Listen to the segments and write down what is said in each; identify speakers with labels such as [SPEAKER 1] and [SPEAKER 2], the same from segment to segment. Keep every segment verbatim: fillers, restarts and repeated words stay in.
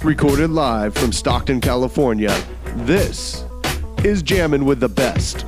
[SPEAKER 1] Recorded live from Stockton, California, this is Jammin' with the Best.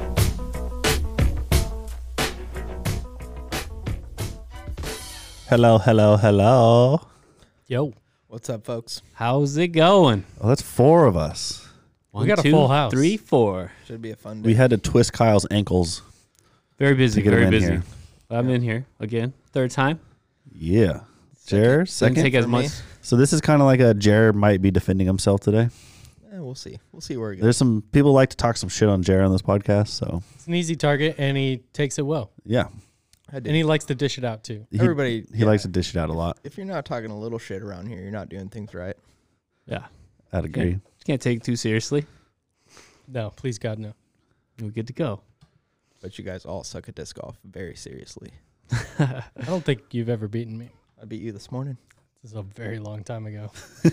[SPEAKER 2] Hello, hello, hello.
[SPEAKER 3] Yo,
[SPEAKER 4] What's up, folks?
[SPEAKER 3] how's it going?
[SPEAKER 2] Oh, that's four of us.
[SPEAKER 3] One, got a two, full house.
[SPEAKER 4] Three,
[SPEAKER 3] four.
[SPEAKER 4] Should be a fun day.
[SPEAKER 2] We had to twist Kyle's ankles.
[SPEAKER 3] Very busy,
[SPEAKER 2] To get him
[SPEAKER 3] very
[SPEAKER 2] in
[SPEAKER 3] busy.
[SPEAKER 2] here.
[SPEAKER 3] I'm in here again, third time.
[SPEAKER 2] Yeah. Jer,
[SPEAKER 3] Didn't
[SPEAKER 2] second.
[SPEAKER 3] take as
[SPEAKER 4] for
[SPEAKER 3] much.
[SPEAKER 4] me.
[SPEAKER 2] So this is kind of like a Jer might be defending himself today.
[SPEAKER 4] Eh, we'll see. We'll see where it goes.
[SPEAKER 2] There's some people like to talk some shit on Jer on this podcast. So
[SPEAKER 5] It's an easy target, and he takes it well.
[SPEAKER 2] yeah,
[SPEAKER 4] I did.
[SPEAKER 5] And he likes to dish it out, too.
[SPEAKER 2] he,
[SPEAKER 4] Everybody,
[SPEAKER 2] he
[SPEAKER 4] yeah.
[SPEAKER 2] likes to dish it out a lot.
[SPEAKER 4] If you're not talking a little shit around here, you're not doing things right.
[SPEAKER 3] Yeah,
[SPEAKER 2] I'd agree.
[SPEAKER 3] you can't take it too seriously.
[SPEAKER 5] No, please, God, no.
[SPEAKER 3] We're good to go.
[SPEAKER 4] But you guys all suck at disc golf very seriously.
[SPEAKER 5] I don't think you've ever beaten me.
[SPEAKER 4] I beat you this morning.
[SPEAKER 5] This is a very long time ago.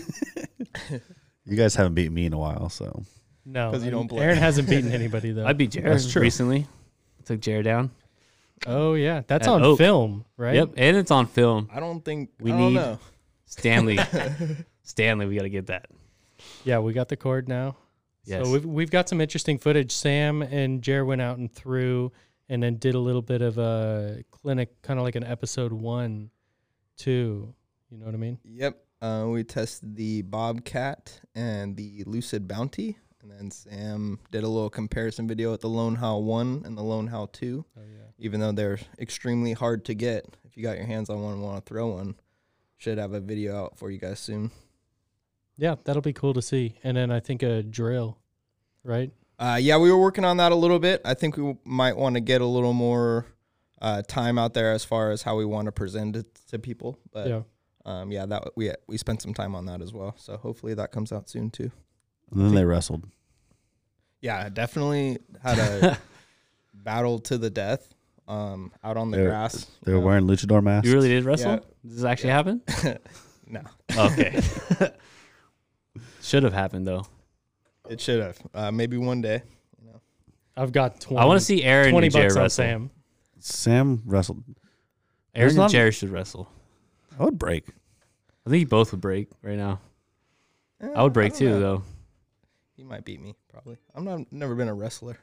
[SPEAKER 2] You guys haven't beaten me in a while, so
[SPEAKER 5] No,
[SPEAKER 4] 'Cause you
[SPEAKER 5] um,
[SPEAKER 4] don't play.
[SPEAKER 5] Aaron hasn't beaten anybody, though.
[SPEAKER 3] I beat Jared
[SPEAKER 2] That's true.
[SPEAKER 3] recently. I took Jared down.
[SPEAKER 5] oh, yeah. That's
[SPEAKER 3] At
[SPEAKER 5] on
[SPEAKER 3] Oak.
[SPEAKER 5] film, right?
[SPEAKER 3] Yep, and it's on film.
[SPEAKER 4] I don't think
[SPEAKER 3] We
[SPEAKER 4] I don't
[SPEAKER 3] need-
[SPEAKER 4] know.
[SPEAKER 3] Stanley, Stanley, we got to get that.
[SPEAKER 5] Yeah, we got the cord now.
[SPEAKER 3] Yes.
[SPEAKER 5] So we've, we've got some interesting footage. Sam and Jer went out and threw and then did a little bit of a clinic, kind of like an episode one, two. You know what I mean?
[SPEAKER 4] Yep. Uh, we tested the Bobcat and the Lucid Bounty. And then Sam did a little comparison video with the Lone How one and the Lone How two.
[SPEAKER 5] Oh, yeah.
[SPEAKER 4] Even though they're extremely hard to get. If you got your hands on one and want to throw one, should have a video out for you guys soon.
[SPEAKER 5] Yeah, that'll be cool to see. And then I think a drill, right?
[SPEAKER 4] Uh, yeah, we were working on that a little bit. I think we might want to get a little more uh, time out there as far as how we want to present it to people. But
[SPEAKER 5] yeah.
[SPEAKER 4] um, yeah, that we we spent some time on that as well. So hopefully that comes out soon too.
[SPEAKER 2] and then they wrestled.
[SPEAKER 4] Yeah, definitely had a battle to the death um, out on the
[SPEAKER 2] They're-
[SPEAKER 4] grass.
[SPEAKER 2] They were
[SPEAKER 4] Uh,
[SPEAKER 2] wearing luchador masks.
[SPEAKER 3] You really did wrestle?
[SPEAKER 4] Yeah.
[SPEAKER 3] Does this actually
[SPEAKER 4] Yeah.
[SPEAKER 3] happen?
[SPEAKER 4] No,
[SPEAKER 3] Okay. Should have happened though.
[SPEAKER 4] it should have. Uh, maybe one day. You know.
[SPEAKER 5] I've got twenty.
[SPEAKER 3] I want to see Aaron
[SPEAKER 5] twenty
[SPEAKER 3] and Jared
[SPEAKER 5] bucks on
[SPEAKER 3] wrestle.
[SPEAKER 5] Sam.
[SPEAKER 2] Sam wrestled.
[SPEAKER 3] Aaron
[SPEAKER 2] There's
[SPEAKER 3] and
[SPEAKER 2] not-
[SPEAKER 3] Jared should wrestle.
[SPEAKER 2] I would break.
[SPEAKER 3] I think you both would break right now.
[SPEAKER 4] Eh,
[SPEAKER 3] I would break
[SPEAKER 4] don't
[SPEAKER 3] too,
[SPEAKER 4] know.
[SPEAKER 3] though.
[SPEAKER 4] He might beat me probably. I'm not never been a wrestler.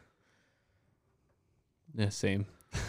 [SPEAKER 3] Yeah, same.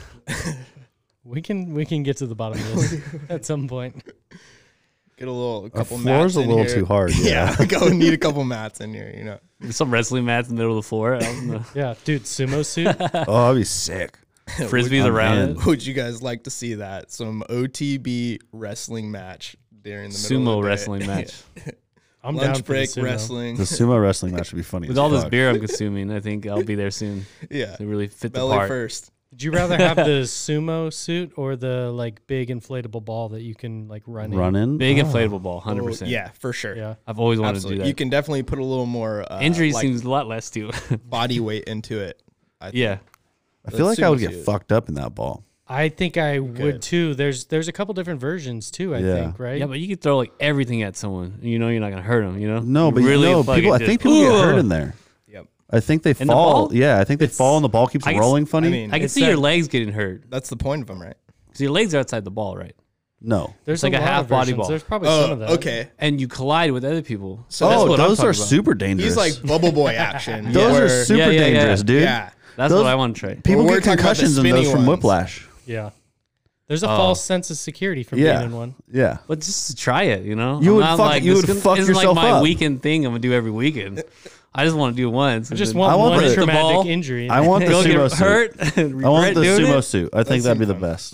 [SPEAKER 5] We can we can get to the bottom of this at some point.
[SPEAKER 4] Get a little a
[SPEAKER 2] A
[SPEAKER 4] couple
[SPEAKER 2] floor's
[SPEAKER 4] mats
[SPEAKER 2] a
[SPEAKER 4] in
[SPEAKER 2] little
[SPEAKER 4] here.
[SPEAKER 2] too hard.
[SPEAKER 4] Yeah,
[SPEAKER 2] Yeah.
[SPEAKER 4] go need a couple mats in here. You know.
[SPEAKER 3] There's some wrestling mats in the middle of the floor. out in the-
[SPEAKER 5] Yeah, dude, sumo suit.
[SPEAKER 2] Oh, that'd be sick.
[SPEAKER 3] Frisbees
[SPEAKER 2] I'm
[SPEAKER 3] around
[SPEAKER 2] in.
[SPEAKER 3] it.
[SPEAKER 4] Would you guys like to see that? Some O T B wrestling match during the middle
[SPEAKER 3] Sumo
[SPEAKER 4] of the day.
[SPEAKER 3] wrestling match.
[SPEAKER 5] I'm down
[SPEAKER 4] Lunch
[SPEAKER 5] for the
[SPEAKER 4] break
[SPEAKER 5] sumo.
[SPEAKER 4] wrestling.
[SPEAKER 2] The sumo wrestling match would be funny.
[SPEAKER 3] With
[SPEAKER 2] as
[SPEAKER 3] all this
[SPEAKER 2] fuck.
[SPEAKER 3] beer I'm consuming, I think I'll be there soon
[SPEAKER 4] Yeah.
[SPEAKER 3] to really fit the
[SPEAKER 4] Belly
[SPEAKER 3] part.
[SPEAKER 4] first.
[SPEAKER 5] Would you rather have the sumo suit or the like big inflatable ball that you can like run in?
[SPEAKER 2] Running.
[SPEAKER 3] Big
[SPEAKER 2] Oh.
[SPEAKER 3] inflatable ball, one hundred
[SPEAKER 4] Oh,
[SPEAKER 3] percent.
[SPEAKER 4] yeah, for sure.
[SPEAKER 5] Yeah.
[SPEAKER 3] I've always wanted
[SPEAKER 4] Absolutely.
[SPEAKER 3] to do that.
[SPEAKER 4] You can definitely put a little more uh,
[SPEAKER 3] Injury
[SPEAKER 4] like,
[SPEAKER 3] seems a lot less too.
[SPEAKER 4] body weight into it. I think.
[SPEAKER 3] yeah.
[SPEAKER 2] I feel
[SPEAKER 4] Let's
[SPEAKER 2] like I would
[SPEAKER 4] sumo
[SPEAKER 2] get
[SPEAKER 4] suit.
[SPEAKER 2] fucked up in that ball.
[SPEAKER 5] I think I would
[SPEAKER 4] could.
[SPEAKER 5] too. There's there's a couple different versions too. I
[SPEAKER 2] Yeah.
[SPEAKER 5] think right.
[SPEAKER 3] Yeah, but you could throw like everything at someone. You know you're not going to hurt them, you know?
[SPEAKER 2] No,
[SPEAKER 3] You
[SPEAKER 2] but you know,
[SPEAKER 3] fucking
[SPEAKER 2] people. I
[SPEAKER 3] just-
[SPEAKER 2] think people get hurt
[SPEAKER 3] Ugh.
[SPEAKER 2] in there.
[SPEAKER 4] Yep.
[SPEAKER 2] I think they
[SPEAKER 3] In the
[SPEAKER 2] fall.
[SPEAKER 3] ball?
[SPEAKER 2] Yeah, I think they
[SPEAKER 4] It's-
[SPEAKER 2] fall and the ball keeps
[SPEAKER 3] I can-
[SPEAKER 2] rolling funny.
[SPEAKER 4] I mean,
[SPEAKER 3] I can
[SPEAKER 5] It's
[SPEAKER 3] see
[SPEAKER 5] that-
[SPEAKER 3] your legs getting hurt.
[SPEAKER 4] that's the point of them, right?
[SPEAKER 3] Because your legs are outside the ball, right?
[SPEAKER 2] no.
[SPEAKER 5] There's
[SPEAKER 3] like a
[SPEAKER 5] lot of
[SPEAKER 3] half body
[SPEAKER 5] versions.
[SPEAKER 3] ball.
[SPEAKER 5] There's probably some
[SPEAKER 4] Oh,
[SPEAKER 5] of that.
[SPEAKER 4] okay.
[SPEAKER 3] And you collide with other people.
[SPEAKER 4] So
[SPEAKER 3] that's
[SPEAKER 2] oh,
[SPEAKER 3] what I'm
[SPEAKER 2] those
[SPEAKER 3] talking
[SPEAKER 2] are
[SPEAKER 3] about.
[SPEAKER 2] super dangerous.
[SPEAKER 4] He's like bubble boy action.
[SPEAKER 2] those
[SPEAKER 4] where-
[SPEAKER 2] are super
[SPEAKER 3] Yeah, yeah, yeah.
[SPEAKER 2] dangerous, dude.
[SPEAKER 4] Yeah.
[SPEAKER 3] That's
[SPEAKER 2] those-
[SPEAKER 3] what I want to try.
[SPEAKER 2] People
[SPEAKER 4] Well, we're
[SPEAKER 2] get
[SPEAKER 4] talking about the
[SPEAKER 2] concussions in
[SPEAKER 4] spinny
[SPEAKER 2] those from
[SPEAKER 4] ones.
[SPEAKER 2] whiplash.
[SPEAKER 5] Yeah. There's a
[SPEAKER 3] Oh.
[SPEAKER 5] false sense of security from
[SPEAKER 2] Yeah.
[SPEAKER 5] being in one.
[SPEAKER 2] Yeah.
[SPEAKER 3] But just to try it, you know?
[SPEAKER 2] You
[SPEAKER 3] I'm
[SPEAKER 2] would
[SPEAKER 3] not
[SPEAKER 2] fuck-
[SPEAKER 3] like,
[SPEAKER 2] you
[SPEAKER 3] this
[SPEAKER 2] would
[SPEAKER 3] isn't-
[SPEAKER 2] fuck
[SPEAKER 3] isn't
[SPEAKER 2] yourself
[SPEAKER 3] like my
[SPEAKER 2] up.
[SPEAKER 3] weekend thing I'm going to do every weekend. I just want to do it once.
[SPEAKER 5] I
[SPEAKER 3] and
[SPEAKER 5] just
[SPEAKER 3] then
[SPEAKER 5] want
[SPEAKER 2] I want
[SPEAKER 5] one
[SPEAKER 2] the-
[SPEAKER 3] the
[SPEAKER 5] traumatic
[SPEAKER 3] ball.
[SPEAKER 5] injury.
[SPEAKER 2] I want the
[SPEAKER 3] go
[SPEAKER 2] sumo
[SPEAKER 3] get
[SPEAKER 2] suit.
[SPEAKER 3] hurt. and
[SPEAKER 2] I want
[SPEAKER 3] regret
[SPEAKER 2] the
[SPEAKER 3] doing
[SPEAKER 2] sumo
[SPEAKER 3] it.
[SPEAKER 2] suit. I think
[SPEAKER 4] That
[SPEAKER 2] that'd be the
[SPEAKER 4] seems fun.
[SPEAKER 2] best.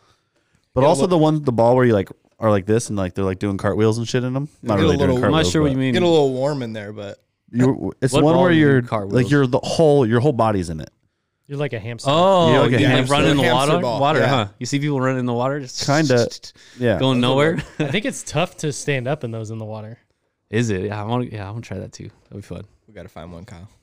[SPEAKER 2] But
[SPEAKER 4] Yeah,
[SPEAKER 2] also
[SPEAKER 4] well-
[SPEAKER 2] the one, the ball where you like are like this and like they're like doing cartwheels and shit in them. Not
[SPEAKER 4] Get a
[SPEAKER 2] really
[SPEAKER 4] little-
[SPEAKER 2] doing
[SPEAKER 4] I'm not
[SPEAKER 2] cartwheels.
[SPEAKER 3] sure what
[SPEAKER 2] but
[SPEAKER 3] you mean.
[SPEAKER 4] Get a little warm in there, but
[SPEAKER 2] You, it's
[SPEAKER 3] What
[SPEAKER 2] one
[SPEAKER 3] ball
[SPEAKER 2] where
[SPEAKER 3] do you do
[SPEAKER 2] you're
[SPEAKER 3] cartwheels?
[SPEAKER 2] like you're the whole your whole body's in it.
[SPEAKER 5] You're like a hamster.
[SPEAKER 3] Oh,
[SPEAKER 2] You're like a
[SPEAKER 3] you like
[SPEAKER 2] hamster.
[SPEAKER 3] run in the
[SPEAKER 4] Hamster
[SPEAKER 3] water?
[SPEAKER 4] ball,
[SPEAKER 3] Water,
[SPEAKER 4] yeah.
[SPEAKER 3] huh? You see people running in the water? Just
[SPEAKER 2] Kinda, Yeah.
[SPEAKER 3] going nowhere?
[SPEAKER 5] I think it's tough to stand up in those in the water.
[SPEAKER 3] Is it? Yeah, I want to. Yeah, I want to try that too. That'd be fun.
[SPEAKER 4] we got to find one, Kyle.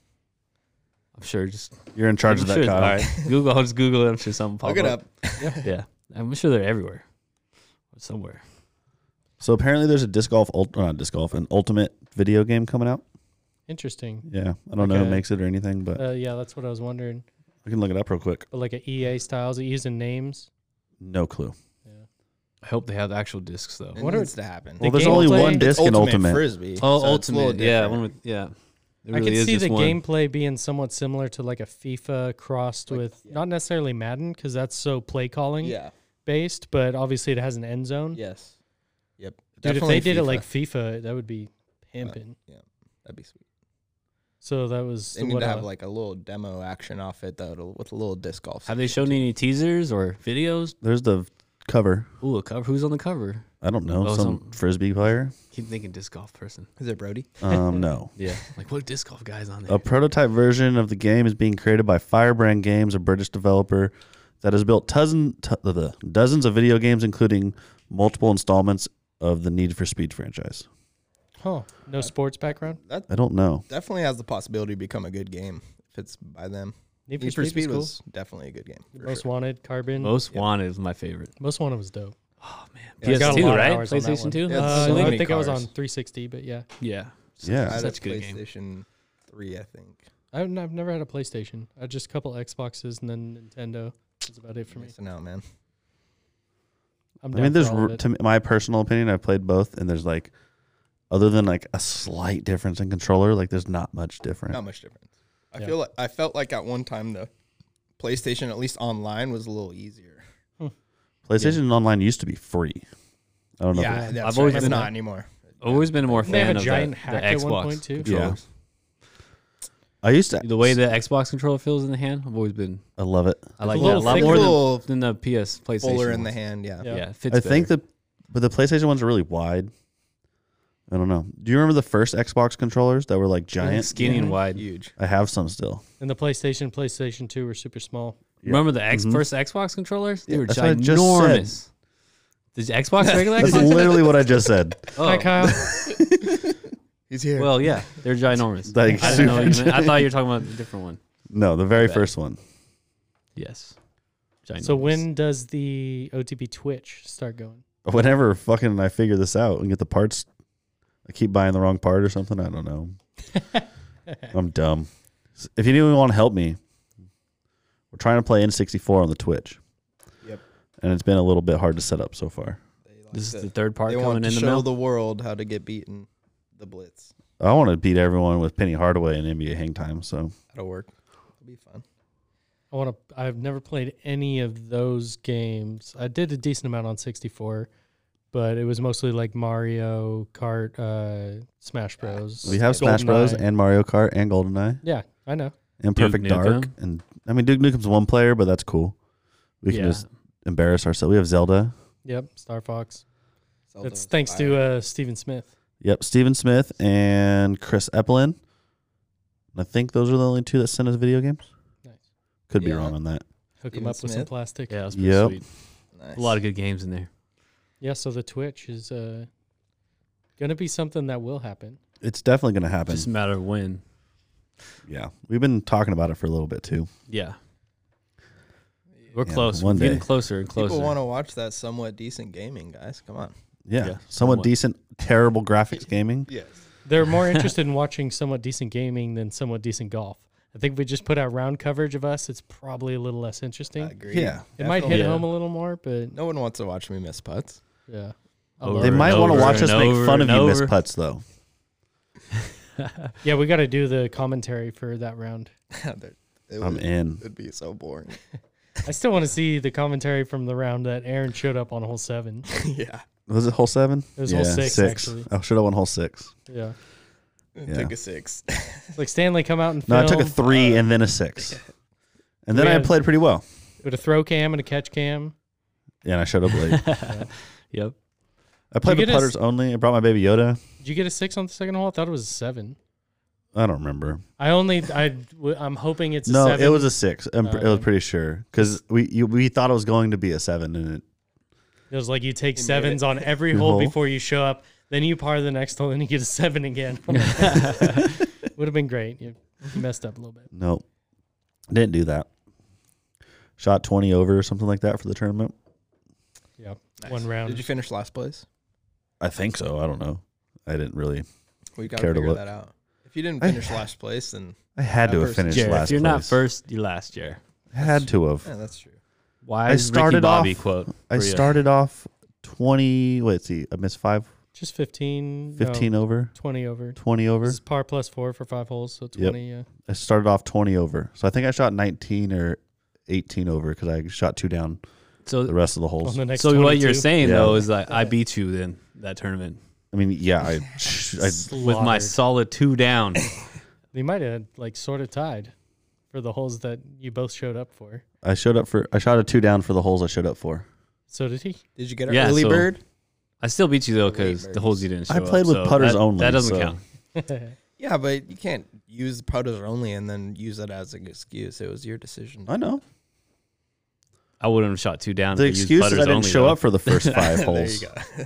[SPEAKER 3] I'm sure. Just
[SPEAKER 2] You're in charge
[SPEAKER 3] I'm
[SPEAKER 2] of that,
[SPEAKER 3] sure,
[SPEAKER 2] Kyle.
[SPEAKER 3] All right, Google. I'll just Google it. I'm sure something pop
[SPEAKER 4] Look it up.
[SPEAKER 3] Yeah, I'm sure they're everywhere, or somewhere.
[SPEAKER 2] So apparently there's a disc golf, ult- or not disc golf, an ultimate video game coming out.
[SPEAKER 5] Interesting.
[SPEAKER 2] Yeah, I don't know who
[SPEAKER 5] Okay.
[SPEAKER 2] makes it or anything, but
[SPEAKER 5] Uh, yeah, that's what I was wondering.
[SPEAKER 2] I can look it up real quick.
[SPEAKER 5] But like a E A style, is it using names?
[SPEAKER 2] No clue.
[SPEAKER 5] Yeah.
[SPEAKER 3] I hope they have actual discs though.
[SPEAKER 4] It
[SPEAKER 5] What are-
[SPEAKER 4] needs to happen.
[SPEAKER 2] Well,
[SPEAKER 5] The
[SPEAKER 2] there's only
[SPEAKER 5] gameplay-
[SPEAKER 2] one
[SPEAKER 5] It's
[SPEAKER 2] disc in Ultimate.
[SPEAKER 4] Frisbee.
[SPEAKER 3] Oh,
[SPEAKER 4] so it's a little
[SPEAKER 3] Ultimate, yeah,
[SPEAKER 4] different.
[SPEAKER 3] one with yeah. It
[SPEAKER 5] I
[SPEAKER 3] really
[SPEAKER 5] can
[SPEAKER 3] is
[SPEAKER 5] see
[SPEAKER 3] just
[SPEAKER 5] the
[SPEAKER 3] one.
[SPEAKER 5] gameplay being somewhat similar to like a FIFA crossed
[SPEAKER 4] Like,
[SPEAKER 5] with
[SPEAKER 4] yeah.
[SPEAKER 5] not necessarily Madden because that's so play calling
[SPEAKER 4] Yeah.
[SPEAKER 5] based, but obviously it has an end zone.
[SPEAKER 4] Yes. Yep.
[SPEAKER 5] Dude,
[SPEAKER 4] Definitely
[SPEAKER 5] if they did it
[SPEAKER 4] FIFA.
[SPEAKER 5] like FIFA, that would be pimping.
[SPEAKER 4] That'd be sweet.
[SPEAKER 5] So that was
[SPEAKER 4] They need
[SPEAKER 5] what,
[SPEAKER 4] to have
[SPEAKER 5] uh,
[SPEAKER 4] like a little demo action off it though, with a little disc golf.
[SPEAKER 3] Have they
[SPEAKER 4] section,
[SPEAKER 3] shown any teasers or videos?
[SPEAKER 2] There's the cover.
[SPEAKER 3] Ooh, a cover. Who's on the cover?
[SPEAKER 2] I don't know.
[SPEAKER 3] Oh,
[SPEAKER 2] some
[SPEAKER 3] some-
[SPEAKER 2] frisbee player.
[SPEAKER 3] Keep thinking disc golf person.
[SPEAKER 4] too. Is it Brody?
[SPEAKER 2] Um, no.
[SPEAKER 3] Yeah, like what disc golf guys on there?
[SPEAKER 2] A prototype version of the game is being created by Firebrand Games, a British developer that has built dozen, t- the dozens of video games, including multiple installments of the Need for Speed franchise.
[SPEAKER 5] huh? No sports background.
[SPEAKER 4] That
[SPEAKER 2] I don't know.
[SPEAKER 4] definitely has the possibility to become a good game if it's by them.
[SPEAKER 5] Need for
[SPEAKER 4] Need for
[SPEAKER 5] Speed,
[SPEAKER 4] Speed
[SPEAKER 5] was
[SPEAKER 4] was definitely a good game.
[SPEAKER 5] cool.
[SPEAKER 4] for
[SPEAKER 5] Most
[SPEAKER 4] sure.
[SPEAKER 5] Wanted, Carbon.
[SPEAKER 3] Most
[SPEAKER 4] Yeah.
[SPEAKER 3] Wanted is my favorite.
[SPEAKER 5] Most Wanted was dope.
[SPEAKER 3] Oh man,
[SPEAKER 4] Yeah, I got a
[SPEAKER 3] P S two,
[SPEAKER 5] lot of
[SPEAKER 3] right?
[SPEAKER 5] hours on that
[SPEAKER 3] PlayStation
[SPEAKER 5] one.
[SPEAKER 3] two.
[SPEAKER 4] Yeah,
[SPEAKER 5] Uh,
[SPEAKER 4] so
[SPEAKER 5] I
[SPEAKER 4] many
[SPEAKER 5] think I was on
[SPEAKER 4] cars.
[SPEAKER 5] three sixty, but yeah,
[SPEAKER 3] Yeah,
[SPEAKER 2] Yeah.
[SPEAKER 4] I had
[SPEAKER 3] such
[SPEAKER 4] a
[SPEAKER 3] a good game.
[SPEAKER 4] PlayStation three, I think.
[SPEAKER 5] I've, n- I've never had a PlayStation. I had just a couple Xboxes and then Nintendo. That's about it for me.
[SPEAKER 4] Missing out, man.
[SPEAKER 5] I'm
[SPEAKER 2] I
[SPEAKER 5] down
[SPEAKER 2] mean, there's
[SPEAKER 5] for all of
[SPEAKER 2] r-
[SPEAKER 5] it.
[SPEAKER 2] to me, my personal opinion. I've played both, and there's like, other than like a slight difference in controller, like there's not much different.
[SPEAKER 4] Not much difference. I
[SPEAKER 5] Yeah.
[SPEAKER 4] feel like I felt like at one time the PlayStation, at least online, was a little easier.
[SPEAKER 2] PlayStation Online used to be free. I don't know.
[SPEAKER 4] Yeah,
[SPEAKER 2] if it-
[SPEAKER 4] that's
[SPEAKER 3] I've always
[SPEAKER 4] right. It's
[SPEAKER 3] been
[SPEAKER 4] not
[SPEAKER 3] a-
[SPEAKER 4] anymore.
[SPEAKER 3] always been more
[SPEAKER 5] They have
[SPEAKER 3] fan
[SPEAKER 5] a
[SPEAKER 3] of
[SPEAKER 5] giant
[SPEAKER 3] the, the
[SPEAKER 5] hack at one
[SPEAKER 3] Xbox
[SPEAKER 5] point, too.
[SPEAKER 3] controllers.
[SPEAKER 2] I used to.
[SPEAKER 3] The way the Xbox controller feels in the hand, I've always been.
[SPEAKER 2] I love it.
[SPEAKER 3] I like
[SPEAKER 5] a
[SPEAKER 3] that a
[SPEAKER 5] little
[SPEAKER 3] lot
[SPEAKER 5] thicker.
[SPEAKER 3] more
[SPEAKER 4] Little
[SPEAKER 3] than, than the P S PlayStation.
[SPEAKER 4] Fuller in the
[SPEAKER 3] ones.
[SPEAKER 4] hand, yeah.
[SPEAKER 5] Yeah.
[SPEAKER 3] Yeah, it fits
[SPEAKER 2] I think
[SPEAKER 3] better.
[SPEAKER 2] the, but the PlayStation ones are really wide. I don't know. Do you remember the first Xbox controllers that were like giant?
[SPEAKER 3] skinny and
[SPEAKER 5] Mhm.
[SPEAKER 3] wide.
[SPEAKER 4] Huge.
[SPEAKER 2] I have some still.
[SPEAKER 5] And the PlayStation, PlayStation two were super small.
[SPEAKER 3] Remember the X
[SPEAKER 2] Mhm.
[SPEAKER 3] first Xbox controllers? They
[SPEAKER 2] Yeah,
[SPEAKER 3] were
[SPEAKER 2] that's what I just said.
[SPEAKER 3] ginormous. Did the Xbox regular
[SPEAKER 2] That's
[SPEAKER 3] Xbox?
[SPEAKER 2] literally what I just said.
[SPEAKER 5] Hi,
[SPEAKER 3] Oh,
[SPEAKER 5] Kyle.
[SPEAKER 4] He's here.
[SPEAKER 3] well, yeah, they're ginormous.
[SPEAKER 2] Like,
[SPEAKER 3] I didn't know. You
[SPEAKER 2] super
[SPEAKER 3] meant, I thought you were talking about a different one.
[SPEAKER 2] No, the very
[SPEAKER 3] Bad.
[SPEAKER 2] first one.
[SPEAKER 3] Yes.
[SPEAKER 5] So
[SPEAKER 3] Ginormous.
[SPEAKER 5] when does the O T B Twitch start going?
[SPEAKER 2] Whenever fucking I figure this out and get the parts, I keep buying the wrong part or something. I don't know. I'm dumb. If anyone want to help me, we're trying to play N sixty-four on the Twitch.
[SPEAKER 4] Yep.
[SPEAKER 2] And it's been a little bit hard to set up so far.
[SPEAKER 4] They like
[SPEAKER 3] This is
[SPEAKER 4] to-
[SPEAKER 3] the third part
[SPEAKER 4] they
[SPEAKER 3] coming
[SPEAKER 4] want to
[SPEAKER 3] in the
[SPEAKER 4] show
[SPEAKER 3] mail.
[SPEAKER 4] the world how to get beaten the Blitz.
[SPEAKER 2] I want to beat everyone with Penny Hardaway in N B A Hang Time. So
[SPEAKER 4] That'll work. It'll be fun.
[SPEAKER 5] I want to. I've never played any of those games. I did a decent amount on sixty-four, but it was mostly like Mario Kart, uh, Smash Bros.
[SPEAKER 2] we have Smash Bros.
[SPEAKER 5] GoldenEye.
[SPEAKER 2] and Mario Kart and GoldenEye
[SPEAKER 5] Yeah, I know.
[SPEAKER 2] and
[SPEAKER 3] Duke
[SPEAKER 2] Perfect Dark.
[SPEAKER 3] Nukem.
[SPEAKER 2] And I mean, Duke Nukem's one player, but that's cool. We can
[SPEAKER 3] Yeah.
[SPEAKER 2] just embarrass ourselves. We have Zelda.
[SPEAKER 5] Yep, Star Fox.
[SPEAKER 4] Zelda
[SPEAKER 5] That's
[SPEAKER 4] was
[SPEAKER 5] thanks to
[SPEAKER 4] fire.
[SPEAKER 5] uh, Steven Smith.
[SPEAKER 2] Yep, Steven Smith and Chris Eplin. I think those are the only two that sent us video games.
[SPEAKER 5] Nice.
[SPEAKER 2] Could be
[SPEAKER 4] Yeah.
[SPEAKER 2] wrong on that.
[SPEAKER 5] Hook
[SPEAKER 4] Steven
[SPEAKER 5] him up with some
[SPEAKER 4] Smith?
[SPEAKER 5] plastic.
[SPEAKER 3] Yeah, that was pretty
[SPEAKER 2] Yep.
[SPEAKER 3] sweet.
[SPEAKER 4] Nice.
[SPEAKER 3] A lot of good games in there.
[SPEAKER 5] Yeah, so the Twitch is uh, gonna be something that will happen.
[SPEAKER 2] It's definitely going to happen.
[SPEAKER 3] Just a matter of when.
[SPEAKER 2] Yeah, we've been talking about it for a little bit too.
[SPEAKER 3] Yeah. We're
[SPEAKER 2] Yeah,
[SPEAKER 3] close.
[SPEAKER 2] one
[SPEAKER 3] We're getting
[SPEAKER 2] day.
[SPEAKER 3] closer and closer.
[SPEAKER 4] People want to watch that somewhat decent gaming, guys. Come on.
[SPEAKER 2] Yeah,
[SPEAKER 3] Yeah,
[SPEAKER 2] somewhat
[SPEAKER 3] somewhat.
[SPEAKER 2] decent, terrible graphics gaming.
[SPEAKER 4] Yes.
[SPEAKER 5] They're more interested in watching somewhat decent gaming than somewhat decent golf. I think if we just put out round coverage of us, it's probably a little less interesting.
[SPEAKER 4] I agree.
[SPEAKER 2] Yeah.
[SPEAKER 5] it might hit
[SPEAKER 3] Yeah.
[SPEAKER 5] home a little more, but
[SPEAKER 4] No one wants to watch me miss putts.
[SPEAKER 5] yeah. I
[SPEAKER 3] Over
[SPEAKER 5] love
[SPEAKER 2] They
[SPEAKER 5] it.
[SPEAKER 3] and
[SPEAKER 2] might want to
[SPEAKER 3] over
[SPEAKER 2] watch us
[SPEAKER 3] and
[SPEAKER 2] make
[SPEAKER 3] over
[SPEAKER 2] fun of
[SPEAKER 3] and
[SPEAKER 2] you miss
[SPEAKER 3] over.
[SPEAKER 2] putts though.
[SPEAKER 5] Yeah, we got to do the commentary for that round.
[SPEAKER 4] That- it
[SPEAKER 2] I'm
[SPEAKER 4] would,
[SPEAKER 2] in.
[SPEAKER 4] It'd be so boring.
[SPEAKER 5] I still want to see the commentary from the round that Aaron showed up on hole seven.
[SPEAKER 4] yeah.
[SPEAKER 2] Was it hole seven?
[SPEAKER 5] It was hole six, actually.
[SPEAKER 2] I should have won hole six.
[SPEAKER 5] Yeah,
[SPEAKER 2] Yeah.
[SPEAKER 4] Take a six.
[SPEAKER 5] it's like Stanley come out and
[SPEAKER 2] No,
[SPEAKER 5] film
[SPEAKER 2] I took a three and then a six, and then
[SPEAKER 5] We
[SPEAKER 2] I
[SPEAKER 5] had-
[SPEAKER 2] played pretty well.
[SPEAKER 5] with a throw cam and a catch cam.
[SPEAKER 2] Yeah, and I showed up late.
[SPEAKER 3] Yep.
[SPEAKER 2] I played
[SPEAKER 5] you
[SPEAKER 2] with
[SPEAKER 5] get a s-
[SPEAKER 2] putters only. I brought my baby Yoda.
[SPEAKER 5] Did you get a six on the second hole? I thought it was a seven.
[SPEAKER 2] I don't remember.
[SPEAKER 5] I only I I'm hoping it's a
[SPEAKER 2] No,
[SPEAKER 5] seven.
[SPEAKER 2] it was a six. I'm,
[SPEAKER 5] Oh,
[SPEAKER 2] pr- I was
[SPEAKER 5] okay.
[SPEAKER 2] pretty sure because we you, we thought it was going to be a seven, and it
[SPEAKER 5] It was like you take
[SPEAKER 4] You made
[SPEAKER 5] sevens
[SPEAKER 4] it.
[SPEAKER 5] on every
[SPEAKER 2] Your
[SPEAKER 5] hole
[SPEAKER 2] hole?
[SPEAKER 5] before you show up. Then you par the next hole, and you get a seven again. Would have been great. You you messed up a little bit.
[SPEAKER 2] nope, didn't do that. Shot twenty over or something like that for the tournament.
[SPEAKER 5] Yeah,
[SPEAKER 4] Nice.
[SPEAKER 5] one round.
[SPEAKER 4] Did you finish last place?
[SPEAKER 2] I think so. I don't know. I didn't really.
[SPEAKER 4] We got to
[SPEAKER 2] Care to
[SPEAKER 4] figure
[SPEAKER 2] look.
[SPEAKER 4] that out. If you didn't
[SPEAKER 2] I-
[SPEAKER 4] finish last place, then
[SPEAKER 2] I had
[SPEAKER 4] That
[SPEAKER 2] to have
[SPEAKER 4] person-
[SPEAKER 2] finished
[SPEAKER 3] Jared,
[SPEAKER 2] last
[SPEAKER 3] if you're not
[SPEAKER 2] place.
[SPEAKER 3] first, you're last, Jared.
[SPEAKER 2] had to have.
[SPEAKER 4] yeah, that's true.
[SPEAKER 3] Why
[SPEAKER 2] I
[SPEAKER 3] is
[SPEAKER 2] started
[SPEAKER 3] Ricky Bobby
[SPEAKER 2] off-
[SPEAKER 3] quote?
[SPEAKER 2] I
[SPEAKER 3] for ya?
[SPEAKER 2] started off twenty. Wait, see, I missed five.
[SPEAKER 5] Just fifteen.
[SPEAKER 2] fifteen
[SPEAKER 5] no,
[SPEAKER 2] over.
[SPEAKER 5] twenty over.
[SPEAKER 2] twenty over.
[SPEAKER 5] This is par plus four for five holes, so twenty. Yeah.
[SPEAKER 2] I started off twenty over, so I think I shot nineteen or eighteen over because I shot two down
[SPEAKER 3] So
[SPEAKER 2] the rest of the holes.
[SPEAKER 5] On the next
[SPEAKER 3] so what you're
[SPEAKER 5] twenty-two.
[SPEAKER 3] saying
[SPEAKER 2] Yeah.
[SPEAKER 3] though is that I beat you then that tournament
[SPEAKER 2] I mean, yeah, I, I
[SPEAKER 3] with my
[SPEAKER 5] Slaughtered.
[SPEAKER 3] solid two down.
[SPEAKER 5] You might have like sort of tied for the holes that you both showed up for.
[SPEAKER 2] I showed up for I shot a two down for the holes I showed up for.
[SPEAKER 5] So did he?
[SPEAKER 4] Did you get an
[SPEAKER 3] Yeah,
[SPEAKER 4] early
[SPEAKER 3] so-
[SPEAKER 4] bird?
[SPEAKER 3] I still beat you though
[SPEAKER 4] Late
[SPEAKER 3] because the
[SPEAKER 4] birds.
[SPEAKER 3] holes you didn't show
[SPEAKER 2] I played
[SPEAKER 3] up,
[SPEAKER 2] with
[SPEAKER 3] so
[SPEAKER 2] putters
[SPEAKER 3] that,
[SPEAKER 2] only,
[SPEAKER 3] That doesn't
[SPEAKER 2] so-
[SPEAKER 3] count.
[SPEAKER 4] Yeah, but you can't use putters only and then use it as an excuse. It was your decision.
[SPEAKER 2] I know.
[SPEAKER 3] I wouldn't have shot two down.
[SPEAKER 2] The
[SPEAKER 3] if you used
[SPEAKER 2] excuse is I
[SPEAKER 3] putters
[SPEAKER 2] didn't
[SPEAKER 3] only,
[SPEAKER 2] show
[SPEAKER 3] though.
[SPEAKER 2] up for the first five
[SPEAKER 4] There
[SPEAKER 2] holes.
[SPEAKER 4] you go.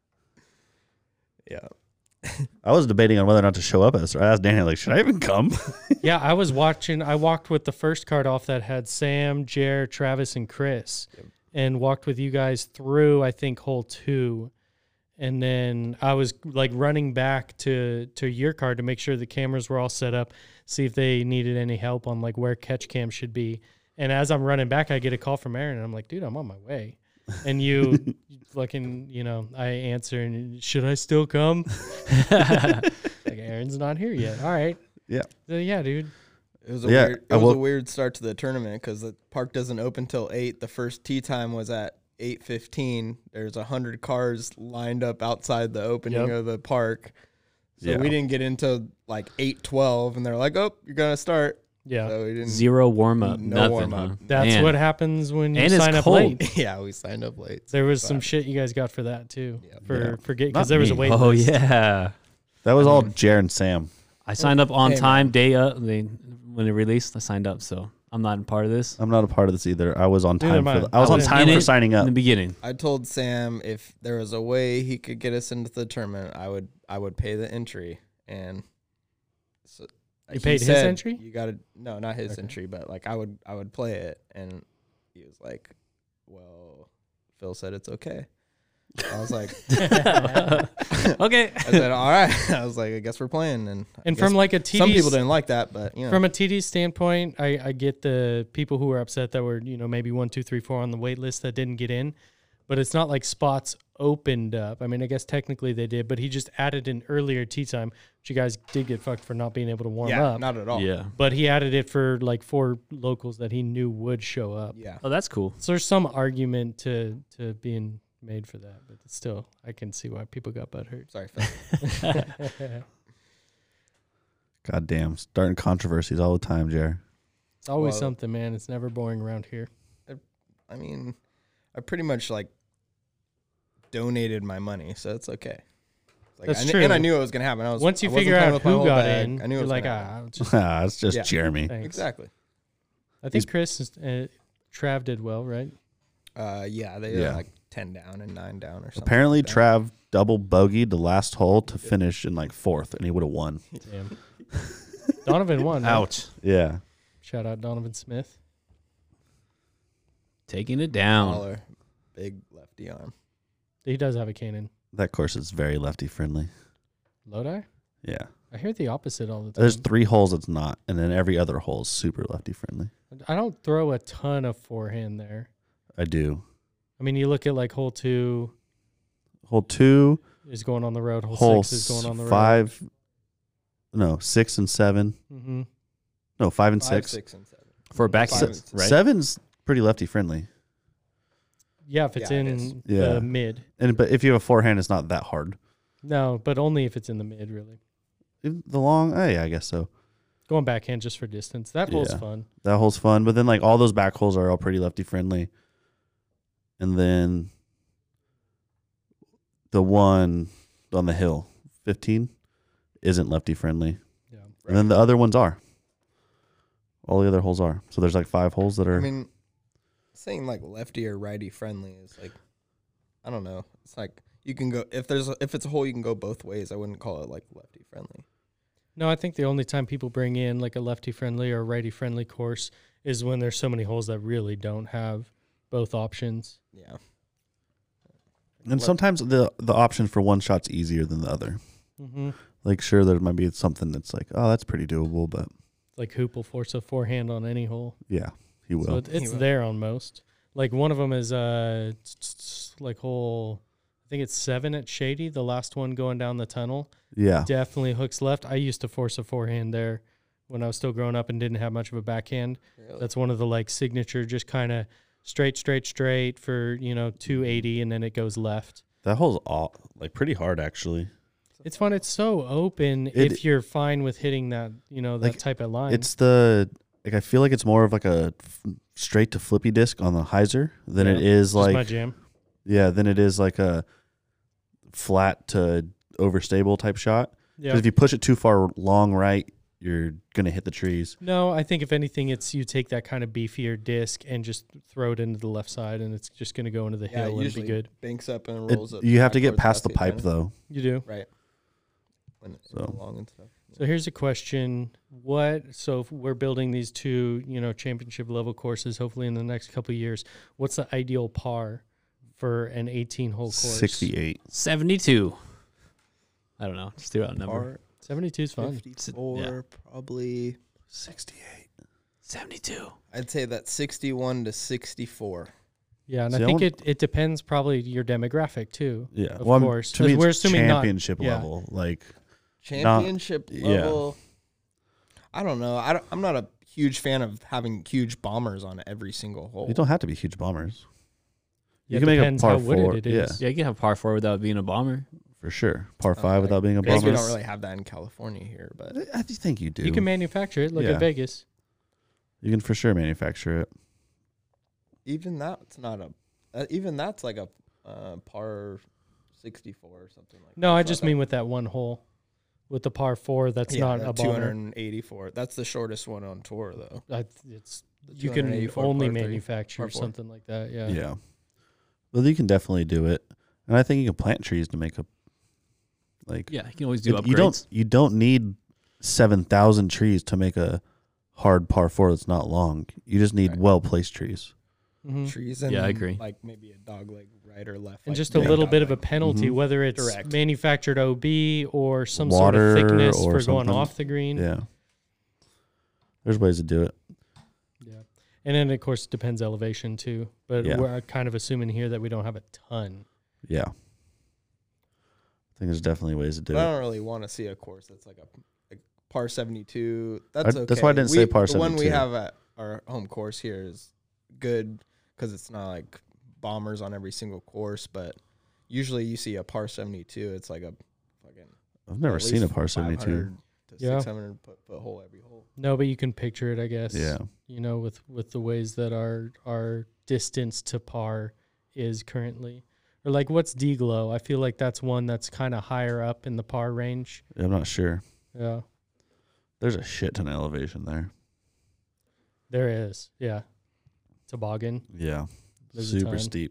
[SPEAKER 4] Yeah.
[SPEAKER 2] I was debating on whether or not to show up. As I asked Daniel, like, should I even come?
[SPEAKER 5] Yeah, I was watching. I walked with the first card off that had Sam, Jer, Travis, and Chris,
[SPEAKER 4] Yep.
[SPEAKER 5] and walked with you guys through, I think, hole two. And then I was like running back to to your card to make sure the cameras were all set up, see if they needed any help on like where catch cam should be. And as I'm running back, I get a call from Aaron, and I'm like, dude, I'm on my way. And you fucking, you know, I answer, and should I still come? Like, Aaron's not here yet. All right.
[SPEAKER 2] Yeah.
[SPEAKER 5] So, yeah, dude.
[SPEAKER 4] It was a
[SPEAKER 2] Yeah,
[SPEAKER 4] weird. It
[SPEAKER 2] I
[SPEAKER 4] was
[SPEAKER 2] will-
[SPEAKER 4] a weird start to the tournament because the park doesn't open till eight. The first tee time was at eight fifteen. There's a hundred cars lined up outside the opening
[SPEAKER 5] Yep.
[SPEAKER 4] of the park, so
[SPEAKER 2] Yeah.
[SPEAKER 4] we didn't get into like eight twelve, and they're like, "Oh, you're gonna start."
[SPEAKER 5] Yeah.
[SPEAKER 4] So we didn't.
[SPEAKER 3] Zero warm up,
[SPEAKER 4] No
[SPEAKER 3] nothing.
[SPEAKER 4] warm-up.
[SPEAKER 3] Huh?
[SPEAKER 5] That's
[SPEAKER 3] Man.
[SPEAKER 5] what happens when you
[SPEAKER 3] And it's
[SPEAKER 5] sign up
[SPEAKER 3] cold.
[SPEAKER 5] late.
[SPEAKER 4] Yeah, we signed up late.
[SPEAKER 5] There was some
[SPEAKER 4] But-
[SPEAKER 5] shit you guys got for that too.
[SPEAKER 4] Yeah.
[SPEAKER 5] For
[SPEAKER 2] Yeah.
[SPEAKER 5] for get
[SPEAKER 2] Not
[SPEAKER 5] because there was a
[SPEAKER 2] me.
[SPEAKER 5] wait
[SPEAKER 3] Oh
[SPEAKER 5] list.
[SPEAKER 3] yeah,
[SPEAKER 2] That was
[SPEAKER 3] I
[SPEAKER 2] all
[SPEAKER 3] mean-
[SPEAKER 2] Jer and Sam.
[SPEAKER 3] I signed up on
[SPEAKER 4] Hey,
[SPEAKER 3] time,
[SPEAKER 4] man.
[SPEAKER 3] day up. They when it released, I signed up. So I'm not a part of this.
[SPEAKER 2] I'm not a part of this either. I was on
[SPEAKER 5] Neither
[SPEAKER 2] time
[SPEAKER 5] am
[SPEAKER 2] for.
[SPEAKER 5] I.
[SPEAKER 2] The, I was
[SPEAKER 5] I
[SPEAKER 2] on
[SPEAKER 5] was
[SPEAKER 2] time
[SPEAKER 3] in
[SPEAKER 2] for
[SPEAKER 3] it
[SPEAKER 2] signing
[SPEAKER 3] In
[SPEAKER 2] up.
[SPEAKER 3] the beginning,
[SPEAKER 4] I told Sam if there was a way he could get us into the tournament, I would I would pay the entry. And so
[SPEAKER 5] You
[SPEAKER 4] he
[SPEAKER 5] paid his
[SPEAKER 4] said,
[SPEAKER 5] entry?
[SPEAKER 4] You got to no, not his
[SPEAKER 5] Okay.
[SPEAKER 4] entry, but like I would I would play it, and he was like, "Well, Phil said it's okay." I was like,
[SPEAKER 3] okay.
[SPEAKER 4] I said, "All right." I was like, "I guess we're playing." And I
[SPEAKER 5] And
[SPEAKER 4] guess
[SPEAKER 5] from like a T D
[SPEAKER 4] some people didn't like that, but you know,
[SPEAKER 5] from a T D standpoint, I, I get the people who were upset that were, you know, maybe one, two, three, four on the wait list that didn't get in. But it's not like spots opened up. I mean, I guess technically they did, but he just added an earlier tee time, which you guys did get fucked for not being able to warm
[SPEAKER 4] yeah,
[SPEAKER 5] up.
[SPEAKER 4] not at all.
[SPEAKER 3] Yeah.
[SPEAKER 5] But he added it for like four locals that he knew would show up.
[SPEAKER 4] yeah.
[SPEAKER 3] Oh, that's cool.
[SPEAKER 5] So there's some argument to to being made for that, but still, I can see why people got butthurt.
[SPEAKER 4] Sorry, Phil.
[SPEAKER 2] God damn, starting controversies all the time, Jer.
[SPEAKER 5] It's always
[SPEAKER 4] Well-
[SPEAKER 5] something, man. It's never boring around here.
[SPEAKER 4] I mean, I pretty much like donated my money, so it's okay. Like,
[SPEAKER 5] That's
[SPEAKER 4] I kn-
[SPEAKER 5] true.
[SPEAKER 4] And I knew it was gonna happen. I was
[SPEAKER 5] Once you
[SPEAKER 4] I wasn't
[SPEAKER 5] figure
[SPEAKER 4] playing
[SPEAKER 5] out
[SPEAKER 4] with my
[SPEAKER 5] who
[SPEAKER 4] whole
[SPEAKER 5] got
[SPEAKER 4] bag.
[SPEAKER 5] in,
[SPEAKER 4] I knew it
[SPEAKER 5] you're
[SPEAKER 4] was
[SPEAKER 5] like,
[SPEAKER 4] gonna happen.
[SPEAKER 5] ah, I'll just
[SPEAKER 2] Ah, it's just
[SPEAKER 4] Yeah.
[SPEAKER 2] Jeremy.
[SPEAKER 5] thanks.
[SPEAKER 4] Exactly.
[SPEAKER 5] I think Chris is, uh, Trav did well, right?
[SPEAKER 4] Uh, yeah, they
[SPEAKER 2] Yeah.
[SPEAKER 4] are like ten down and nine down or something.
[SPEAKER 2] Apparently,
[SPEAKER 4] like that.
[SPEAKER 2] Trav double bogeyed the last hole to finish in like fourth, and he would have won.
[SPEAKER 5] Damn. Donovan won. right?
[SPEAKER 3] Ouch.
[SPEAKER 2] Yeah.
[SPEAKER 5] Shout out Donovan Smith.
[SPEAKER 3] Taking it down.
[SPEAKER 4] Smaller, big lefty arm.
[SPEAKER 5] He does have a cannon.
[SPEAKER 2] That course is very lefty friendly.
[SPEAKER 5] Lodi?
[SPEAKER 2] Yeah.
[SPEAKER 5] I hear the opposite all the time.
[SPEAKER 2] There's three holes it's not, and then every other hole is super lefty friendly.
[SPEAKER 5] I don't throw a ton of forehand there.
[SPEAKER 2] I do.
[SPEAKER 5] I mean, you look at like hole two
[SPEAKER 2] Hole two,
[SPEAKER 5] is going on the road. Hole,
[SPEAKER 2] hole
[SPEAKER 5] six is going on the road.
[SPEAKER 2] five, no, six and seven.
[SPEAKER 5] Mm-hmm.
[SPEAKER 2] No, five and
[SPEAKER 4] Five,
[SPEAKER 2] six.
[SPEAKER 4] six, and seven.
[SPEAKER 3] For a back
[SPEAKER 4] Five
[SPEAKER 3] set,
[SPEAKER 4] and six.
[SPEAKER 3] right?
[SPEAKER 2] Seven's pretty lefty friendly.
[SPEAKER 5] Yeah, if it's
[SPEAKER 4] Yeah, it
[SPEAKER 5] in
[SPEAKER 4] is.
[SPEAKER 2] Yeah.
[SPEAKER 5] the mid.
[SPEAKER 2] And but if you have a forehand, it's not that hard.
[SPEAKER 5] No, but only if it's in the mid, really.
[SPEAKER 2] If the long, oh yeah, I guess so.
[SPEAKER 5] Going backhand just for distance. That hole's
[SPEAKER 2] Yeah.
[SPEAKER 5] fun.
[SPEAKER 2] That hole's fun, but then like all those back holes are all pretty lefty friendly. And then the one on the hill, fifteen, isn't lefty friendly.
[SPEAKER 5] Yeah.
[SPEAKER 2] And then the other ones are. All the other holes are. So there's like five holes that are.
[SPEAKER 4] I mean, saying like lefty or righty friendly is like, I don't know. It's like you can go if there's a, if it's a hole you can go both ways. I wouldn't call it like lefty friendly.
[SPEAKER 5] No, I think the only time people bring in like a lefty friendly or righty friendly course is when there's so many holes that really don't have both options.
[SPEAKER 4] Yeah.
[SPEAKER 2] and sometimes the the option for one shot's easier than the other.
[SPEAKER 5] Mm-hmm.
[SPEAKER 2] Like sure, there might be something that's like, oh, that's pretty doable, but
[SPEAKER 5] Like Hoop will force a forehand on any hole.
[SPEAKER 2] yeah, he will.
[SPEAKER 5] So it,
[SPEAKER 4] He
[SPEAKER 5] it's
[SPEAKER 4] will.
[SPEAKER 5] there on most. Like one of them is uh like hole, I think it's seven at Shady, the last one going down the tunnel.
[SPEAKER 2] Yeah.
[SPEAKER 5] Definitely hooks left. I used to force a forehand there when I was still growing up and didn't have much of a backhand.
[SPEAKER 4] Really?
[SPEAKER 5] That's one of the like signature, just kind of straight, straight, straight for, you know, two eighty, and then it goes left.
[SPEAKER 2] That hole's all, like pretty hard actually.
[SPEAKER 5] It's fun. It's so open
[SPEAKER 2] It-
[SPEAKER 5] if you're fine with hitting that, you know, that
[SPEAKER 2] Like,
[SPEAKER 5] type of line.
[SPEAKER 2] It's the like I feel like it's more of like a f- straight to flippy disc on the hyzer than it
[SPEAKER 5] Yeah,
[SPEAKER 2] is
[SPEAKER 5] just
[SPEAKER 2] like
[SPEAKER 5] my jam.
[SPEAKER 2] yeah, than it is like a flat to overstable type shot. Because
[SPEAKER 5] Yeah.
[SPEAKER 2] if you push it too far long right, you're gonna hit the trees.
[SPEAKER 5] No, I think if anything, it's you take that kind of beefier disc and just throw it into the left side, and it's just going to go into the
[SPEAKER 4] Yeah,
[SPEAKER 5] hill and be
[SPEAKER 4] usually
[SPEAKER 5] good.
[SPEAKER 4] banks up and
[SPEAKER 2] It-
[SPEAKER 4] rolls up.
[SPEAKER 2] you have to
[SPEAKER 4] back
[SPEAKER 2] get
[SPEAKER 4] towards
[SPEAKER 2] past the
[SPEAKER 4] basket
[SPEAKER 2] pipe
[SPEAKER 4] kind of-
[SPEAKER 2] though.
[SPEAKER 5] You do.
[SPEAKER 4] Right. When it's
[SPEAKER 2] So.
[SPEAKER 4] long and stuff.
[SPEAKER 5] So here's a question: What? So if we're building these two, you know, championship level courses, hopefully in the next couple of years. What's the ideal par for an eighteen hole course?
[SPEAKER 2] Sixty-eight.
[SPEAKER 3] seventy-two. I don't know. Just threw out a number.
[SPEAKER 4] Par
[SPEAKER 5] seventy-two is fun.
[SPEAKER 4] fifty-four,
[SPEAKER 3] Yeah.
[SPEAKER 4] probably.
[SPEAKER 2] Sixty-eight.
[SPEAKER 3] seventy-two.
[SPEAKER 4] I'd say that sixty-one to sixty-four.
[SPEAKER 5] Yeah, and
[SPEAKER 2] See,
[SPEAKER 5] I
[SPEAKER 2] I
[SPEAKER 5] think
[SPEAKER 2] want-
[SPEAKER 5] it, it depends probably your demographic too.
[SPEAKER 2] Yeah.
[SPEAKER 5] Of
[SPEAKER 2] well, I'm-
[SPEAKER 5] course.
[SPEAKER 2] To me,
[SPEAKER 5] We're
[SPEAKER 2] it's
[SPEAKER 5] assuming not-
[SPEAKER 2] championship
[SPEAKER 5] yeah.
[SPEAKER 2] level. Like
[SPEAKER 4] Championship
[SPEAKER 2] yeah.
[SPEAKER 4] level. I don't know. I don't, I'm not a huge fan of having huge bombers on every single hole.
[SPEAKER 2] you don't have to be huge bombers.
[SPEAKER 5] Yeah,
[SPEAKER 2] You
[SPEAKER 5] it
[SPEAKER 2] can make a
[SPEAKER 5] depends
[SPEAKER 2] par
[SPEAKER 5] how wooded
[SPEAKER 2] four.
[SPEAKER 5] it
[SPEAKER 2] Yeah,
[SPEAKER 5] is.
[SPEAKER 3] Yeah, you can have par four without being a bomber.
[SPEAKER 2] for sure. Par
[SPEAKER 4] Uh,
[SPEAKER 2] five
[SPEAKER 4] like,
[SPEAKER 2] without being a
[SPEAKER 4] I guess
[SPEAKER 2] bomber.
[SPEAKER 4] we don't really have that in California here, but
[SPEAKER 2] I do think you do.
[SPEAKER 5] You can manufacture it like
[SPEAKER 2] Yeah.
[SPEAKER 5] in Vegas.
[SPEAKER 2] You can for sure manufacture it.
[SPEAKER 4] even that's not a. Uh, even that's like a uh, par sixty-four or something like.
[SPEAKER 5] No,
[SPEAKER 4] that.
[SPEAKER 5] I
[SPEAKER 4] It's
[SPEAKER 5] just
[SPEAKER 4] not
[SPEAKER 5] mean with that one hole, with the par four. That's
[SPEAKER 4] that- yeah,
[SPEAKER 5] not
[SPEAKER 4] that
[SPEAKER 5] a
[SPEAKER 4] two
[SPEAKER 5] bomber.
[SPEAKER 4] hundred eighty-four. That's the shortest one on tour, though.
[SPEAKER 5] I, it's
[SPEAKER 4] The
[SPEAKER 5] you can
[SPEAKER 4] 284
[SPEAKER 5] only
[SPEAKER 4] par three,
[SPEAKER 5] manufacture
[SPEAKER 4] par four.
[SPEAKER 5] something like that. Yeah.
[SPEAKER 2] Yeah. Well, you can definitely do it, and I think you can plant trees to make a like.
[SPEAKER 3] Yeah, you can always do
[SPEAKER 2] it-
[SPEAKER 3] upgrades.
[SPEAKER 2] you don't. You don't need seven thousand trees to make a hard par four that's not long. You just need
[SPEAKER 4] Right.
[SPEAKER 2] well placed trees.
[SPEAKER 5] Mhm.
[SPEAKER 4] Trees and
[SPEAKER 3] Yeah, I agree.
[SPEAKER 4] like maybe a dog leg right or left,
[SPEAKER 5] And
[SPEAKER 4] like
[SPEAKER 5] just a
[SPEAKER 4] big
[SPEAKER 5] little
[SPEAKER 4] dog
[SPEAKER 5] bit of a
[SPEAKER 4] leg.
[SPEAKER 5] penalty,
[SPEAKER 2] Mhm.
[SPEAKER 5] whether it's
[SPEAKER 4] Direct.
[SPEAKER 5] manufactured O B or some
[SPEAKER 2] Water
[SPEAKER 5] sort of thickness
[SPEAKER 2] or
[SPEAKER 5] for going
[SPEAKER 2] something.
[SPEAKER 5] off the green.
[SPEAKER 2] Yeah. There's ways to do it.
[SPEAKER 5] Yeah. And then, of course, it depends elevation too. But
[SPEAKER 2] Yeah.
[SPEAKER 5] we're kind of assuming here that we don't have a ton.
[SPEAKER 2] Yeah. I think there's definitely ways to do
[SPEAKER 4] But I
[SPEAKER 2] it.
[SPEAKER 4] don't really want to see a course that's like a like par seventy-two. That's
[SPEAKER 2] I-
[SPEAKER 4] okay.
[SPEAKER 2] that's why I didn't say
[SPEAKER 4] We-
[SPEAKER 2] par
[SPEAKER 4] The one we
[SPEAKER 2] seventy-two.
[SPEAKER 4] have at our home course here is good because it's not like bombers on every single course. But usually you see a par seventy-two. It's like a fucking.
[SPEAKER 2] I've never
[SPEAKER 4] at
[SPEAKER 2] seen a
[SPEAKER 4] least
[SPEAKER 2] par seventy-two.
[SPEAKER 4] five hundred to
[SPEAKER 5] Yeah.
[SPEAKER 4] six hundred foot, foot hole every hole.
[SPEAKER 5] No, but you can picture it, I guess.
[SPEAKER 2] Yeah.
[SPEAKER 5] You know, with, with the ways that our our distance to par is currently. Or like what's D-Glow? I feel like that's one that's kind of higher up in the par range.
[SPEAKER 2] I'm not sure.
[SPEAKER 5] Yeah.
[SPEAKER 2] There's a shit ton of elevation there.
[SPEAKER 5] There is. Yeah. Toboggan.
[SPEAKER 2] Yeah.
[SPEAKER 5] There's a
[SPEAKER 2] Super
[SPEAKER 5] ton.
[SPEAKER 2] steep.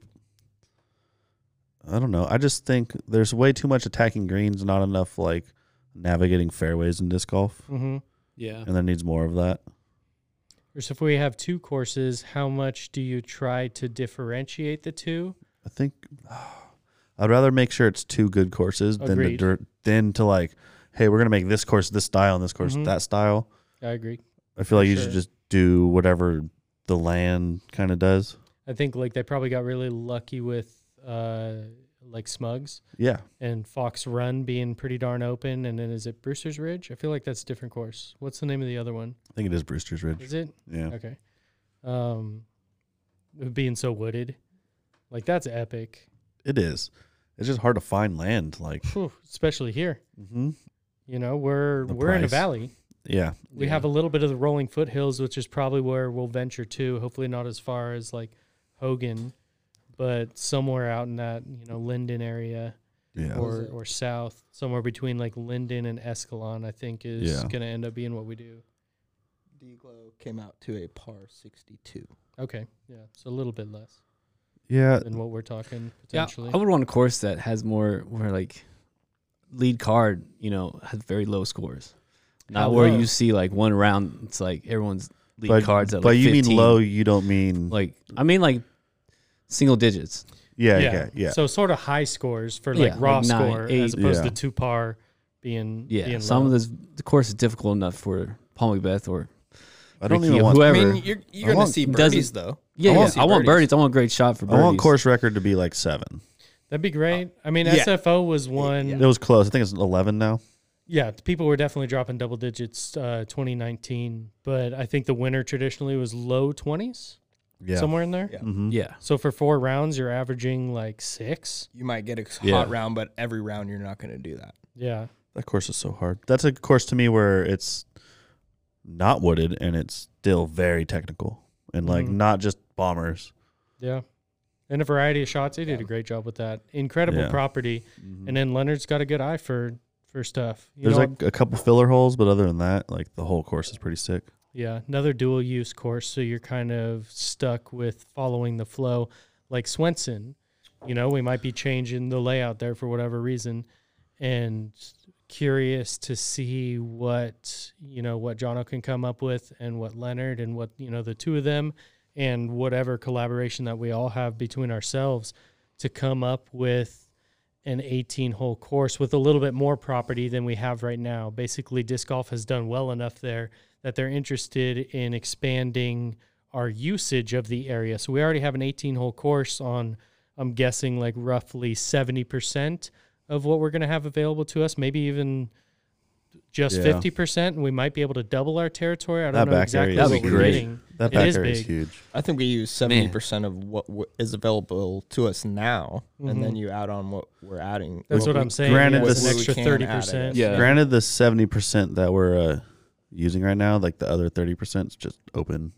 [SPEAKER 2] I don't know. I just think there's way too much attacking greens, not enough like navigating fairways in disc golf.
[SPEAKER 5] Mm-hmm.
[SPEAKER 3] Yeah.
[SPEAKER 2] And there needs more of that.
[SPEAKER 5] Or so if we have two courses, how much do you try to differentiate the two?
[SPEAKER 2] I think I'd rather make sure it's two good courses than to,
[SPEAKER 5] Agreed.
[SPEAKER 2] dir- than to like, hey, we're gonna make this course this style and this course
[SPEAKER 5] Mhm.
[SPEAKER 2] that style.
[SPEAKER 5] I agree.
[SPEAKER 2] I feel like
[SPEAKER 5] For
[SPEAKER 2] you
[SPEAKER 5] sure.
[SPEAKER 2] should just do whatever the land kind of does.
[SPEAKER 5] I think like they probably got really lucky with uh like Smugs
[SPEAKER 2] Yeah,
[SPEAKER 5] and Fox Run being pretty darn open, and then is it Brewster's Ridge? I feel like that's a different course. What's the name of the other one?
[SPEAKER 2] I think it is Brewster's Ridge.
[SPEAKER 5] Is it?
[SPEAKER 2] Yeah,
[SPEAKER 5] Okay. Um it being so wooded. Like that's epic.
[SPEAKER 2] it is. It's just hard to find land. Like,
[SPEAKER 5] Whew, especially here.
[SPEAKER 2] mm-hmm.
[SPEAKER 5] You know, we're
[SPEAKER 2] The
[SPEAKER 5] we're in a
[SPEAKER 2] price.
[SPEAKER 5] valley.
[SPEAKER 2] yeah,
[SPEAKER 5] We
[SPEAKER 3] Yeah.
[SPEAKER 5] have a little bit of the rolling foothills, which is probably where we'll venture to. Hopefully not as far as like Hogan, but somewhere out in that, you know, Linden area
[SPEAKER 2] yeah.
[SPEAKER 5] or or south, somewhere between like Linden and Escalon, I think is
[SPEAKER 2] Yeah.
[SPEAKER 5] going to end up being what we do.
[SPEAKER 4] D-Glow came out to a par sixty-two.
[SPEAKER 5] Okay. Yeah. So a little bit less
[SPEAKER 2] yeah.
[SPEAKER 5] than what we're talking
[SPEAKER 3] Yeah,
[SPEAKER 5] potentially.
[SPEAKER 3] I would want a course that has more where like lead card, you know, has very low scores. Not
[SPEAKER 5] How
[SPEAKER 3] where
[SPEAKER 5] low?
[SPEAKER 3] you see like one round, it's like everyone's lead
[SPEAKER 2] But,
[SPEAKER 3] cards at
[SPEAKER 2] but
[SPEAKER 3] like
[SPEAKER 2] you
[SPEAKER 3] fifteen.
[SPEAKER 2] mean low? You don't mean
[SPEAKER 3] Like I mean like single digits.
[SPEAKER 2] yeah, yeah, yeah.
[SPEAKER 5] So sort of high scores for like
[SPEAKER 3] Yeah,
[SPEAKER 5] raw
[SPEAKER 3] like nine,
[SPEAKER 5] score as
[SPEAKER 3] eight.
[SPEAKER 5] opposed
[SPEAKER 2] Yeah.
[SPEAKER 5] to two par being
[SPEAKER 3] Yeah,
[SPEAKER 5] being
[SPEAKER 3] some
[SPEAKER 5] low.
[SPEAKER 3] of this the course is difficult enough for Paul Macbeth or
[SPEAKER 2] I don't
[SPEAKER 3] Ricky,
[SPEAKER 2] even want.
[SPEAKER 4] I
[SPEAKER 3] whoever.
[SPEAKER 4] mean, you're you're
[SPEAKER 2] I
[SPEAKER 4] gonna
[SPEAKER 2] want-
[SPEAKER 4] see
[SPEAKER 3] doesn't-
[SPEAKER 4] birdies though.
[SPEAKER 3] yeah,
[SPEAKER 4] I
[SPEAKER 3] yeah.
[SPEAKER 4] wanna see
[SPEAKER 3] I want
[SPEAKER 4] birdies.
[SPEAKER 3] birdies. I want a great shot for
[SPEAKER 2] I
[SPEAKER 3] birdies.
[SPEAKER 2] want course record to be like seven.
[SPEAKER 5] That'd be great. I mean,
[SPEAKER 4] Yeah.
[SPEAKER 5] S F O was one.
[SPEAKER 2] It was close. I think it's eleven now.
[SPEAKER 5] Yeah, people were definitely dropping double digits uh, twenty nineteen, but I think the winner traditionally was low twenties,
[SPEAKER 2] Yeah.
[SPEAKER 5] somewhere in there.
[SPEAKER 4] Yeah.
[SPEAKER 2] Mm-hmm.
[SPEAKER 3] Yeah.
[SPEAKER 5] So for four rounds, you're averaging like six.
[SPEAKER 4] You might get a hot
[SPEAKER 2] Yeah.
[SPEAKER 4] round, but every round you're not gonna do that.
[SPEAKER 5] Yeah.
[SPEAKER 2] That course is so hard. That's a course to me where it's not wooded and it's still very technical and like
[SPEAKER 5] Mhm.
[SPEAKER 2] not just bombers.
[SPEAKER 5] Yeah. And a variety of shots. They did a great job with that. Incredible
[SPEAKER 2] Yeah.
[SPEAKER 5] property.
[SPEAKER 2] Mhm.
[SPEAKER 5] And then Leonard's got a good eye for, for stuff. You
[SPEAKER 2] There's
[SPEAKER 5] know,
[SPEAKER 2] like a couple filler holes, but other than that, like the whole course is pretty sick.
[SPEAKER 5] yeah, another dual use course. So you're kind of stuck with following the flow. Like Swenson, you know, we might be changing the layout there for whatever reason. And curious to see what, you know, what Jono can come up with and what Leonard and what, you know, the two of them and whatever collaboration that we all have between ourselves to come up with an eighteen hole course with a little bit more property than we have right now. Basically, disc golf has done well enough there that they're interested in expanding our usage of the area. So we already have an eighteen hole course on, I'm guessing, like roughly seventy percent of what we're going to have available to us, maybe even just
[SPEAKER 2] Yeah.
[SPEAKER 5] fifty percent, and we might be able to double our territory. I don't
[SPEAKER 2] That
[SPEAKER 5] know
[SPEAKER 2] back
[SPEAKER 5] exactly
[SPEAKER 2] area
[SPEAKER 3] is
[SPEAKER 5] what we're
[SPEAKER 3] great.
[SPEAKER 5] getting.
[SPEAKER 2] That
[SPEAKER 5] It
[SPEAKER 2] back
[SPEAKER 5] is
[SPEAKER 2] area is
[SPEAKER 5] big.
[SPEAKER 2] huge.
[SPEAKER 4] I think we use seventy percent of what w- is available to us now, and then
[SPEAKER 5] Mhm.
[SPEAKER 4] you add on what we're adding.
[SPEAKER 5] That's
[SPEAKER 4] what
[SPEAKER 5] what
[SPEAKER 4] we-
[SPEAKER 5] I'm saying.
[SPEAKER 2] Granted,
[SPEAKER 5] yeah, it's
[SPEAKER 2] this-
[SPEAKER 5] an extra
[SPEAKER 4] we can
[SPEAKER 5] thirty
[SPEAKER 4] add, I
[SPEAKER 5] percent.
[SPEAKER 4] guess.
[SPEAKER 3] Yeah.
[SPEAKER 2] Granted, the seventy percent that we're uh, using right now, like the other thirty percent is just open,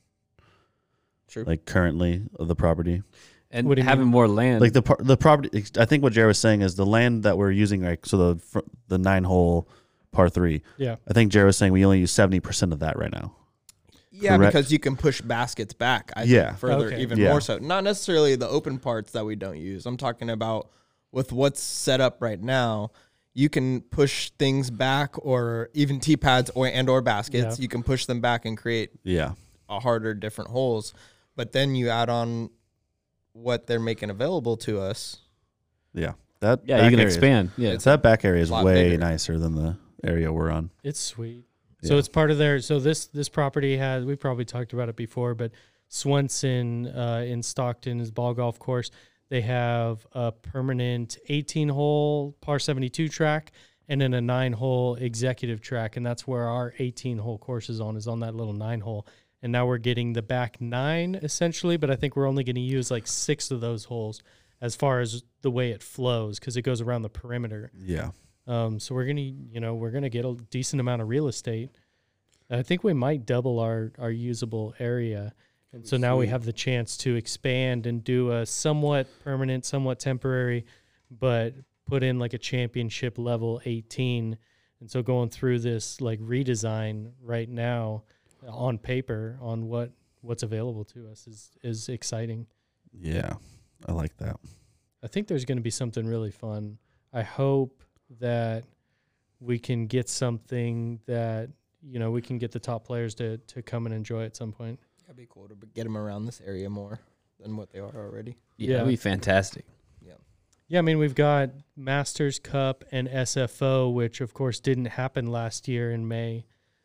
[SPEAKER 4] True.
[SPEAKER 2] like currently of the property.
[SPEAKER 3] And
[SPEAKER 5] What do you
[SPEAKER 3] having
[SPEAKER 5] mean?
[SPEAKER 3] more land.
[SPEAKER 2] Like the par- the property, I think what Jared was saying is the land that we're using, like so the fr- the nine hole par three.
[SPEAKER 5] Yeah.
[SPEAKER 2] I think Jared was saying we only use seventy percent of that right now.
[SPEAKER 4] Yeah,
[SPEAKER 2] Correct.
[SPEAKER 4] because you can push baskets back. I
[SPEAKER 2] Yeah.
[SPEAKER 4] think, further,
[SPEAKER 5] Okay.
[SPEAKER 4] even
[SPEAKER 2] Yeah.
[SPEAKER 4] more so. Not necessarily the open parts that we don't use. I'm talking about with what's set up right now. You can push things back, or even tee pads or and or baskets.
[SPEAKER 5] Yeah.
[SPEAKER 4] You can push them back and create
[SPEAKER 2] Yeah,
[SPEAKER 4] a harder, different holes. But then you add on what they're making available to us.
[SPEAKER 2] yeah. That
[SPEAKER 3] yeah,
[SPEAKER 2] back
[SPEAKER 3] you can
[SPEAKER 2] area is-
[SPEAKER 3] expand. Yeah.
[SPEAKER 2] It's that back area is
[SPEAKER 4] lot
[SPEAKER 2] way
[SPEAKER 4] bigger.
[SPEAKER 2] nicer than the area we're on.
[SPEAKER 5] It's sweet. So
[SPEAKER 2] Yeah.
[SPEAKER 5] it's part of their. So this this property has. We probably talked about it before, but Swenson uh, in Stockton is ball golf course. They have a permanent eighteen hole par seventy-two track and then a nine hole executive track, and that's where our eighteen hole course is on. Is on that little nine hole, and now we're getting the back nine essentially. But I think we're only going to use like six of those holes as far as the way it flows because it goes around the perimeter.
[SPEAKER 2] Yeah,
[SPEAKER 5] Um, so we're gonna, you know, we're gonna get a decent amount of real estate. I think we might double our our usable area, and so now we have the chance to expand and do a somewhat permanent, somewhat temporary, but put in like a championship level eighteen. And so going through this like redesign right now on paper on what what's available to us is is exciting.
[SPEAKER 2] yeah. I like that.
[SPEAKER 5] I think there's going to be something really fun. I hope that we can get something that, you know, we can get the top players to, to come and enjoy at some point.
[SPEAKER 4] That'd be cool to get them around this area more than what they are already.
[SPEAKER 3] yeah,
[SPEAKER 5] yeah.
[SPEAKER 3] that'd be fantastic.
[SPEAKER 5] Yeah, I mean, we've got Masters Cup and S F O, which of course didn't happen last year in May.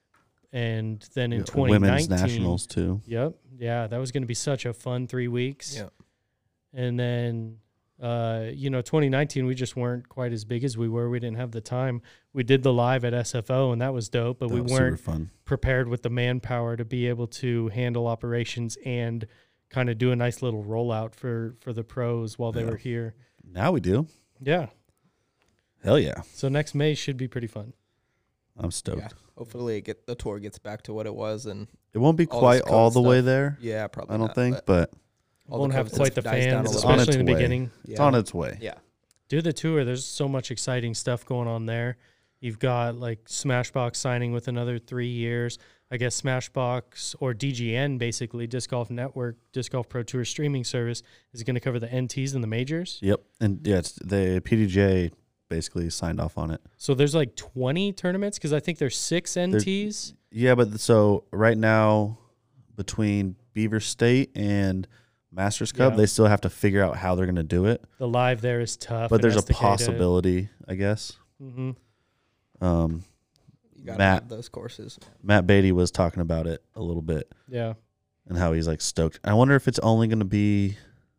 [SPEAKER 5] And then in
[SPEAKER 2] Yeah,
[SPEAKER 5] twenty
[SPEAKER 2] Women's
[SPEAKER 5] nineteen.
[SPEAKER 2] nationals too.
[SPEAKER 5] Yep. Yeah, that was going to be such a fun three weeks.
[SPEAKER 4] Yeah.
[SPEAKER 5] And then, uh, you know, twenty nineteen, we just weren't quite as big as we were. We didn't have the time. We did the live at S F O, and that was dope, but
[SPEAKER 2] That
[SPEAKER 5] we
[SPEAKER 2] was
[SPEAKER 5] weren't
[SPEAKER 2] super fun.
[SPEAKER 5] prepared with the manpower to be able to handle operations and kind of do a nice little rollout for, for the pros while they
[SPEAKER 2] Yeah.
[SPEAKER 5] were here.
[SPEAKER 2] Now we do.
[SPEAKER 5] Yeah.
[SPEAKER 2] Hell yeah.
[SPEAKER 5] So next May should be pretty fun.
[SPEAKER 2] I'm stoked.
[SPEAKER 4] Yeah. Hopefully, it get the tour gets back to what it was, and
[SPEAKER 2] It won't be
[SPEAKER 4] All
[SPEAKER 2] quite
[SPEAKER 4] this
[SPEAKER 2] all
[SPEAKER 4] COVID
[SPEAKER 2] the way
[SPEAKER 4] stuff.
[SPEAKER 2] there.
[SPEAKER 4] yeah, probably.
[SPEAKER 2] I don't
[SPEAKER 4] not,
[SPEAKER 2] think,
[SPEAKER 4] but
[SPEAKER 2] but
[SPEAKER 4] all
[SPEAKER 5] Won't
[SPEAKER 4] the
[SPEAKER 5] have
[SPEAKER 4] COVID
[SPEAKER 5] quite the
[SPEAKER 4] stuff dies down
[SPEAKER 5] fans,
[SPEAKER 4] a
[SPEAKER 2] It's on
[SPEAKER 4] little
[SPEAKER 5] especially in
[SPEAKER 2] its
[SPEAKER 5] the
[SPEAKER 2] way.
[SPEAKER 5] beginning.
[SPEAKER 4] bit.
[SPEAKER 2] it's
[SPEAKER 4] Yeah.
[SPEAKER 2] on its way.
[SPEAKER 4] Yeah.
[SPEAKER 5] Do the tour. There's so much exciting stuff going on there. You've got like Smashbox signing with another three years. I guess Smashbox or D G N, basically Disc Golf Network, Disc Golf Pro Tour streaming service, is going to cover the N Ts and the majors.
[SPEAKER 2] Yep. And yeah, it's, the P D J basically signed off on it.
[SPEAKER 5] So there's like twenty tournaments because I think there's six N Ts.
[SPEAKER 2] Yeah, but th- so right now between Beaver State and Masters Cup,
[SPEAKER 5] Yeah.
[SPEAKER 2] they still have to figure out how they're going to do it.
[SPEAKER 5] The live there is tough.
[SPEAKER 2] But
[SPEAKER 5] in
[SPEAKER 2] there's a
[SPEAKER 5] Estacada.
[SPEAKER 2] possibility, I guess.
[SPEAKER 5] Mhm.
[SPEAKER 2] Um,
[SPEAKER 4] You gotta
[SPEAKER 2] Matt-
[SPEAKER 4] have those courses.
[SPEAKER 2] Matt Beatty was talking about it a little bit
[SPEAKER 5] Yeah.
[SPEAKER 2] and how he's like stoked. I wonder if it's only going to be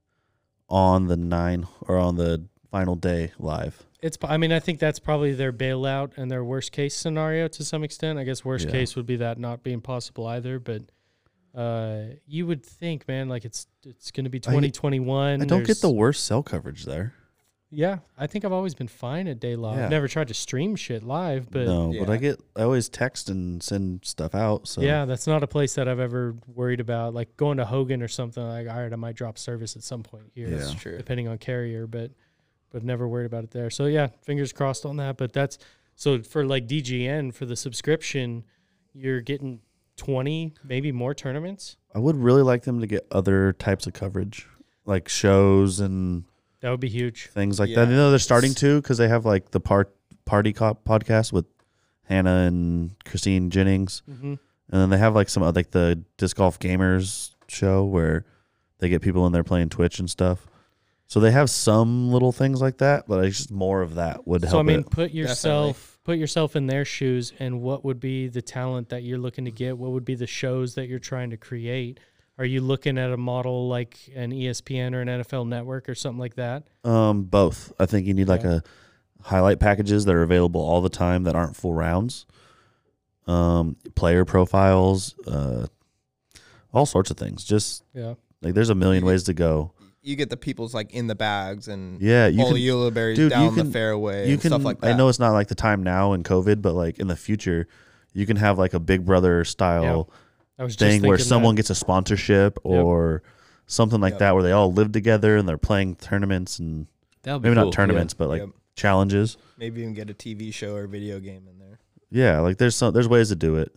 [SPEAKER 2] on the nine or on the final day live.
[SPEAKER 5] It's. I mean, I think that's probably their bailout and their worst case scenario to some extent. I guess worst
[SPEAKER 2] Yeah.
[SPEAKER 5] case would be that not being possible either. But uh, you would think, man, like it's it's going to be twenty twenty-one.
[SPEAKER 2] I don't get
[SPEAKER 5] There's-
[SPEAKER 2] the worst cell coverage there.
[SPEAKER 5] Yeah, I think I've always been fine at day live.
[SPEAKER 2] Yeah.
[SPEAKER 5] Never tried to stream shit live, but
[SPEAKER 2] no, but I
[SPEAKER 4] Yeah.
[SPEAKER 2] get I always text and send stuff out. So
[SPEAKER 5] yeah, that's not a place that I've ever worried about. Like going to Hogan or something, like all right, I might drop service at some point here,
[SPEAKER 2] Yeah.
[SPEAKER 4] That's true.
[SPEAKER 5] depending on carrier, but but never worried about it there. So yeah, fingers crossed on that. But that's so for like D G N for the subscription, you're getting twenty, maybe more tournaments.
[SPEAKER 2] I would really like them to get other types of coverage, like shows and
[SPEAKER 5] That would be huge.
[SPEAKER 2] things like
[SPEAKER 4] Yeah.
[SPEAKER 2] that. You know, they're starting to because they have like the part party cop podcast with Hannah and Christine Jennings,
[SPEAKER 5] Mm-hmm.
[SPEAKER 2] and then they have like some other- like the disc golf gamers show where they get people in there playing Twitch and stuff. So they have some little things like that, but it's just more of that would help.
[SPEAKER 5] So I mean,
[SPEAKER 2] it.
[SPEAKER 5] put yourself put yourself in their shoes, and what would be the talent that you're looking to get? What would be the shows that you're trying to create? Are you looking at a model like an E S P N or an N F L Network or something like that?
[SPEAKER 2] Um, both. I think you need like
[SPEAKER 5] Yeah.
[SPEAKER 2] a highlight packages that are available all the time that aren't full rounds. Um, player profiles, uh, all sorts of things. Just
[SPEAKER 5] Yeah.
[SPEAKER 2] like there's a million ways to go.
[SPEAKER 4] You get the people's like in the bags and
[SPEAKER 2] Yeah, you
[SPEAKER 4] all
[SPEAKER 2] can.
[SPEAKER 4] Ulibarri's
[SPEAKER 2] dude, you
[SPEAKER 4] down
[SPEAKER 2] can-
[SPEAKER 4] the fairway
[SPEAKER 2] You
[SPEAKER 4] and
[SPEAKER 2] can.
[SPEAKER 4] stuff like that.
[SPEAKER 2] I know it's not like the time now in COVID, but like in the future, you can have like a Big Brother style
[SPEAKER 5] I was just
[SPEAKER 2] thing where
[SPEAKER 5] thinking
[SPEAKER 2] someone
[SPEAKER 5] that.
[SPEAKER 2] gets a sponsorship or something like
[SPEAKER 4] Yep.
[SPEAKER 2] that, where they all live together and they're playing tournaments and
[SPEAKER 3] That would be
[SPEAKER 2] maybe
[SPEAKER 3] cool.
[SPEAKER 2] not tournaments, but like
[SPEAKER 4] Yep.
[SPEAKER 2] challenges.
[SPEAKER 4] Maybe even get a T V show or video game in there.
[SPEAKER 2] Yeah, like there's some there's ways to do it.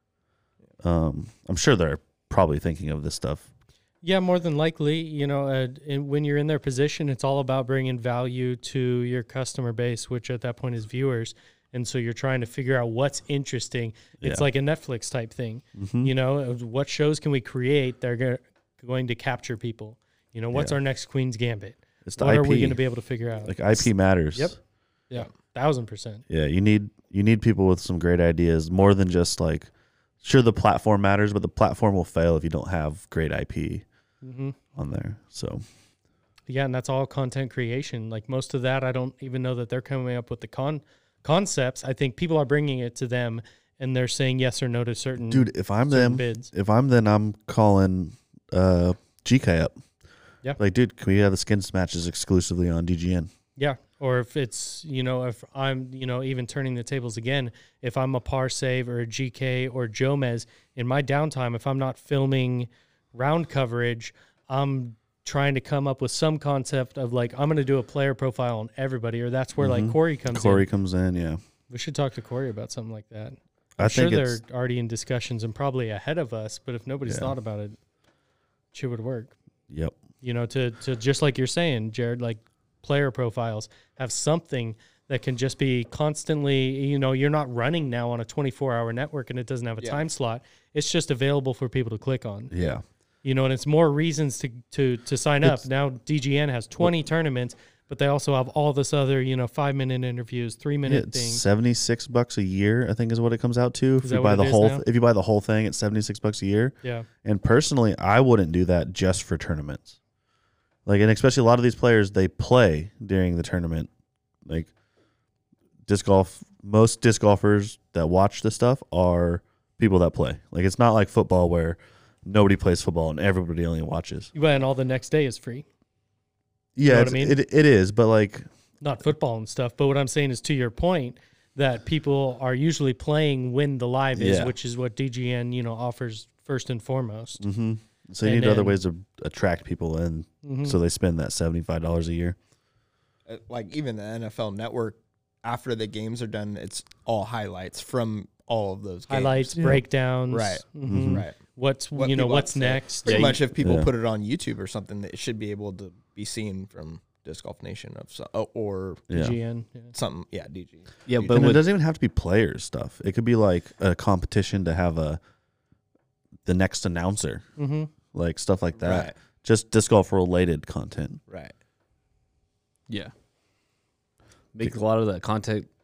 [SPEAKER 2] Um, I'm sure they're probably thinking of this stuff.
[SPEAKER 5] Yeah, more than likely, you know, uh, and when you're in their position, it's all about bringing value to your customer base, which at that point is viewers. And so you're trying to figure out what's interesting. It's
[SPEAKER 2] Yeah.
[SPEAKER 5] like a Netflix type thing.
[SPEAKER 2] Mhm.
[SPEAKER 5] You know, of what shows can we create that are go- going to capture people? You know, what's
[SPEAKER 2] Yeah.
[SPEAKER 5] our next Queen's Gambit?
[SPEAKER 2] It's the
[SPEAKER 5] What
[SPEAKER 2] I P.
[SPEAKER 5] are we going to be able to figure out?
[SPEAKER 2] Like I P matters.
[SPEAKER 5] Yep. Yeah, thousand percent.
[SPEAKER 2] Yeah, you need you need people with some great ideas more than just like. Sure, the platform matters, but the platform will fail if you don't have great I P
[SPEAKER 5] Mm-hmm.
[SPEAKER 2] on there. So
[SPEAKER 5] Yeah, and that's all content creation. Like most of that, I don't even know that they're coming up with the con concepts. I think people are bringing it to them, and they're saying yes or no to certain
[SPEAKER 2] dude, if I'm
[SPEAKER 5] certain
[SPEAKER 2] them,
[SPEAKER 5] bids.
[SPEAKER 2] if I'm then I'm calling uh, G K up.
[SPEAKER 5] Yeah.
[SPEAKER 2] Like, dude, can we have the skins matches exclusively on D G N?
[SPEAKER 5] Yeah, or if it's, you know, if I'm, you know, even turning the tables again, if I'm a Par Save or a G K or Jomez, in my downtime, if I'm not filming round coverage, I'm trying to come up with some concept of like, I'm going to do a player profile on everybody, or that's where like
[SPEAKER 2] Mhm.
[SPEAKER 5] Corey comes
[SPEAKER 2] Corey
[SPEAKER 5] in.
[SPEAKER 2] comes in, yeah.
[SPEAKER 5] We should talk to Corey about something like that. I'm
[SPEAKER 2] I
[SPEAKER 5] sure
[SPEAKER 2] think
[SPEAKER 5] they're
[SPEAKER 2] it's
[SPEAKER 5] already in discussions and probably ahead of us, but if nobody's
[SPEAKER 2] Yeah.
[SPEAKER 5] thought about it, shit would work.
[SPEAKER 2] yep.
[SPEAKER 5] You know, to to just like you're saying, Jared, like player profiles have something that can just be constantly, you know, you're not running now on a twenty-four hour network and it doesn't have a
[SPEAKER 4] Yeah.
[SPEAKER 5] time slot. It's just available for people to click on.
[SPEAKER 2] Yeah.
[SPEAKER 5] You know, and it's more reasons to to to sign up. Now D G N has twenty tournaments, but they also have all this other, you know, five minute interviews, three
[SPEAKER 2] Yeah,
[SPEAKER 5] minute
[SPEAKER 2] it's
[SPEAKER 5] things.
[SPEAKER 2] seventy-six bucks a year, I think is what it comes out to. If
[SPEAKER 5] Is
[SPEAKER 2] you
[SPEAKER 5] that
[SPEAKER 2] buy
[SPEAKER 5] what
[SPEAKER 2] the
[SPEAKER 5] it is
[SPEAKER 2] whole
[SPEAKER 5] now?
[SPEAKER 2] th- if you buy the whole thing, it's seventy-six bucks a year.
[SPEAKER 5] Yeah.
[SPEAKER 2] And personally, I wouldn't do that just for tournaments. Like, and especially a lot of these players, they play during the tournament. Like disc golf, most disc golfers that watch this stuff are people that play. Like, it's not like football where nobody plays football and everybody only watches.
[SPEAKER 5] Well, and all the next day is free.
[SPEAKER 2] Yeah,
[SPEAKER 5] know what
[SPEAKER 2] it's,
[SPEAKER 5] I mean?
[SPEAKER 2] it it is, but like,
[SPEAKER 5] Not football and stuff, but what I'm saying is to your point that people are usually playing when the live is,
[SPEAKER 2] Yeah.
[SPEAKER 5] which is what D G N, you know, offers first and foremost.
[SPEAKER 2] hmm so you
[SPEAKER 5] And
[SPEAKER 2] need other
[SPEAKER 5] then-
[SPEAKER 2] ways to attract people in,
[SPEAKER 5] Mhm.
[SPEAKER 2] so they spend that seventy-five dollars a year.
[SPEAKER 4] Uh, Like even the N F L Network, after the games are done, it's all highlights from all of those games.
[SPEAKER 5] Highlights,
[SPEAKER 2] Yeah.
[SPEAKER 5] breakdowns,
[SPEAKER 4] Right.
[SPEAKER 5] mhm.
[SPEAKER 4] Right.
[SPEAKER 5] What's
[SPEAKER 4] What
[SPEAKER 5] you know
[SPEAKER 4] people
[SPEAKER 5] what's
[SPEAKER 4] have to say.
[SPEAKER 5] next?
[SPEAKER 4] Pretty
[SPEAKER 3] Yeah,
[SPEAKER 4] much, if people
[SPEAKER 2] Yeah.
[SPEAKER 4] put it on YouTube or something, it should be able to be seen from Disc Golf Nation of so, oh, or
[SPEAKER 2] Yeah.
[SPEAKER 5] D G N. Yeah.
[SPEAKER 4] something. Yeah, D G.
[SPEAKER 3] Yeah,
[SPEAKER 4] YouTube.
[SPEAKER 3] but
[SPEAKER 2] And it
[SPEAKER 3] with,
[SPEAKER 2] doesn't even have to be players stuff. It could be like a competition to have a the next announcer,
[SPEAKER 5] Mm-hmm.
[SPEAKER 2] like stuff like that.
[SPEAKER 4] Right.
[SPEAKER 2] Just disc golf related content.
[SPEAKER 4] Right.
[SPEAKER 3] yeah, make a lot of that content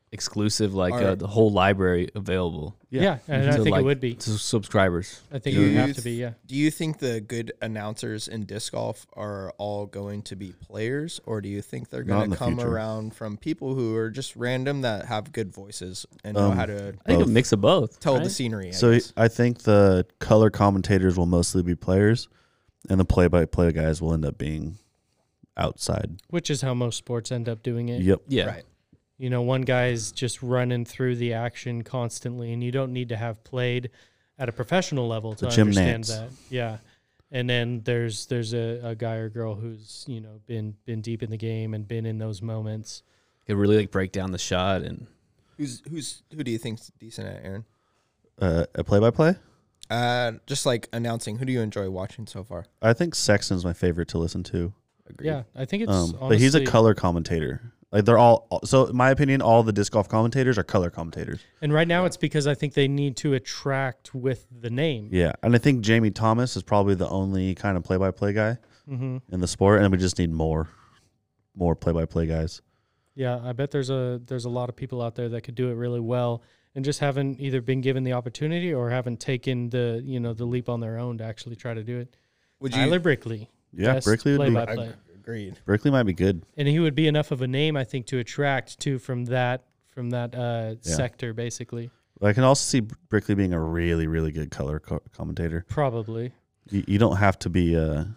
[SPEAKER 3] exclusive, like
[SPEAKER 4] Are-
[SPEAKER 3] uh, the whole library available
[SPEAKER 5] Yeah, and I
[SPEAKER 3] to,
[SPEAKER 5] think
[SPEAKER 3] like,
[SPEAKER 5] it would be.
[SPEAKER 3] to subscribers.
[SPEAKER 5] I think
[SPEAKER 4] Do
[SPEAKER 5] it would
[SPEAKER 4] you
[SPEAKER 5] have to be. Yeah.
[SPEAKER 4] Do you think the good announcers in disc golf are all going to be players, or do you think they're
[SPEAKER 2] Not
[SPEAKER 4] going
[SPEAKER 2] in
[SPEAKER 4] to
[SPEAKER 2] the
[SPEAKER 4] come
[SPEAKER 2] future.
[SPEAKER 4] around from people who are just random that have good voices and know
[SPEAKER 2] Um,
[SPEAKER 4] how to
[SPEAKER 3] I think
[SPEAKER 2] Both.
[SPEAKER 3] a mix of both.
[SPEAKER 4] tell
[SPEAKER 3] right?
[SPEAKER 4] the scenery? I
[SPEAKER 2] So
[SPEAKER 4] guess.
[SPEAKER 2] I think the color commentators will mostly be players, and the play-by-play guys will end up being outside.
[SPEAKER 5] Which is how most sports end up doing it.
[SPEAKER 2] Yep.
[SPEAKER 3] yeah,
[SPEAKER 4] Right.
[SPEAKER 5] You know, one guy's just running through the action constantly, and you don't need to have played at a professional level to
[SPEAKER 2] The Jim
[SPEAKER 5] understand
[SPEAKER 2] Nantz.
[SPEAKER 5] that. Yeah. And then there's there's a, a guy or girl who's, you know, been been deep in the game and been in those moments.
[SPEAKER 3] could really like break down the shot and
[SPEAKER 4] Who's who's who do you think's decent at, Aaron?
[SPEAKER 2] Uh, a play-by-play.
[SPEAKER 4] Uh, just like announcing. Who do you enjoy watching so far?
[SPEAKER 2] I think Sexton's my favorite to listen to.
[SPEAKER 4] Agreed.
[SPEAKER 5] Yeah, I think it's
[SPEAKER 2] Um,
[SPEAKER 5] honestly,
[SPEAKER 2] but he's a color commentator. Like they're all. So in my opinion, all the disc golf commentators are color commentators.
[SPEAKER 5] and right now it's because I think they need to attract with the name.
[SPEAKER 2] Yeah, and I think Jamie Thomas is probably the only kind of play-by-play guy
[SPEAKER 5] hmm
[SPEAKER 2] in the sport, and we just need more, more play-by-play guys.
[SPEAKER 5] Yeah, I bet there's a there's a lot of people out there that could do it really well and just haven't either been given the opportunity or haven't taken the you know the leap on their own to actually try to do it.
[SPEAKER 4] Would you?
[SPEAKER 5] Tyler Brickley,
[SPEAKER 2] Yeah,
[SPEAKER 5] best
[SPEAKER 2] Brickley would be.
[SPEAKER 5] play-by-play.
[SPEAKER 4] Ag- Agreed.
[SPEAKER 2] Brickley might be good.
[SPEAKER 5] And he would be enough of a name, I think, to attract too from that from that uh,
[SPEAKER 2] Yeah.
[SPEAKER 5] sector, basically.
[SPEAKER 2] I can also see Brickley being a really, really good color co- commentator.
[SPEAKER 5] Probably.
[SPEAKER 2] You, you don't have to be a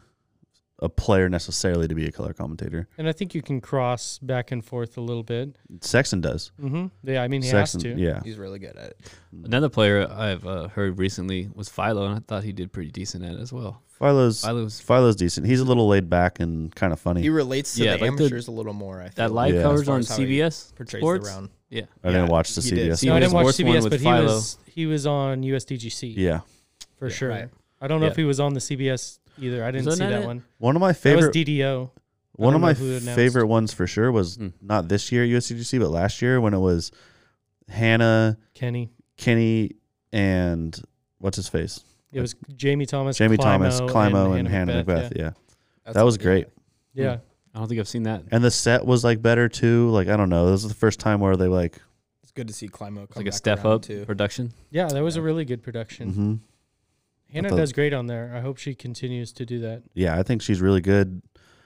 [SPEAKER 2] a player necessarily to be a color commentator.
[SPEAKER 5] And I think you can cross back and forth a little bit.
[SPEAKER 2] Sexton does.
[SPEAKER 5] hmm Yeah, I mean, he
[SPEAKER 2] Sexton,
[SPEAKER 5] has to.
[SPEAKER 2] yeah.
[SPEAKER 4] He's really good at it.
[SPEAKER 3] another player I've uh, heard recently was Philo, and I thought he did pretty decent at it as well.
[SPEAKER 2] Philo's
[SPEAKER 3] Philo's
[SPEAKER 2] Philo's decent. He's a little laid back and kind of funny.
[SPEAKER 4] He relates to
[SPEAKER 3] Yeah,
[SPEAKER 4] the
[SPEAKER 3] like the-
[SPEAKER 4] amateurs a little more. I think
[SPEAKER 3] that live
[SPEAKER 2] Yeah.
[SPEAKER 3] covers
[SPEAKER 4] As far
[SPEAKER 3] on
[SPEAKER 4] as how
[SPEAKER 3] C
[SPEAKER 4] he
[SPEAKER 3] B S
[SPEAKER 4] portrays
[SPEAKER 3] Sports.
[SPEAKER 4] the round.
[SPEAKER 3] Yeah,
[SPEAKER 2] I didn't
[SPEAKER 4] Yeah,
[SPEAKER 2] watch the
[SPEAKER 4] he
[SPEAKER 2] C B S.
[SPEAKER 3] did.
[SPEAKER 5] No, I didn't watch
[SPEAKER 3] Sports
[SPEAKER 5] C B
[SPEAKER 3] one
[SPEAKER 5] S,
[SPEAKER 3] with
[SPEAKER 5] but he
[SPEAKER 3] Philo.
[SPEAKER 5] was he was on U S D G C
[SPEAKER 2] Yeah.
[SPEAKER 5] for
[SPEAKER 4] Yeah,
[SPEAKER 5] sure.
[SPEAKER 4] right.
[SPEAKER 5] I don't know
[SPEAKER 3] Yeah.
[SPEAKER 5] if he was on the C B S either. I didn't
[SPEAKER 3] Wasn't
[SPEAKER 5] see
[SPEAKER 3] that
[SPEAKER 5] that
[SPEAKER 3] it?
[SPEAKER 5] one.
[SPEAKER 2] One of my
[SPEAKER 5] That was
[SPEAKER 2] favorite
[SPEAKER 5] D D O.
[SPEAKER 2] one
[SPEAKER 5] I
[SPEAKER 2] of
[SPEAKER 5] don't
[SPEAKER 2] my
[SPEAKER 5] know who announced.
[SPEAKER 2] favorite ones for sure was
[SPEAKER 3] Hmm.
[SPEAKER 2] not this year at U S D G C, but last year when it was Hannah,
[SPEAKER 5] Kenny.
[SPEAKER 2] Kenny, and what's his face?
[SPEAKER 5] It was Jamie Thomas,
[SPEAKER 2] Jamie
[SPEAKER 5] Climo,
[SPEAKER 2] Thomas, Climo, and,
[SPEAKER 5] Hannah
[SPEAKER 2] Hannah
[SPEAKER 5] Macbeth.
[SPEAKER 2] Macbeth. Yeah.
[SPEAKER 4] That's
[SPEAKER 2] That was
[SPEAKER 4] good.
[SPEAKER 2] great.
[SPEAKER 5] Yeah. yeah.
[SPEAKER 3] I don't think I've seen that.
[SPEAKER 2] And the set was like better too. Like I don't know. This is the first time where they like
[SPEAKER 4] It's good to see Climo come
[SPEAKER 3] It's like a
[SPEAKER 4] back
[SPEAKER 3] step
[SPEAKER 4] around
[SPEAKER 3] up
[SPEAKER 4] too.
[SPEAKER 3] production.
[SPEAKER 5] Yeah, that was a
[SPEAKER 4] Yeah.
[SPEAKER 5] really good production.
[SPEAKER 2] mhm.
[SPEAKER 5] Hannah
[SPEAKER 2] thought-
[SPEAKER 5] does great on there. I hope she continues to do that.
[SPEAKER 2] Yeah, I think she's really good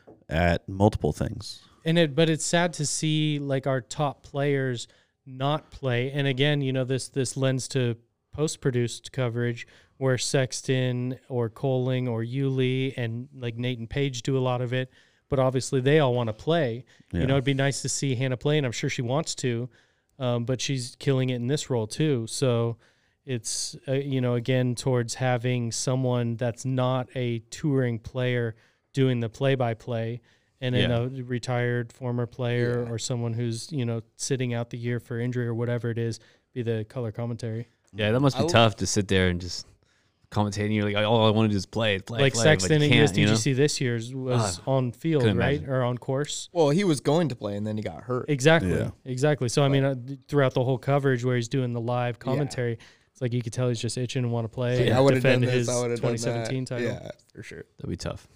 [SPEAKER 2] at multiple things.
[SPEAKER 5] And it, but it's sad to see like our top players not play. And again, you know, this this lends to post-produced coverage where Sexton or Coling or Yuli and like Nate and Page do a lot of it. But obviously, they all want to play.
[SPEAKER 2] Yeah.
[SPEAKER 5] You know, it'd be nice to see Hannah play, and I'm sure she wants to. Um, but she's killing it in this role too. So it's uh, you know, again, towards having someone that's not a touring player doing the play-by-play, and then
[SPEAKER 3] Yeah.
[SPEAKER 5] a retired former player
[SPEAKER 4] Yeah.
[SPEAKER 5] or someone who's you know sitting out the year for injury or whatever it is be the color commentary.
[SPEAKER 3] Yeah, that must be
[SPEAKER 4] I l-
[SPEAKER 3] tough to sit there and just commentate. And you're like, all I want to do is play, play,
[SPEAKER 5] like
[SPEAKER 3] play.
[SPEAKER 5] Sexton
[SPEAKER 3] but
[SPEAKER 5] at
[SPEAKER 3] you can't, you know?
[SPEAKER 5] U S D G C this year's was
[SPEAKER 3] Ah,
[SPEAKER 5] on field,
[SPEAKER 3] couldn't
[SPEAKER 5] right,
[SPEAKER 3] imagine.
[SPEAKER 5] or on course.
[SPEAKER 4] Well, he was going to play and then he got hurt.
[SPEAKER 5] Exactly.
[SPEAKER 2] Yeah.
[SPEAKER 5] Exactly. So I mean, uh, throughout the whole coverage where he's doing the live commentary, it's like you could tell he's just itching and want to play.
[SPEAKER 4] Yeah,
[SPEAKER 5] and
[SPEAKER 4] I would have done
[SPEAKER 5] defend
[SPEAKER 4] this.
[SPEAKER 5] his
[SPEAKER 4] I would have done
[SPEAKER 5] twenty seventeen
[SPEAKER 4] that.
[SPEAKER 5] title.
[SPEAKER 4] Yeah, for sure.
[SPEAKER 3] That'd be tough.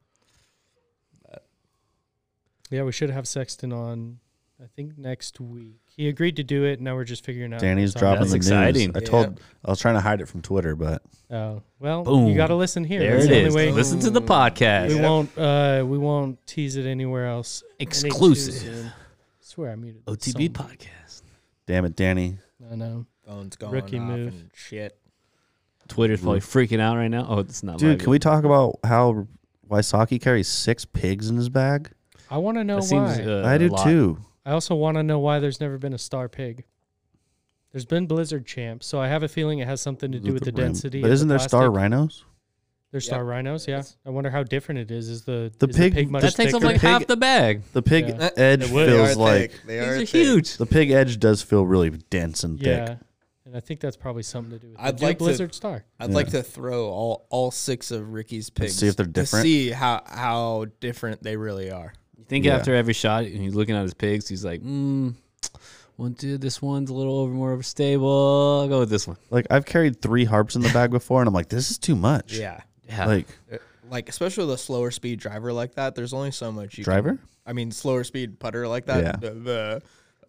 [SPEAKER 5] Yeah, we should have Sexton on. I think next week. He agreed to do it. Now we're just figuring out.
[SPEAKER 2] Danny's
[SPEAKER 5] what time.
[SPEAKER 2] dropping
[SPEAKER 3] That's
[SPEAKER 2] the
[SPEAKER 3] exciting.
[SPEAKER 2] news. I
[SPEAKER 4] Yeah.
[SPEAKER 2] told I was trying to hide it from Twitter, but
[SPEAKER 5] Oh well,
[SPEAKER 3] Boom.
[SPEAKER 5] you got to listen here.
[SPEAKER 3] There
[SPEAKER 5] That's
[SPEAKER 3] it
[SPEAKER 5] the only
[SPEAKER 3] is.
[SPEAKER 5] way.
[SPEAKER 3] Listen to the podcast.
[SPEAKER 5] We won't. Uh, we won't tease it anywhere else. any too
[SPEAKER 3] Exclusive.
[SPEAKER 5] soon. I swear I muted.
[SPEAKER 3] O T B
[SPEAKER 5] some-
[SPEAKER 3] podcast.
[SPEAKER 2] damn it, Danny.
[SPEAKER 5] I know.
[SPEAKER 4] Phone's going
[SPEAKER 5] Rookie
[SPEAKER 4] off
[SPEAKER 5] move.
[SPEAKER 4] and shit.
[SPEAKER 3] Twitter's probably freaking out right now. Oh, it's not.
[SPEAKER 2] Dude,
[SPEAKER 3] live
[SPEAKER 2] can
[SPEAKER 3] yet.
[SPEAKER 2] we talk about how Wysocki carries six pigs in his bag?
[SPEAKER 5] I want to know
[SPEAKER 3] That
[SPEAKER 5] why.
[SPEAKER 3] seems, uh,
[SPEAKER 2] I
[SPEAKER 3] a
[SPEAKER 2] do
[SPEAKER 3] lot.
[SPEAKER 2] too.
[SPEAKER 5] I also want to know why there's never been a star pig. There's been Blizzard champs, so I have a feeling it has something to do with the
[SPEAKER 2] rim.
[SPEAKER 5] density.
[SPEAKER 2] But
[SPEAKER 5] of
[SPEAKER 2] isn't
[SPEAKER 5] the
[SPEAKER 2] there star
[SPEAKER 5] plastic.
[SPEAKER 2] rhinos?
[SPEAKER 5] There's star
[SPEAKER 4] Yep.
[SPEAKER 5] rhinos, yeah.
[SPEAKER 4] Yes.
[SPEAKER 5] I wonder how different it is. Is the
[SPEAKER 2] The
[SPEAKER 5] is
[SPEAKER 2] pig-
[SPEAKER 5] the pig much
[SPEAKER 3] That takes up
[SPEAKER 5] thicker?
[SPEAKER 3] like
[SPEAKER 2] pig-
[SPEAKER 3] half the bag.
[SPEAKER 2] The pig
[SPEAKER 5] Yeah.
[SPEAKER 2] edge
[SPEAKER 5] It would.
[SPEAKER 4] They
[SPEAKER 2] feels
[SPEAKER 4] are
[SPEAKER 2] like
[SPEAKER 4] thick. They
[SPEAKER 3] These
[SPEAKER 4] are
[SPEAKER 3] are
[SPEAKER 4] thick.
[SPEAKER 3] huge.
[SPEAKER 2] the pig edge does feel really dense and thick.
[SPEAKER 5] yeah, and I think that's probably something to do with
[SPEAKER 4] I'd
[SPEAKER 5] the
[SPEAKER 4] like to-
[SPEAKER 5] Blizzard star.
[SPEAKER 4] I'd
[SPEAKER 2] Yeah.
[SPEAKER 4] like to throw all, all six of Ricky's pigs
[SPEAKER 2] see if they're different?
[SPEAKER 4] To see how how different they really are.
[SPEAKER 3] You think
[SPEAKER 2] Yeah.
[SPEAKER 3] after every shot, and he's looking at his pigs, he's like, hmm, one, two, this one's a little over more of a stable. I'll go with this one.
[SPEAKER 2] Like I've carried three harps in the bag before, and I'm like, this is too much.
[SPEAKER 4] Yeah.
[SPEAKER 3] Yeah.
[SPEAKER 2] Like
[SPEAKER 4] Uh, Like especially with a slower speed driver like that, there's only so much you
[SPEAKER 2] driver.
[SPEAKER 4] Can, I mean, slower speed putter like that.
[SPEAKER 2] Yeah.
[SPEAKER 4] The, the-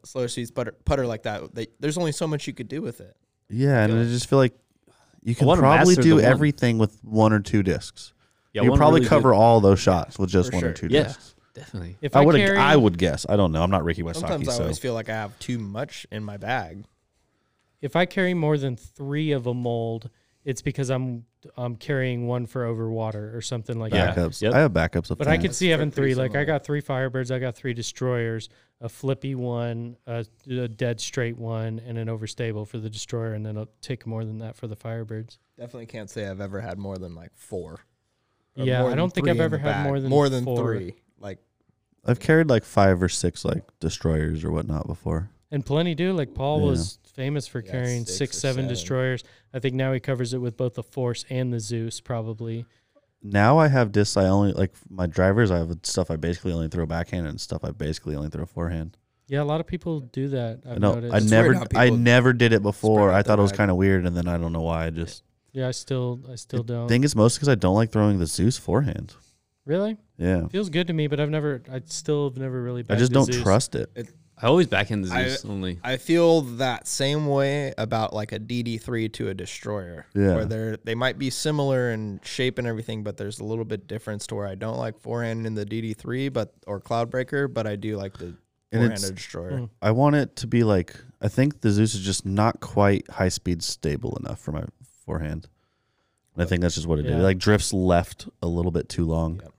[SPEAKER 4] slower speeds putter, putter like that, they, there's only so much you could do with it.
[SPEAKER 2] Yeah, and
[SPEAKER 4] feel
[SPEAKER 2] I
[SPEAKER 4] it.
[SPEAKER 2] just feel like you can
[SPEAKER 3] wanna
[SPEAKER 2] probably
[SPEAKER 3] master the
[SPEAKER 2] do
[SPEAKER 3] one.
[SPEAKER 2] everything with one or two discs.
[SPEAKER 3] Yeah,
[SPEAKER 2] you
[SPEAKER 3] one
[SPEAKER 2] could probably
[SPEAKER 3] really
[SPEAKER 2] cover
[SPEAKER 3] good-
[SPEAKER 2] all those shots with just
[SPEAKER 4] for
[SPEAKER 2] one or
[SPEAKER 4] sure.
[SPEAKER 2] two
[SPEAKER 3] Yeah,
[SPEAKER 2] discs.
[SPEAKER 3] definitely.
[SPEAKER 5] If
[SPEAKER 2] I
[SPEAKER 5] I,
[SPEAKER 2] would
[SPEAKER 5] carry,
[SPEAKER 2] I would guess. I don't know. I'm not Ricky Wysocki,
[SPEAKER 4] Sometimes I
[SPEAKER 2] so
[SPEAKER 4] always feel like I have too much in my bag.
[SPEAKER 5] if I carry more than three of a mold, it's because I'm I'm carrying one for over water or something like
[SPEAKER 3] Yeah.
[SPEAKER 5] that.
[SPEAKER 2] backups.
[SPEAKER 3] Yep.
[SPEAKER 2] I have backups of
[SPEAKER 5] But I
[SPEAKER 2] fans.
[SPEAKER 5] could see having
[SPEAKER 4] pretty
[SPEAKER 5] three. Like I
[SPEAKER 4] similar.
[SPEAKER 5] got three Firebirds, I got three Destroyers, a flippy one, a, a dead straight one, and an overstable for the Destroyer, and then a tick more than that for the Firebirds.
[SPEAKER 4] Definitely can't say I've ever had more than like four. Or
[SPEAKER 5] Yeah,
[SPEAKER 4] more
[SPEAKER 5] I
[SPEAKER 4] than
[SPEAKER 5] don't think
[SPEAKER 4] three
[SPEAKER 5] I've
[SPEAKER 4] in
[SPEAKER 5] ever
[SPEAKER 4] the
[SPEAKER 5] had
[SPEAKER 4] bag.
[SPEAKER 5] more than
[SPEAKER 4] more than
[SPEAKER 5] four.
[SPEAKER 4] three. Like
[SPEAKER 2] I've carried like five or six like destroyers or whatnot before.
[SPEAKER 5] And plenty do. Like Paul
[SPEAKER 2] Yeah.
[SPEAKER 5] was famous for
[SPEAKER 4] Yeah,
[SPEAKER 5] carrying
[SPEAKER 4] six
[SPEAKER 5] six,
[SPEAKER 4] or
[SPEAKER 5] seven
[SPEAKER 4] seven.
[SPEAKER 5] Destroyers. I think now he covers it with both the Force and the Zeus, probably.
[SPEAKER 2] Now I have discs. I only like my drivers. I have stuff I basically only throw backhand and stuff I basically only throw forehand.
[SPEAKER 5] Yeah, a lot of people do that. I've
[SPEAKER 2] no,
[SPEAKER 5] noticed.
[SPEAKER 2] I
[SPEAKER 4] It's
[SPEAKER 2] never,
[SPEAKER 4] weird how
[SPEAKER 2] I
[SPEAKER 4] people
[SPEAKER 2] never did it before.
[SPEAKER 4] spread out
[SPEAKER 2] I thought
[SPEAKER 4] their
[SPEAKER 2] it was
[SPEAKER 4] bag.
[SPEAKER 2] kind of weird, and then I don't know why. I just
[SPEAKER 5] yeah, I still, I still don't.
[SPEAKER 2] I think it's mostly because I don't like throwing the Zeus forehand.
[SPEAKER 5] Really?
[SPEAKER 2] Yeah,
[SPEAKER 5] Feels good to me, but I've never, I still have never really.
[SPEAKER 2] I
[SPEAKER 5] bagged
[SPEAKER 2] just
[SPEAKER 5] a
[SPEAKER 2] don't
[SPEAKER 5] Zeus.
[SPEAKER 2] trust it.
[SPEAKER 3] I always backhand the
[SPEAKER 4] I-
[SPEAKER 3] Zeus only.
[SPEAKER 4] I feel that same way about like a D D three to a Destroyer.
[SPEAKER 2] Yeah.
[SPEAKER 4] Where they're they might be similar in shape and everything, but there's a little bit difference to where I don't like forehand in the D D three, but or Cloudbreaker, but I do like the
[SPEAKER 2] And
[SPEAKER 4] forehand
[SPEAKER 2] it's-
[SPEAKER 4] Destroyer.
[SPEAKER 5] Mm.
[SPEAKER 2] I want it to be like I think the Zeus is just not quite high speed stable enough for my forehand. And I think that's just what it did.
[SPEAKER 5] Yeah.
[SPEAKER 2] It like drifts left a little bit too long
[SPEAKER 4] Yep.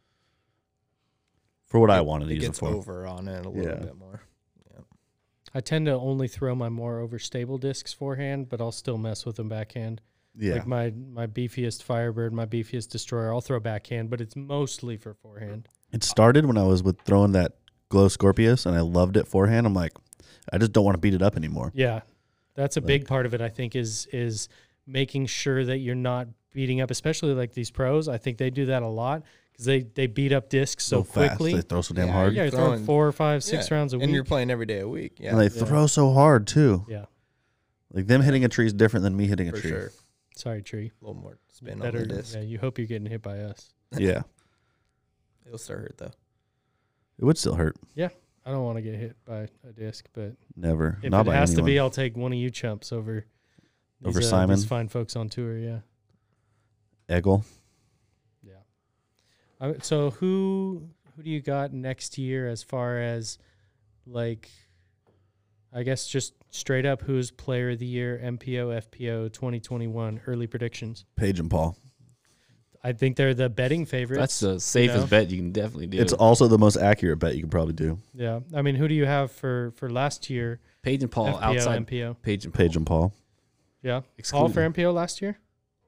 [SPEAKER 2] for what I
[SPEAKER 4] It-
[SPEAKER 2] wanted to
[SPEAKER 4] It
[SPEAKER 2] use it
[SPEAKER 4] gets
[SPEAKER 2] for.
[SPEAKER 4] over on it a little
[SPEAKER 2] Yeah.
[SPEAKER 4] bit more.
[SPEAKER 5] I tend to only throw my more overstable discs forehand, but I'll still mess with them backhand.
[SPEAKER 2] Yeah,
[SPEAKER 5] Like my my beefiest Firebird, my beefiest Destroyer, I'll throw backhand, but it's mostly for forehand.
[SPEAKER 2] it started when I was with throwing that Glow Scorpius, and I loved it forehand. I'm like, I just don't want to beat it up anymore.
[SPEAKER 5] Yeah, that's a
[SPEAKER 2] Like-
[SPEAKER 5] big part of it. I think is is making sure that you're not beating up, especially like these pros. I think they do that a lot because they they beat up discs so
[SPEAKER 2] fast.
[SPEAKER 5] quickly.
[SPEAKER 2] They throw so damn
[SPEAKER 4] Yeah,
[SPEAKER 2] hard,
[SPEAKER 5] Yeah, you're
[SPEAKER 4] You're
[SPEAKER 5] throwing
[SPEAKER 4] throwing-
[SPEAKER 5] four or five, six
[SPEAKER 4] Yeah.
[SPEAKER 5] rounds a
[SPEAKER 4] And you're
[SPEAKER 5] week.
[SPEAKER 4] playing every day a week. Yeah.
[SPEAKER 2] and they
[SPEAKER 5] Yeah.
[SPEAKER 2] throw so hard too.
[SPEAKER 5] Yeah,
[SPEAKER 2] Like them hitting a tree is different than me hitting a
[SPEAKER 4] for
[SPEAKER 2] tree.
[SPEAKER 4] sure.
[SPEAKER 5] sorry, tree.
[SPEAKER 4] A little more spin
[SPEAKER 5] Better.
[SPEAKER 4] on the disc.
[SPEAKER 5] Yeah, you hope you're getting hit by us.
[SPEAKER 2] Yeah,
[SPEAKER 4] It'll still hurt though.
[SPEAKER 2] it would still hurt.
[SPEAKER 5] I don't want to get hit by a disc, but
[SPEAKER 2] Never,
[SPEAKER 5] if
[SPEAKER 2] not
[SPEAKER 5] it
[SPEAKER 2] by
[SPEAKER 5] has
[SPEAKER 2] anyone.
[SPEAKER 5] to be, I'll take one of you chumps over
[SPEAKER 2] Over
[SPEAKER 5] these, uh,
[SPEAKER 2] Simon?
[SPEAKER 5] These fine folks on tour. Yeah.
[SPEAKER 2] Eggle.
[SPEAKER 5] Yeah. I, so who who do you got next year as far as like I guess just straight up who's player of the year, M P O, F P O twenty twenty-one early predictions?
[SPEAKER 2] Paige and Paul.
[SPEAKER 5] I think they're the betting favorites.
[SPEAKER 3] That's the safest
[SPEAKER 5] know?
[SPEAKER 3] bet you can definitely do.
[SPEAKER 2] It's also the most accurate bet you can probably do.
[SPEAKER 5] yeah. I mean, who do you have for for last year?
[SPEAKER 3] Paige and Paul
[SPEAKER 5] F P O,
[SPEAKER 3] outside
[SPEAKER 5] M P O.
[SPEAKER 3] Paige and Paul.
[SPEAKER 2] Paige and Paul.
[SPEAKER 5] Yeah. Paul
[SPEAKER 3] Excluding-
[SPEAKER 5] for M P O last year?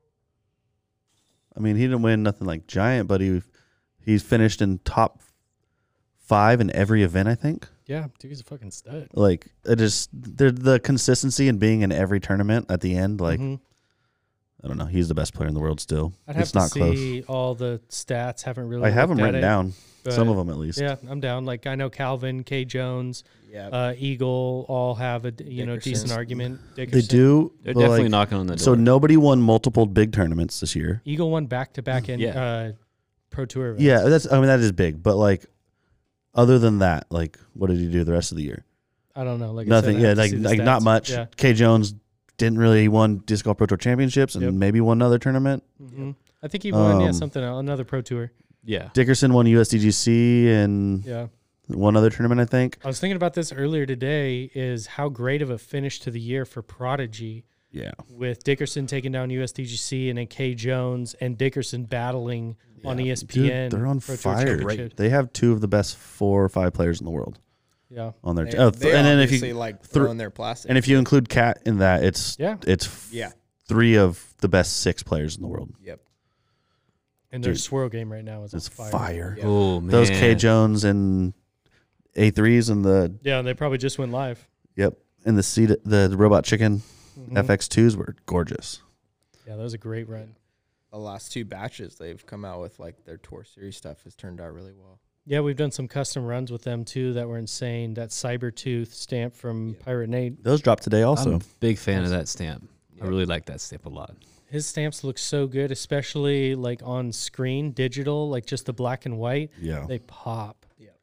[SPEAKER 2] I mean, he didn't win nothing like giant, but he he's finished in top five in every event. I think.
[SPEAKER 5] Yeah, dude, he's a fucking stud.
[SPEAKER 2] Like it just the the consistency and being in every tournament at the end. Like
[SPEAKER 5] Mhm.
[SPEAKER 2] I don't know, he's the best player in the world still.
[SPEAKER 5] I'd have
[SPEAKER 2] It's
[SPEAKER 5] to
[SPEAKER 2] not close.
[SPEAKER 5] see all the stats. Haven't really.
[SPEAKER 2] I have them
[SPEAKER 5] looked at
[SPEAKER 2] written
[SPEAKER 5] it,
[SPEAKER 2] down.
[SPEAKER 5] but
[SPEAKER 2] Some of them at least.
[SPEAKER 5] Yeah, I'm down. Like I know Calvin, K. Jones,
[SPEAKER 4] Yeah.
[SPEAKER 5] uh, Eagle all have a you know
[SPEAKER 4] Dickerson.
[SPEAKER 5] decent argument.
[SPEAKER 2] They
[SPEAKER 5] Dickerson.
[SPEAKER 2] do.
[SPEAKER 3] They're
[SPEAKER 2] but,
[SPEAKER 3] definitely
[SPEAKER 2] like,
[SPEAKER 3] knocking on the door.
[SPEAKER 2] So nobody won multiple big tournaments this year.
[SPEAKER 5] Eagle won back to back in
[SPEAKER 3] Yeah.
[SPEAKER 5] uh, Pro Tour events.
[SPEAKER 2] Yeah, that's. I mean, that is big. But like, other than that, like, what did he do the rest of the year?
[SPEAKER 5] I don't know. Like I
[SPEAKER 2] Nothing.
[SPEAKER 5] said, I
[SPEAKER 2] Yeah,
[SPEAKER 5] have to
[SPEAKER 2] like
[SPEAKER 5] see the
[SPEAKER 2] like not
[SPEAKER 5] stats.
[SPEAKER 2] much.
[SPEAKER 5] Yeah.
[SPEAKER 2] K Jones didn't really he won disc golf pro tour championships and
[SPEAKER 5] Yep.
[SPEAKER 2] maybe one other tournament.
[SPEAKER 5] hmm I think he won yeah
[SPEAKER 2] Um,
[SPEAKER 5] something else, another Pro Tour.
[SPEAKER 3] yeah.
[SPEAKER 2] Dickerson won U S D G C and
[SPEAKER 5] Yeah.
[SPEAKER 2] one other tournament, I think.
[SPEAKER 5] I was thinking about this earlier today. Is how great of a finish to the year for Prodigy
[SPEAKER 2] Yeah.
[SPEAKER 5] with Dickerson taking down U S D G C and then K Jones and Dickerson battling on E S P
[SPEAKER 2] Dude,
[SPEAKER 5] N.
[SPEAKER 2] they're on
[SPEAKER 5] Pro Tour
[SPEAKER 2] fire.
[SPEAKER 5] Championship.
[SPEAKER 2] They have two of the best four or five players in the world
[SPEAKER 5] Yeah.
[SPEAKER 2] on their
[SPEAKER 4] They,
[SPEAKER 2] team. Oh,
[SPEAKER 4] they
[SPEAKER 2] and then if
[SPEAKER 4] obviously
[SPEAKER 2] you
[SPEAKER 4] like
[SPEAKER 2] thro-
[SPEAKER 4] throwing their plastic.
[SPEAKER 2] and if you include Cat in that, it's
[SPEAKER 5] Yeah.
[SPEAKER 2] it's f-
[SPEAKER 4] yeah.
[SPEAKER 2] three of the best six players in the world.
[SPEAKER 4] Yep.
[SPEAKER 5] And their
[SPEAKER 2] Dude,
[SPEAKER 5] swirl game right now is on
[SPEAKER 2] It's
[SPEAKER 5] fire.
[SPEAKER 2] fire.
[SPEAKER 4] Yeah.
[SPEAKER 3] Oh man.
[SPEAKER 2] Those K Jones and A threes and the
[SPEAKER 5] Yeah, and they probably just went live.
[SPEAKER 2] yep and the seed the robot chicken
[SPEAKER 5] Mhm.
[SPEAKER 2] F X twos were gorgeous.
[SPEAKER 5] Yeah, that was a great run.
[SPEAKER 4] The last two batches they've come out with like their tour series stuff has turned out really well.
[SPEAKER 5] Yeah, we've done some custom runs with them too that were insane. That Cybertooth stamp from
[SPEAKER 4] Yeah.
[SPEAKER 5] Pirate Nate.
[SPEAKER 2] Those dropped today also.
[SPEAKER 3] I'm a big fan of that stamp. I
[SPEAKER 4] Yep.
[SPEAKER 3] really like that stamp a lot.
[SPEAKER 5] His stamps look so good, especially like on screen, digital, like just the black and white.
[SPEAKER 2] yeah.
[SPEAKER 5] They pop.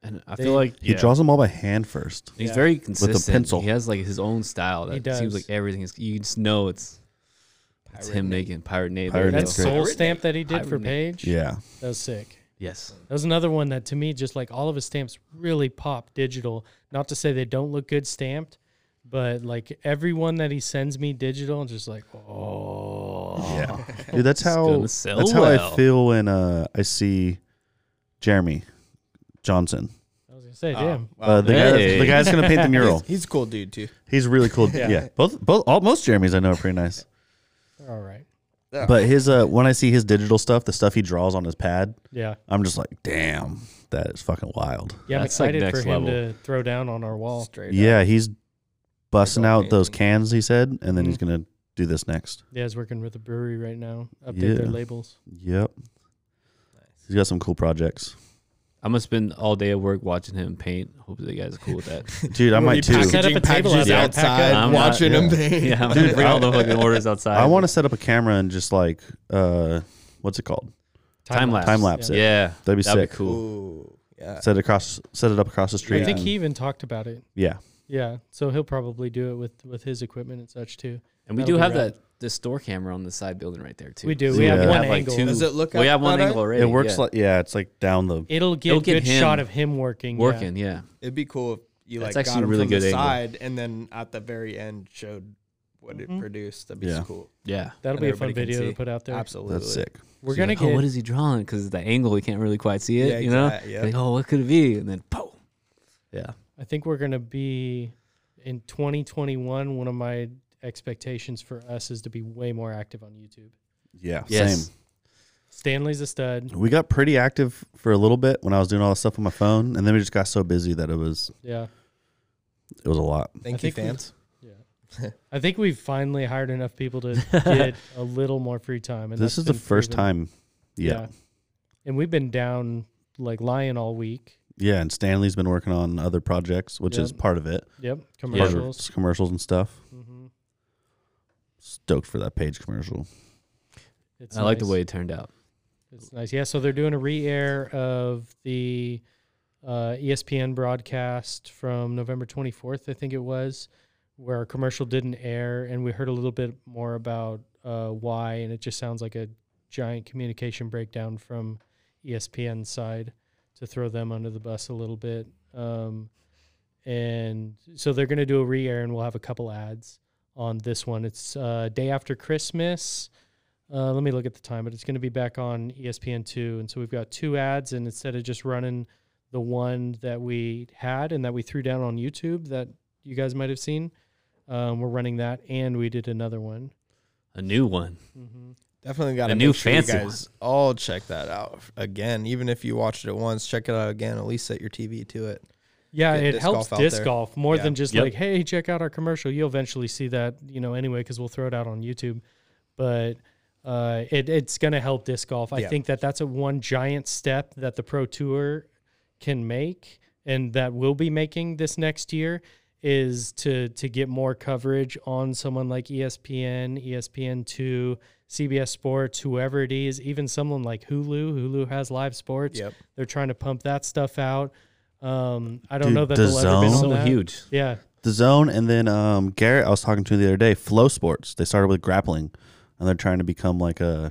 [SPEAKER 3] And I
[SPEAKER 5] They-
[SPEAKER 3] feel like
[SPEAKER 2] He
[SPEAKER 3] yeah,
[SPEAKER 2] draws them all by hand first.
[SPEAKER 3] he's
[SPEAKER 5] Yeah.
[SPEAKER 3] very consistent.
[SPEAKER 2] pencil.
[SPEAKER 3] He has like his own style. That
[SPEAKER 5] does.
[SPEAKER 3] seems like everything is. You just know it's it's
[SPEAKER 4] Pirate
[SPEAKER 3] him
[SPEAKER 4] Nate.
[SPEAKER 3] making Pirate Nate.
[SPEAKER 2] Pirate
[SPEAKER 3] there you
[SPEAKER 5] That
[SPEAKER 2] Nate's
[SPEAKER 3] go.
[SPEAKER 2] great.
[SPEAKER 5] soul
[SPEAKER 4] Pirate
[SPEAKER 5] stamp that he did
[SPEAKER 3] Pirate
[SPEAKER 5] for
[SPEAKER 3] Nate.
[SPEAKER 5] Paige,
[SPEAKER 2] Yeah.
[SPEAKER 5] that was sick.
[SPEAKER 3] Yes.
[SPEAKER 5] That was another one that to me just like all of his stamps really pop digital. Not to say they don't look good stamped, but like every one that he sends me digital, I'm just like, oh
[SPEAKER 2] Yeah. Dude, that's
[SPEAKER 3] It's
[SPEAKER 2] how
[SPEAKER 3] gonna sell
[SPEAKER 2] that's how
[SPEAKER 3] well.
[SPEAKER 2] I feel when uh, I see Jeremy Johnson.
[SPEAKER 5] I was gonna say,
[SPEAKER 4] Oh,
[SPEAKER 5] damn.
[SPEAKER 4] wow.
[SPEAKER 2] Uh, the guy
[SPEAKER 3] Hey.
[SPEAKER 2] the guy's gonna paint the mural.
[SPEAKER 4] He's, he's a cool dude too.
[SPEAKER 2] He's really cool.
[SPEAKER 5] Yeah.
[SPEAKER 2] Yeah. Both both all most Jeremys I know are pretty nice.
[SPEAKER 5] They're all right.
[SPEAKER 2] But his uh when I see his digital stuff, the stuff he draws on his pad,
[SPEAKER 5] Yeah.
[SPEAKER 2] I'm just like, damn, that is fucking wild.
[SPEAKER 5] Yeah, I'm
[SPEAKER 3] That's, like,
[SPEAKER 5] excited for
[SPEAKER 3] next
[SPEAKER 5] him
[SPEAKER 3] level.
[SPEAKER 5] to throw down on our wall.
[SPEAKER 4] Straight up.
[SPEAKER 2] Yeah, he's busting
[SPEAKER 4] Like all
[SPEAKER 2] out those
[SPEAKER 4] painting.
[SPEAKER 2] cans, he said, and then
[SPEAKER 5] Mhm.
[SPEAKER 2] he's gonna do this next.
[SPEAKER 5] Yeah, he's working with a brewery right now. Update
[SPEAKER 2] Yeah.
[SPEAKER 5] their labels.
[SPEAKER 2] Yep. He's got some cool projects.
[SPEAKER 3] I'm gonna spend all day at work watching him paint. Hope the guys are cool with that.
[SPEAKER 2] Dude, I
[SPEAKER 4] What are
[SPEAKER 2] might
[SPEAKER 4] you
[SPEAKER 2] too.
[SPEAKER 5] pack- Set up a table
[SPEAKER 4] packages
[SPEAKER 5] out there, pack
[SPEAKER 4] outside,
[SPEAKER 5] up.
[SPEAKER 3] I'm not-
[SPEAKER 4] watching
[SPEAKER 2] yeah.
[SPEAKER 4] them paint.
[SPEAKER 3] yeah, I'm gonna bring all the fucking orders outside.
[SPEAKER 2] I want to set up a camera and just like uh what's it called?
[SPEAKER 3] time lapse.
[SPEAKER 2] Time lapse
[SPEAKER 3] Yeah,
[SPEAKER 2] it. That'd be
[SPEAKER 3] that'd
[SPEAKER 2] sick.
[SPEAKER 3] be cool.
[SPEAKER 4] Ooh, yeah.
[SPEAKER 2] Set it across set it up across the street.
[SPEAKER 5] I think
[SPEAKER 2] and-
[SPEAKER 5] he even talked about it.
[SPEAKER 2] Yeah.
[SPEAKER 5] Yeah, so he'll probably do it with with his equipment and such too.
[SPEAKER 3] And we
[SPEAKER 5] That'll
[SPEAKER 3] do
[SPEAKER 5] be
[SPEAKER 3] have
[SPEAKER 5] rad.
[SPEAKER 3] that the store camera on the side building right there too.
[SPEAKER 5] We do.
[SPEAKER 3] So
[SPEAKER 5] We
[SPEAKER 2] have
[SPEAKER 3] can
[SPEAKER 2] one
[SPEAKER 3] like,
[SPEAKER 5] angle.
[SPEAKER 3] two-
[SPEAKER 4] Does it look
[SPEAKER 3] We
[SPEAKER 4] at
[SPEAKER 3] have one
[SPEAKER 4] that
[SPEAKER 3] angle
[SPEAKER 4] eye?
[SPEAKER 3] already.
[SPEAKER 2] It works
[SPEAKER 3] yeah.
[SPEAKER 2] like yeah, it's like down the
[SPEAKER 5] It'll get
[SPEAKER 3] It'll
[SPEAKER 5] a
[SPEAKER 3] get
[SPEAKER 5] good
[SPEAKER 3] him
[SPEAKER 5] shot of him working. yeah.
[SPEAKER 3] working. Yeah.
[SPEAKER 4] It'd be cool if you
[SPEAKER 3] That's
[SPEAKER 4] like
[SPEAKER 3] actually
[SPEAKER 4] got him
[SPEAKER 3] a really
[SPEAKER 4] from the
[SPEAKER 3] good angle.
[SPEAKER 4] side and then at the very end showed what
[SPEAKER 5] Mhm.
[SPEAKER 4] it produced. That'd be
[SPEAKER 2] Yeah.
[SPEAKER 4] cool.
[SPEAKER 3] Yeah.
[SPEAKER 5] That'll
[SPEAKER 4] And
[SPEAKER 5] be a fun
[SPEAKER 4] everybody can
[SPEAKER 5] video
[SPEAKER 4] see.
[SPEAKER 5] to put out there.
[SPEAKER 4] Absolutely.
[SPEAKER 2] that's sick.
[SPEAKER 5] We're
[SPEAKER 3] So
[SPEAKER 5] gonna
[SPEAKER 3] you're like,
[SPEAKER 5] get.
[SPEAKER 3] oh, what is he drawing? Because the angle, you can't really quite see it.
[SPEAKER 4] Yeah,
[SPEAKER 3] you know.
[SPEAKER 4] exact- yeah.
[SPEAKER 3] Like, oh, what could it be? And then, boom. Yeah.
[SPEAKER 5] I think we're gonna be in twenty twenty-one. One of my expectations for us is to be way more active on YouTube.
[SPEAKER 2] Yeah.
[SPEAKER 3] Yes.
[SPEAKER 2] Same.
[SPEAKER 5] Stanley's a stud.
[SPEAKER 2] We got pretty active for a little bit when I was doing all this stuff on my phone, and then we just got so busy that it was
[SPEAKER 5] Yeah,
[SPEAKER 2] it was a lot.
[SPEAKER 4] Thank
[SPEAKER 5] I
[SPEAKER 4] you,
[SPEAKER 5] think we-
[SPEAKER 4] fans.
[SPEAKER 5] yeah. I think we've finally hired enough people to get a little more free time. And
[SPEAKER 2] This
[SPEAKER 5] that's
[SPEAKER 2] is the
[SPEAKER 5] been
[SPEAKER 2] first
[SPEAKER 5] proven.
[SPEAKER 2] time. Yeah.
[SPEAKER 5] and we've been down like lying all week.
[SPEAKER 2] Yeah, and Stanley's been working on other projects, which is
[SPEAKER 5] Yep.
[SPEAKER 2] part of it.
[SPEAKER 5] Yep,
[SPEAKER 2] Part of
[SPEAKER 5] commercials.
[SPEAKER 2] it's commercials and stuff.
[SPEAKER 5] hmm
[SPEAKER 2] Stoked for that page commercial.
[SPEAKER 5] It's
[SPEAKER 3] I like the
[SPEAKER 5] nice.
[SPEAKER 3] way it turned out.
[SPEAKER 5] It's nice. Yeah, so they're doing a re-air of the uh, E S P N broadcast from November twenty-fourth, I think it was, where our commercial didn't air, and we heard a little bit more about uh, why, and it just sounds like a giant communication breakdown from E S P N's side to throw them under the bus a little bit. Um, and so they're going to do a re-air, and we'll have a couple ads on this one. It's uh, day after Christmas. Uh, let me look at the time, but it's going to be back on E S P N two. And so we've got two ads, and instead of just running the one that we had and that we threw down on YouTube that you guys might have seen, um, we're running that, and we did another one.
[SPEAKER 3] A new one.
[SPEAKER 5] Mm-hmm.
[SPEAKER 4] Definitely got to
[SPEAKER 3] A new
[SPEAKER 4] make sure you
[SPEAKER 3] fancy
[SPEAKER 4] guys all check that out again. Even if you watched it once, check it out again. At least set your T V to it.
[SPEAKER 5] Yeah,
[SPEAKER 4] Get
[SPEAKER 5] it
[SPEAKER 4] disc
[SPEAKER 5] helps
[SPEAKER 4] golf out
[SPEAKER 5] disc
[SPEAKER 4] there.
[SPEAKER 5] golf more
[SPEAKER 4] Yeah.
[SPEAKER 5] than just
[SPEAKER 3] Yep.
[SPEAKER 5] like, hey, check out our commercial. You'll eventually see that, you know, anyway, because we'll throw it out on YouTube. But uh, it, it's going to help disc golf. I
[SPEAKER 4] Yeah.
[SPEAKER 5] think that that's a one giant step that the Pro Tour can make and that we'll be making this next year is to to get more coverage on someone like E S P N, E S P N two, C B S Sports, whoever it is, even someone like Hulu. Hulu has live sports.
[SPEAKER 4] Yep.
[SPEAKER 5] They're trying to pump that stuff out. Um, I don't
[SPEAKER 2] Dude,
[SPEAKER 5] know that
[SPEAKER 2] the
[SPEAKER 5] they'll ever be
[SPEAKER 2] Zone-
[SPEAKER 5] on
[SPEAKER 3] So
[SPEAKER 5] that.
[SPEAKER 3] huge.
[SPEAKER 5] Yeah,
[SPEAKER 2] The Zone, and then um, Garrett, I was talking to the other day, Flow Sports. They started with grappling, and they're trying to become like a,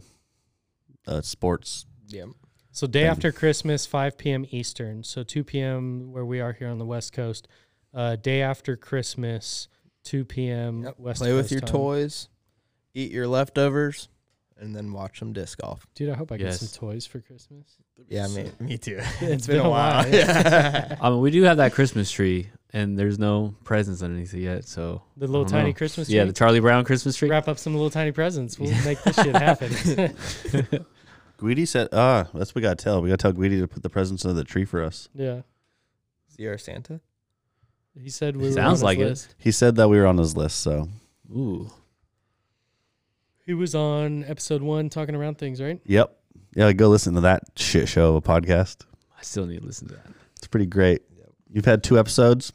[SPEAKER 2] a sports.
[SPEAKER 4] Yeah.
[SPEAKER 5] so day
[SPEAKER 2] Thing.
[SPEAKER 5] after Christmas, five p.m. Eastern, so two p.m. where we are here on the West Coast. Uh, day after Christmas, two p.m.
[SPEAKER 4] Yep.
[SPEAKER 5] West
[SPEAKER 4] Play
[SPEAKER 5] Coast
[SPEAKER 4] with your
[SPEAKER 5] time.
[SPEAKER 4] toys, eat your leftovers, and then watch some disc golf.
[SPEAKER 5] Dude, I hope I
[SPEAKER 3] Yes.
[SPEAKER 5] get some toys for Christmas.
[SPEAKER 4] Yeah, me, me too.
[SPEAKER 5] It's been a while.
[SPEAKER 4] Yeah.
[SPEAKER 3] I mean, we do have that Christmas tree, and there's no presents underneath it yet. So
[SPEAKER 5] The little
[SPEAKER 3] I don't
[SPEAKER 5] tiny
[SPEAKER 3] know.
[SPEAKER 5] Christmas tree.
[SPEAKER 3] yeah, the Charlie Brown Christmas tree.
[SPEAKER 5] Wrap up some little tiny presents. We'll make this shit happen.
[SPEAKER 2] Guidi said, ah, that's what we got to tell. We got to tell Guidi to put the presents under the tree for us.
[SPEAKER 5] yeah,
[SPEAKER 4] Is he our Santa?
[SPEAKER 5] he said we were
[SPEAKER 3] Sounds
[SPEAKER 5] on
[SPEAKER 3] like
[SPEAKER 5] his
[SPEAKER 3] it.
[SPEAKER 5] list.
[SPEAKER 2] He said that we were on his list, so
[SPEAKER 3] Ooh,
[SPEAKER 5] He was on episode one talking around things, right?
[SPEAKER 2] yep. Yeah, go listen to that shit show of a podcast.
[SPEAKER 3] I still need to listen to that.
[SPEAKER 2] It's pretty great. You've had two episodes,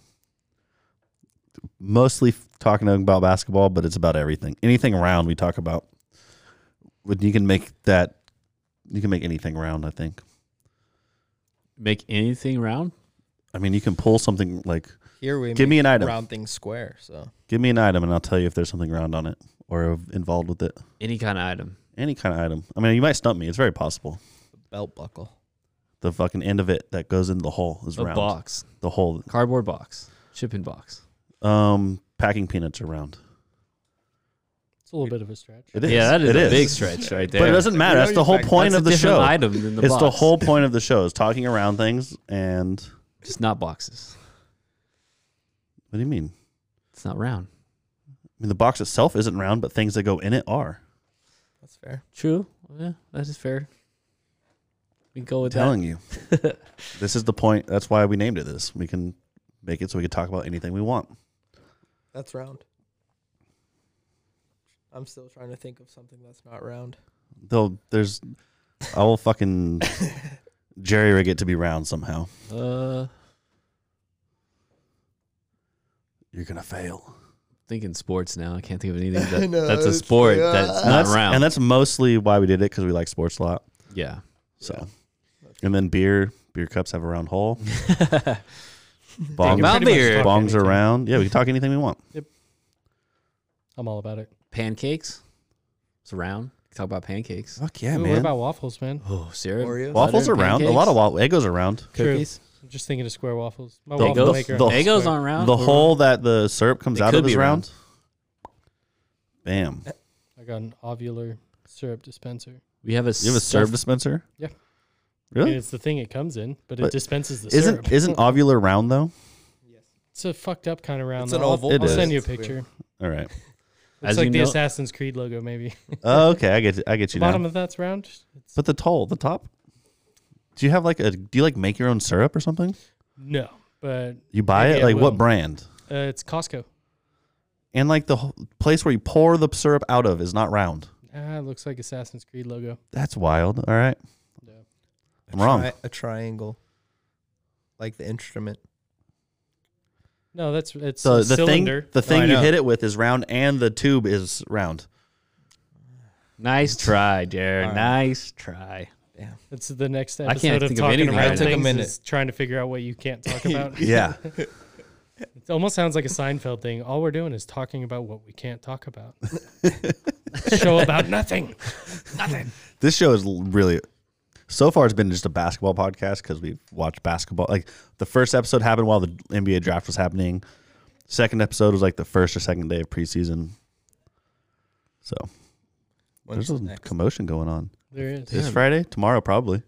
[SPEAKER 2] mostly f- talking about basketball, but it's about everything. Anything around we talk about. When you can make that, you can make anything round, I think.
[SPEAKER 3] Make anything round?
[SPEAKER 2] I mean, you can pull something like,
[SPEAKER 4] Here we
[SPEAKER 2] Give me
[SPEAKER 4] make
[SPEAKER 2] an item.
[SPEAKER 4] round things square. So
[SPEAKER 2] give me an item and I'll tell you if there's something round on it or involved with it.
[SPEAKER 3] Any kind of item.
[SPEAKER 2] Any kind of item. I mean, you might stump me. It's very possible.
[SPEAKER 4] belt buckle.
[SPEAKER 2] The fucking end of it that goes into the hole is
[SPEAKER 3] A
[SPEAKER 2] round.
[SPEAKER 3] box.
[SPEAKER 2] The hole.
[SPEAKER 3] Cardboard box. Shipping box.
[SPEAKER 2] Um, packing peanuts are round.
[SPEAKER 5] It's a little bit of a stretch.
[SPEAKER 2] It is.
[SPEAKER 3] Yeah, that is
[SPEAKER 2] It
[SPEAKER 3] a big stretch right there.
[SPEAKER 2] But it doesn't matter.
[SPEAKER 4] know
[SPEAKER 2] That's the
[SPEAKER 4] you're
[SPEAKER 2] whole
[SPEAKER 4] back-
[SPEAKER 2] point
[SPEAKER 3] That's
[SPEAKER 2] of
[SPEAKER 3] a
[SPEAKER 2] the
[SPEAKER 3] different
[SPEAKER 2] show.
[SPEAKER 3] item than the
[SPEAKER 2] It's
[SPEAKER 3] box.
[SPEAKER 2] the whole point of the show is talking around things. And
[SPEAKER 3] Just not boxes.
[SPEAKER 2] what do you mean?
[SPEAKER 3] It's not round.
[SPEAKER 2] I mean, the box itself isn't round, but things that go in it are.
[SPEAKER 4] That's fair.
[SPEAKER 3] True. Yeah, that is fair. We can go
[SPEAKER 2] I'm
[SPEAKER 3] with
[SPEAKER 2] telling you. This is the point. That's why we named it this. We can make it so we can talk about anything we want.
[SPEAKER 4] That's round. I'm still trying to think of something that's not round.
[SPEAKER 2] Though there's, I will fucking jerry rig it to be round somehow.
[SPEAKER 3] that. Uh,
[SPEAKER 2] You're gonna fail.
[SPEAKER 3] thinking sports now. I can't think of anything
[SPEAKER 4] I
[SPEAKER 3] that,
[SPEAKER 4] know,
[SPEAKER 3] that's a
[SPEAKER 4] it's-
[SPEAKER 3] sport
[SPEAKER 4] yeah.
[SPEAKER 3] that's
[SPEAKER 2] And
[SPEAKER 3] not
[SPEAKER 2] that's,
[SPEAKER 3] round.
[SPEAKER 2] and that's mostly why we did it because we like sports a lot.
[SPEAKER 3] yeah.
[SPEAKER 2] So, and then beer, beer cups have a round hole.
[SPEAKER 3] Talking
[SPEAKER 2] Bongs,
[SPEAKER 3] about
[SPEAKER 5] pretty much
[SPEAKER 3] beer.
[SPEAKER 5] talk
[SPEAKER 2] bongs
[SPEAKER 5] anything.
[SPEAKER 2] are round. Yeah, we can talk anything we want.
[SPEAKER 5] I'm all about it.
[SPEAKER 3] Pancakes. It's round. Talk about pancakes.
[SPEAKER 2] Fuck yeah,
[SPEAKER 5] Ooh,
[SPEAKER 2] man.
[SPEAKER 5] What about waffles, man?
[SPEAKER 3] Oh, syrup.
[SPEAKER 4] Oreos?
[SPEAKER 2] Waffles
[SPEAKER 3] butter,
[SPEAKER 2] are round. A lot of wa- Eggos are round.
[SPEAKER 5] True.
[SPEAKER 3] cookies.
[SPEAKER 5] I'm just thinking of square waffles. My
[SPEAKER 2] The-
[SPEAKER 5] waffle
[SPEAKER 2] the-
[SPEAKER 5] maker.
[SPEAKER 2] the-
[SPEAKER 5] has a
[SPEAKER 3] Eggos
[SPEAKER 5] square.
[SPEAKER 3] aren't round.
[SPEAKER 2] The
[SPEAKER 3] Or
[SPEAKER 2] hole that the syrup comes
[SPEAKER 3] It
[SPEAKER 2] out
[SPEAKER 3] could
[SPEAKER 2] of is
[SPEAKER 3] be
[SPEAKER 2] round.
[SPEAKER 3] round.
[SPEAKER 2] Bam.
[SPEAKER 5] I got an ovular syrup dispenser.
[SPEAKER 3] We have a.
[SPEAKER 2] You have a syrup dispenser?
[SPEAKER 5] Yeah. I
[SPEAKER 2] Really?
[SPEAKER 5] mean, it's the thing it comes in, but it
[SPEAKER 2] But
[SPEAKER 5] dispenses the
[SPEAKER 2] Isn't
[SPEAKER 5] syrup.
[SPEAKER 2] isn't ovular round though?
[SPEAKER 5] It's a fucked up kind of round.
[SPEAKER 4] It's
[SPEAKER 5] though.
[SPEAKER 4] an
[SPEAKER 5] I'll-
[SPEAKER 4] oval.
[SPEAKER 5] I'll,
[SPEAKER 2] It is.
[SPEAKER 5] send you a
[SPEAKER 4] It's weird.
[SPEAKER 5] picture.
[SPEAKER 2] All right.
[SPEAKER 5] It's
[SPEAKER 3] As
[SPEAKER 5] like
[SPEAKER 3] you
[SPEAKER 5] the
[SPEAKER 3] know-
[SPEAKER 5] Assassin's Creed logo, maybe.
[SPEAKER 2] Oh, okay, I get you. I get you
[SPEAKER 5] The bottom
[SPEAKER 2] now.
[SPEAKER 5] of that's round. It's,
[SPEAKER 2] But the toll, the top. Do you have like a? Do you like make your own syrup or something?
[SPEAKER 5] no, but
[SPEAKER 2] You buy
[SPEAKER 5] Maybe
[SPEAKER 2] it
[SPEAKER 5] I
[SPEAKER 2] like
[SPEAKER 5] will.
[SPEAKER 2] what brand?
[SPEAKER 5] uh, it's Costco.
[SPEAKER 2] And like the whole place where you pour the syrup out of is not round.
[SPEAKER 5] Ah, it looks like Assassin's Creed logo.
[SPEAKER 2] That's wild. All right.
[SPEAKER 5] Yeah.
[SPEAKER 2] I'm wrong.
[SPEAKER 4] Tri- a triangle. Like the instrument.
[SPEAKER 5] No, that's it's
[SPEAKER 2] So
[SPEAKER 5] a
[SPEAKER 2] the
[SPEAKER 5] cylinder.
[SPEAKER 2] thing, the thing
[SPEAKER 4] I
[SPEAKER 2] you
[SPEAKER 4] know.
[SPEAKER 2] hit it with is round, and the tube is round.
[SPEAKER 3] Nice try, Jared.
[SPEAKER 4] All right.
[SPEAKER 3] Nice try.
[SPEAKER 5] It's the next
[SPEAKER 3] I
[SPEAKER 5] episode
[SPEAKER 3] can't
[SPEAKER 5] of
[SPEAKER 3] think of
[SPEAKER 5] talking
[SPEAKER 3] anything.
[SPEAKER 5] around
[SPEAKER 3] It
[SPEAKER 4] took a
[SPEAKER 5] things
[SPEAKER 4] minute.
[SPEAKER 5] is trying to figure out what you can't talk about.
[SPEAKER 2] Yeah.
[SPEAKER 5] It almost sounds like a Seinfeld thing. All we're doing is talking about what we can't talk about. Show about nothing. Nothing.
[SPEAKER 2] This show is l- really. So far, it's been just a basketball podcast because we've watched basketball. Like the first episode happened while the N B A draft was happening. Second episode was like the first or second day of preseason. So
[SPEAKER 4] When's
[SPEAKER 2] there's a
[SPEAKER 4] next?
[SPEAKER 2] commotion going on.
[SPEAKER 5] There is.
[SPEAKER 2] This Friday, tomorrow, probably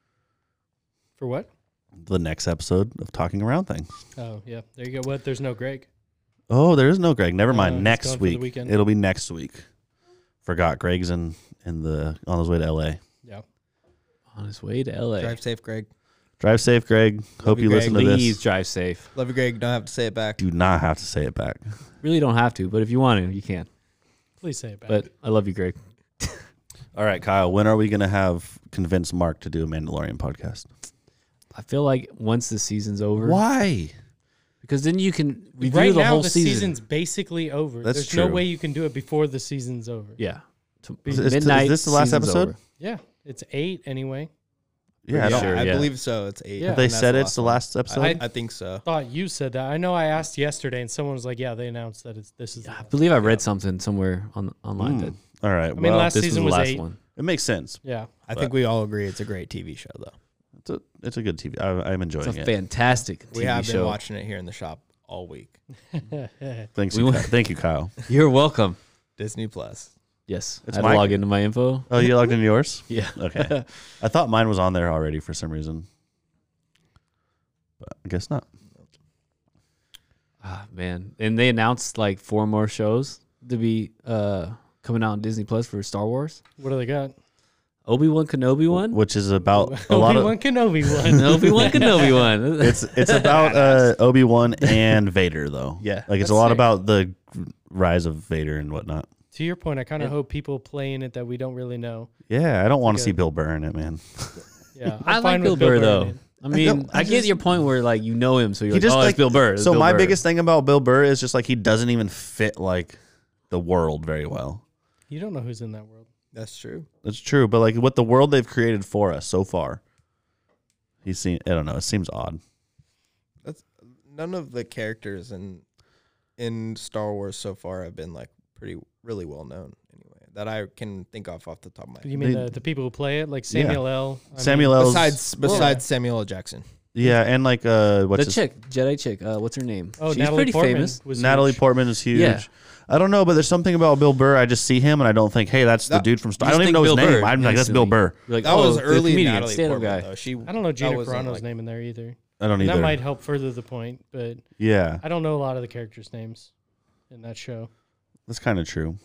[SPEAKER 5] For what?
[SPEAKER 2] the next episode of Talking Around Things.
[SPEAKER 5] Oh, yeah. There you go. What? There's no Greg.
[SPEAKER 2] Oh, there is no Greg. Never
[SPEAKER 5] No,
[SPEAKER 2] mind.
[SPEAKER 5] he's
[SPEAKER 2] Next
[SPEAKER 5] gone for the
[SPEAKER 2] week.
[SPEAKER 5] weekend.
[SPEAKER 2] It'll be next week. Forgot Greg's in in the on his way to L A.
[SPEAKER 5] Yeah.
[SPEAKER 3] On his way to L A.
[SPEAKER 4] Drive safe, Greg.
[SPEAKER 2] Drive safe, Greg. Hope
[SPEAKER 4] you,
[SPEAKER 2] you listen to
[SPEAKER 3] Please
[SPEAKER 2] this.
[SPEAKER 3] drive safe.
[SPEAKER 4] Love you, Greg. Don't have to say it back.
[SPEAKER 2] Do not have to say it back.
[SPEAKER 3] Really don't have to, but if you want to, you can.
[SPEAKER 5] Please say it back.
[SPEAKER 3] But I love you, Greg.
[SPEAKER 2] All right, Kyle. When are we gonna have convince Mark to do a Mandalorian podcast?
[SPEAKER 3] I feel like once the season's over,
[SPEAKER 2] Why?
[SPEAKER 3] because then you can review
[SPEAKER 5] right
[SPEAKER 3] the
[SPEAKER 5] now,
[SPEAKER 3] whole
[SPEAKER 5] the
[SPEAKER 3] season.
[SPEAKER 5] season's basically over.
[SPEAKER 2] That's
[SPEAKER 5] There's no
[SPEAKER 2] true.
[SPEAKER 5] way you can do it before the season's over.
[SPEAKER 3] Yeah. To-
[SPEAKER 2] Is- is- is
[SPEAKER 3] midnight.
[SPEAKER 2] this the last
[SPEAKER 3] season's
[SPEAKER 2] episode?
[SPEAKER 3] over.
[SPEAKER 5] Yeah. It's eight anyway.
[SPEAKER 2] Yeah, I don't.
[SPEAKER 3] sure,
[SPEAKER 4] I
[SPEAKER 3] yeah.
[SPEAKER 4] believe so. It's eight.
[SPEAKER 5] Yeah.
[SPEAKER 2] Have they
[SPEAKER 4] And that's
[SPEAKER 2] said it's the
[SPEAKER 4] one.
[SPEAKER 2] last episode?
[SPEAKER 5] I-
[SPEAKER 4] I think so.
[SPEAKER 5] Thought you said that. I know I asked yesterday and someone was like, yeah, they announced that it's this is the
[SPEAKER 3] I
[SPEAKER 5] last.
[SPEAKER 3] believe I read something somewhere on online
[SPEAKER 2] Mm.
[SPEAKER 3] that
[SPEAKER 2] All right.
[SPEAKER 5] mean,
[SPEAKER 2] well,
[SPEAKER 5] last
[SPEAKER 3] this
[SPEAKER 5] season
[SPEAKER 3] was the
[SPEAKER 5] was
[SPEAKER 3] last
[SPEAKER 5] eight.
[SPEAKER 3] one.
[SPEAKER 2] it makes sense.
[SPEAKER 5] Yeah.
[SPEAKER 4] I think we all agree it's a great T V show, though.
[SPEAKER 2] It's a it's a good T V. I, I'm enjoying
[SPEAKER 3] It's a
[SPEAKER 2] it.
[SPEAKER 3] fantastic T V
[SPEAKER 4] We have
[SPEAKER 3] show.
[SPEAKER 4] been watching it here in the shop all week.
[SPEAKER 2] Thanks.
[SPEAKER 3] We
[SPEAKER 2] you,
[SPEAKER 3] went-
[SPEAKER 2] Ky- thank you, Kyle.
[SPEAKER 3] You're welcome.
[SPEAKER 4] Disney Plus.
[SPEAKER 3] Yes.
[SPEAKER 2] It's
[SPEAKER 3] I had to
[SPEAKER 2] my-
[SPEAKER 3] log into my info.
[SPEAKER 2] Oh, you logged into yours?
[SPEAKER 3] Yeah.
[SPEAKER 2] Okay. I thought mine was on there already for some reason, but I guess not.
[SPEAKER 3] Ah, man. And they announced like four more shows to be uh coming out on Disney Plus for Star Wars.
[SPEAKER 5] What do they got?
[SPEAKER 3] Obi-Wan Kenobi one?
[SPEAKER 2] Which is about a lot
[SPEAKER 5] Obi-Wan
[SPEAKER 2] of.
[SPEAKER 5] Kenobi one.
[SPEAKER 3] Obi-Wan Kenobi one.
[SPEAKER 2] It's it's about uh, Obi Wan and Vader though.
[SPEAKER 3] Yeah.
[SPEAKER 2] like it's
[SPEAKER 5] That's
[SPEAKER 2] a lot
[SPEAKER 5] sick.
[SPEAKER 2] about the rise of Vader and whatnot.
[SPEAKER 5] To your point, I kind of
[SPEAKER 3] Yeah.
[SPEAKER 5] hope people play in it that we don't really know.
[SPEAKER 2] Yeah, I don't want to
[SPEAKER 5] like
[SPEAKER 2] see
[SPEAKER 5] a-
[SPEAKER 2] Bill Burr in it, man.
[SPEAKER 5] Yeah,
[SPEAKER 3] I
[SPEAKER 5] I'm
[SPEAKER 3] like
[SPEAKER 5] fine
[SPEAKER 3] Bill
[SPEAKER 5] with
[SPEAKER 3] Burr
[SPEAKER 5] in
[SPEAKER 3] though.
[SPEAKER 5] it.
[SPEAKER 3] I mean,
[SPEAKER 2] don't-
[SPEAKER 3] I,
[SPEAKER 2] I
[SPEAKER 3] get
[SPEAKER 2] just-
[SPEAKER 3] your point where like you know him, so you're
[SPEAKER 2] He
[SPEAKER 3] like,
[SPEAKER 2] just
[SPEAKER 3] oh,
[SPEAKER 2] like
[SPEAKER 3] it's Bill Burr. It's
[SPEAKER 2] So
[SPEAKER 3] Bill
[SPEAKER 2] my
[SPEAKER 3] Burr.
[SPEAKER 2] biggest thing about Bill Burr is just like he doesn't even fit like the world very well.
[SPEAKER 5] You don't know who's in that world.
[SPEAKER 4] That's true.
[SPEAKER 2] That's true, but like what the world they've created for us so far, he seems. I don't know. It seems odd.
[SPEAKER 4] none of the characters in in Star Wars so far have been like pretty really well known anyway that I can think of off the top of my head.
[SPEAKER 5] You mean
[SPEAKER 2] They-
[SPEAKER 5] the, the people who play it, like Samuel L. I
[SPEAKER 2] Samuel
[SPEAKER 5] mean,
[SPEAKER 2] L.
[SPEAKER 4] Besides besides Samuel L. Jackson.
[SPEAKER 2] Yeah, and like uh, what's
[SPEAKER 3] the
[SPEAKER 2] his-
[SPEAKER 3] chick, Jedi chick. Uh, what's her name?
[SPEAKER 5] Oh,
[SPEAKER 3] She's
[SPEAKER 5] Natalie
[SPEAKER 3] pretty
[SPEAKER 5] Portman
[SPEAKER 3] famous.
[SPEAKER 5] was
[SPEAKER 2] Natalie
[SPEAKER 5] huge.
[SPEAKER 2] Portman is huge.
[SPEAKER 3] Yeah.
[SPEAKER 2] I don't know, but there's something about Bill Burr. I just see him and I don't think, hey, that's the
[SPEAKER 4] That-
[SPEAKER 2] dude from Star.
[SPEAKER 3] You
[SPEAKER 2] I don't
[SPEAKER 3] just
[SPEAKER 2] even know
[SPEAKER 3] think
[SPEAKER 2] his
[SPEAKER 3] Bill
[SPEAKER 2] name.
[SPEAKER 3] Burr
[SPEAKER 2] I'm like, that's Bill
[SPEAKER 3] instantly.
[SPEAKER 2] Burr.
[SPEAKER 3] You're like,
[SPEAKER 4] That
[SPEAKER 3] oh,
[SPEAKER 4] was
[SPEAKER 3] the
[SPEAKER 4] early
[SPEAKER 3] comedian,
[SPEAKER 4] Natalie
[SPEAKER 3] stand-up
[SPEAKER 4] Portman
[SPEAKER 3] guy.
[SPEAKER 4] though. She
[SPEAKER 5] I don't know
[SPEAKER 4] that
[SPEAKER 5] Gina
[SPEAKER 4] wasn't,
[SPEAKER 5] Carano's
[SPEAKER 4] like-
[SPEAKER 5] name in there either.
[SPEAKER 2] I don't
[SPEAKER 5] And
[SPEAKER 2] either.
[SPEAKER 5] that might help further the point, but
[SPEAKER 2] yeah,
[SPEAKER 5] I don't know a lot of the characters' names in that show.
[SPEAKER 2] that's kind of true.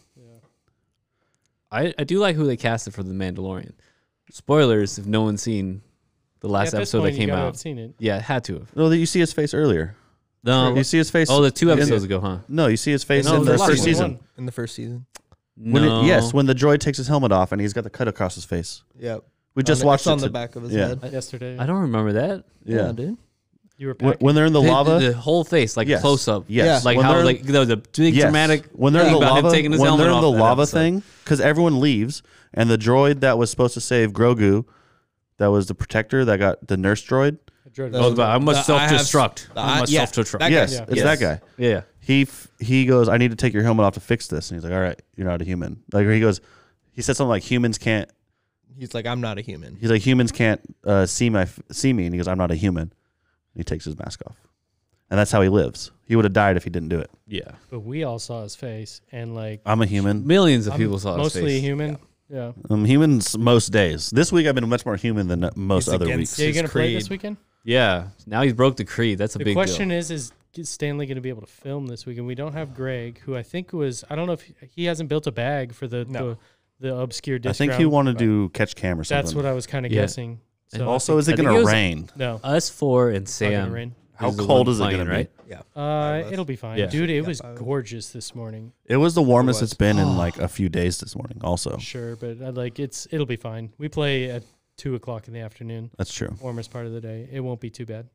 [SPEAKER 3] I, I do like who they casted for the Mandalorian. Spoilers if no one's seen the last
[SPEAKER 5] At this
[SPEAKER 3] episode
[SPEAKER 5] point,
[SPEAKER 3] that
[SPEAKER 5] you
[SPEAKER 3] came
[SPEAKER 5] gotta
[SPEAKER 3] out.
[SPEAKER 5] have seen it.
[SPEAKER 3] Yeah, it had to have.
[SPEAKER 2] No, you see his face earlier.
[SPEAKER 3] No,
[SPEAKER 2] You see his face.
[SPEAKER 3] oh, the two
[SPEAKER 2] in-
[SPEAKER 3] episodes ago, huh?
[SPEAKER 2] No, you see his face
[SPEAKER 3] No,
[SPEAKER 2] in
[SPEAKER 3] the
[SPEAKER 2] the
[SPEAKER 3] last
[SPEAKER 2] first
[SPEAKER 3] one.
[SPEAKER 2] season.
[SPEAKER 4] in the first season.
[SPEAKER 2] When
[SPEAKER 3] No.
[SPEAKER 2] it, yes, when the droid takes his helmet off and he's got the cut across his face.
[SPEAKER 4] Yep.
[SPEAKER 2] We just
[SPEAKER 4] on the,
[SPEAKER 2] watched
[SPEAKER 4] it's
[SPEAKER 2] it
[SPEAKER 4] on the
[SPEAKER 2] to-
[SPEAKER 4] back of his
[SPEAKER 2] yeah.
[SPEAKER 4] head.
[SPEAKER 5] Yesterday,
[SPEAKER 3] I don't remember that.
[SPEAKER 2] Yeah.
[SPEAKER 3] dude.
[SPEAKER 5] you were
[SPEAKER 2] When,
[SPEAKER 5] packing.
[SPEAKER 2] when they're in the
[SPEAKER 3] The-
[SPEAKER 2] lava.
[SPEAKER 3] the, whole face, like
[SPEAKER 2] Yes.
[SPEAKER 3] close up.
[SPEAKER 2] Yes.
[SPEAKER 3] like
[SPEAKER 2] When
[SPEAKER 3] how
[SPEAKER 2] they're-
[SPEAKER 3] like the, the big
[SPEAKER 2] yes.
[SPEAKER 3] dramatic.
[SPEAKER 2] when they're in
[SPEAKER 3] thing
[SPEAKER 2] the
[SPEAKER 3] about him
[SPEAKER 2] lava,
[SPEAKER 3] taking his
[SPEAKER 2] when
[SPEAKER 3] helmet
[SPEAKER 2] they're in
[SPEAKER 3] off
[SPEAKER 2] the
[SPEAKER 3] that
[SPEAKER 2] lava
[SPEAKER 3] episode.
[SPEAKER 2] thing, because everyone leaves, and the droid that was supposed to save Grogu, that was the protector that got the nurse droid.
[SPEAKER 5] Jordan.
[SPEAKER 4] The-
[SPEAKER 3] Oh, but I must
[SPEAKER 4] The I have-
[SPEAKER 3] self-destruct.
[SPEAKER 4] the
[SPEAKER 3] I
[SPEAKER 4] I-
[SPEAKER 3] must
[SPEAKER 4] yeah,
[SPEAKER 3] self-destruct.
[SPEAKER 4] that guy.
[SPEAKER 2] yes,
[SPEAKER 5] Yeah.
[SPEAKER 2] it's
[SPEAKER 3] Yes.
[SPEAKER 2] that guy.
[SPEAKER 3] Yeah.
[SPEAKER 2] He f- he goes, I need to take your helmet off to fix this, and he's like, all right, you're not a human. Like or he goes, he said something like humans can't.
[SPEAKER 4] He's like, I'm not a human.
[SPEAKER 2] He's like humans can't uh, see my see me, and he goes, I'm not a human. And he takes his mask off, and that's how he lives. He would have died if he didn't do it.
[SPEAKER 3] Yeah.
[SPEAKER 5] But we all saw his face, and like
[SPEAKER 2] I'm a human.
[SPEAKER 3] Millions of
[SPEAKER 5] I'm
[SPEAKER 3] people saw his
[SPEAKER 5] mostly
[SPEAKER 3] face.
[SPEAKER 5] human. Yeah.
[SPEAKER 2] I'm humans most days. This week I've been much more human than most
[SPEAKER 4] He's
[SPEAKER 2] other
[SPEAKER 4] against-
[SPEAKER 2] weeks.
[SPEAKER 5] Yeah, you
[SPEAKER 4] His
[SPEAKER 5] gonna play
[SPEAKER 4] creed.
[SPEAKER 5] this weekend?
[SPEAKER 3] Yeah. Now he's broke the creed. That's a
[SPEAKER 5] The
[SPEAKER 3] big
[SPEAKER 5] question
[SPEAKER 3] deal.
[SPEAKER 5] is, is is Stanley going to be able to film this weekend? We don't have Greg, who I think was, I don't know if he, he hasn't built a bag for the
[SPEAKER 4] No.
[SPEAKER 5] the, the obscure
[SPEAKER 2] I
[SPEAKER 5] disc
[SPEAKER 2] think he
[SPEAKER 5] ground.
[SPEAKER 2] wanted to do catch cam or something.
[SPEAKER 5] That's what I was kind of
[SPEAKER 3] Yeah.
[SPEAKER 5] guessing.
[SPEAKER 3] And
[SPEAKER 5] So
[SPEAKER 2] Also,
[SPEAKER 5] I
[SPEAKER 2] is it
[SPEAKER 3] I think
[SPEAKER 2] going
[SPEAKER 3] it
[SPEAKER 2] to
[SPEAKER 3] was-
[SPEAKER 2] rain?
[SPEAKER 5] think, no?
[SPEAKER 3] Us four and
[SPEAKER 5] It's not gonna
[SPEAKER 3] Sam.
[SPEAKER 5] rain.
[SPEAKER 2] How
[SPEAKER 3] is the
[SPEAKER 2] cold
[SPEAKER 3] one
[SPEAKER 2] is it
[SPEAKER 3] playing,
[SPEAKER 2] going to be?
[SPEAKER 3] right?
[SPEAKER 4] Yeah.
[SPEAKER 5] Uh,
[SPEAKER 4] us.
[SPEAKER 5] it'll be fine,
[SPEAKER 3] Yeah.
[SPEAKER 5] dude. It
[SPEAKER 4] Yeah,
[SPEAKER 5] was
[SPEAKER 4] five.
[SPEAKER 5] gorgeous this morning.
[SPEAKER 2] It was the warmest
[SPEAKER 4] was.
[SPEAKER 2] it's been in like a few days this morning. Also,
[SPEAKER 5] Sure, but uh, like it's it'll be fine. We play at two o'clock in the afternoon,
[SPEAKER 2] that's true.
[SPEAKER 5] warmest part of the day. It won't be too bad.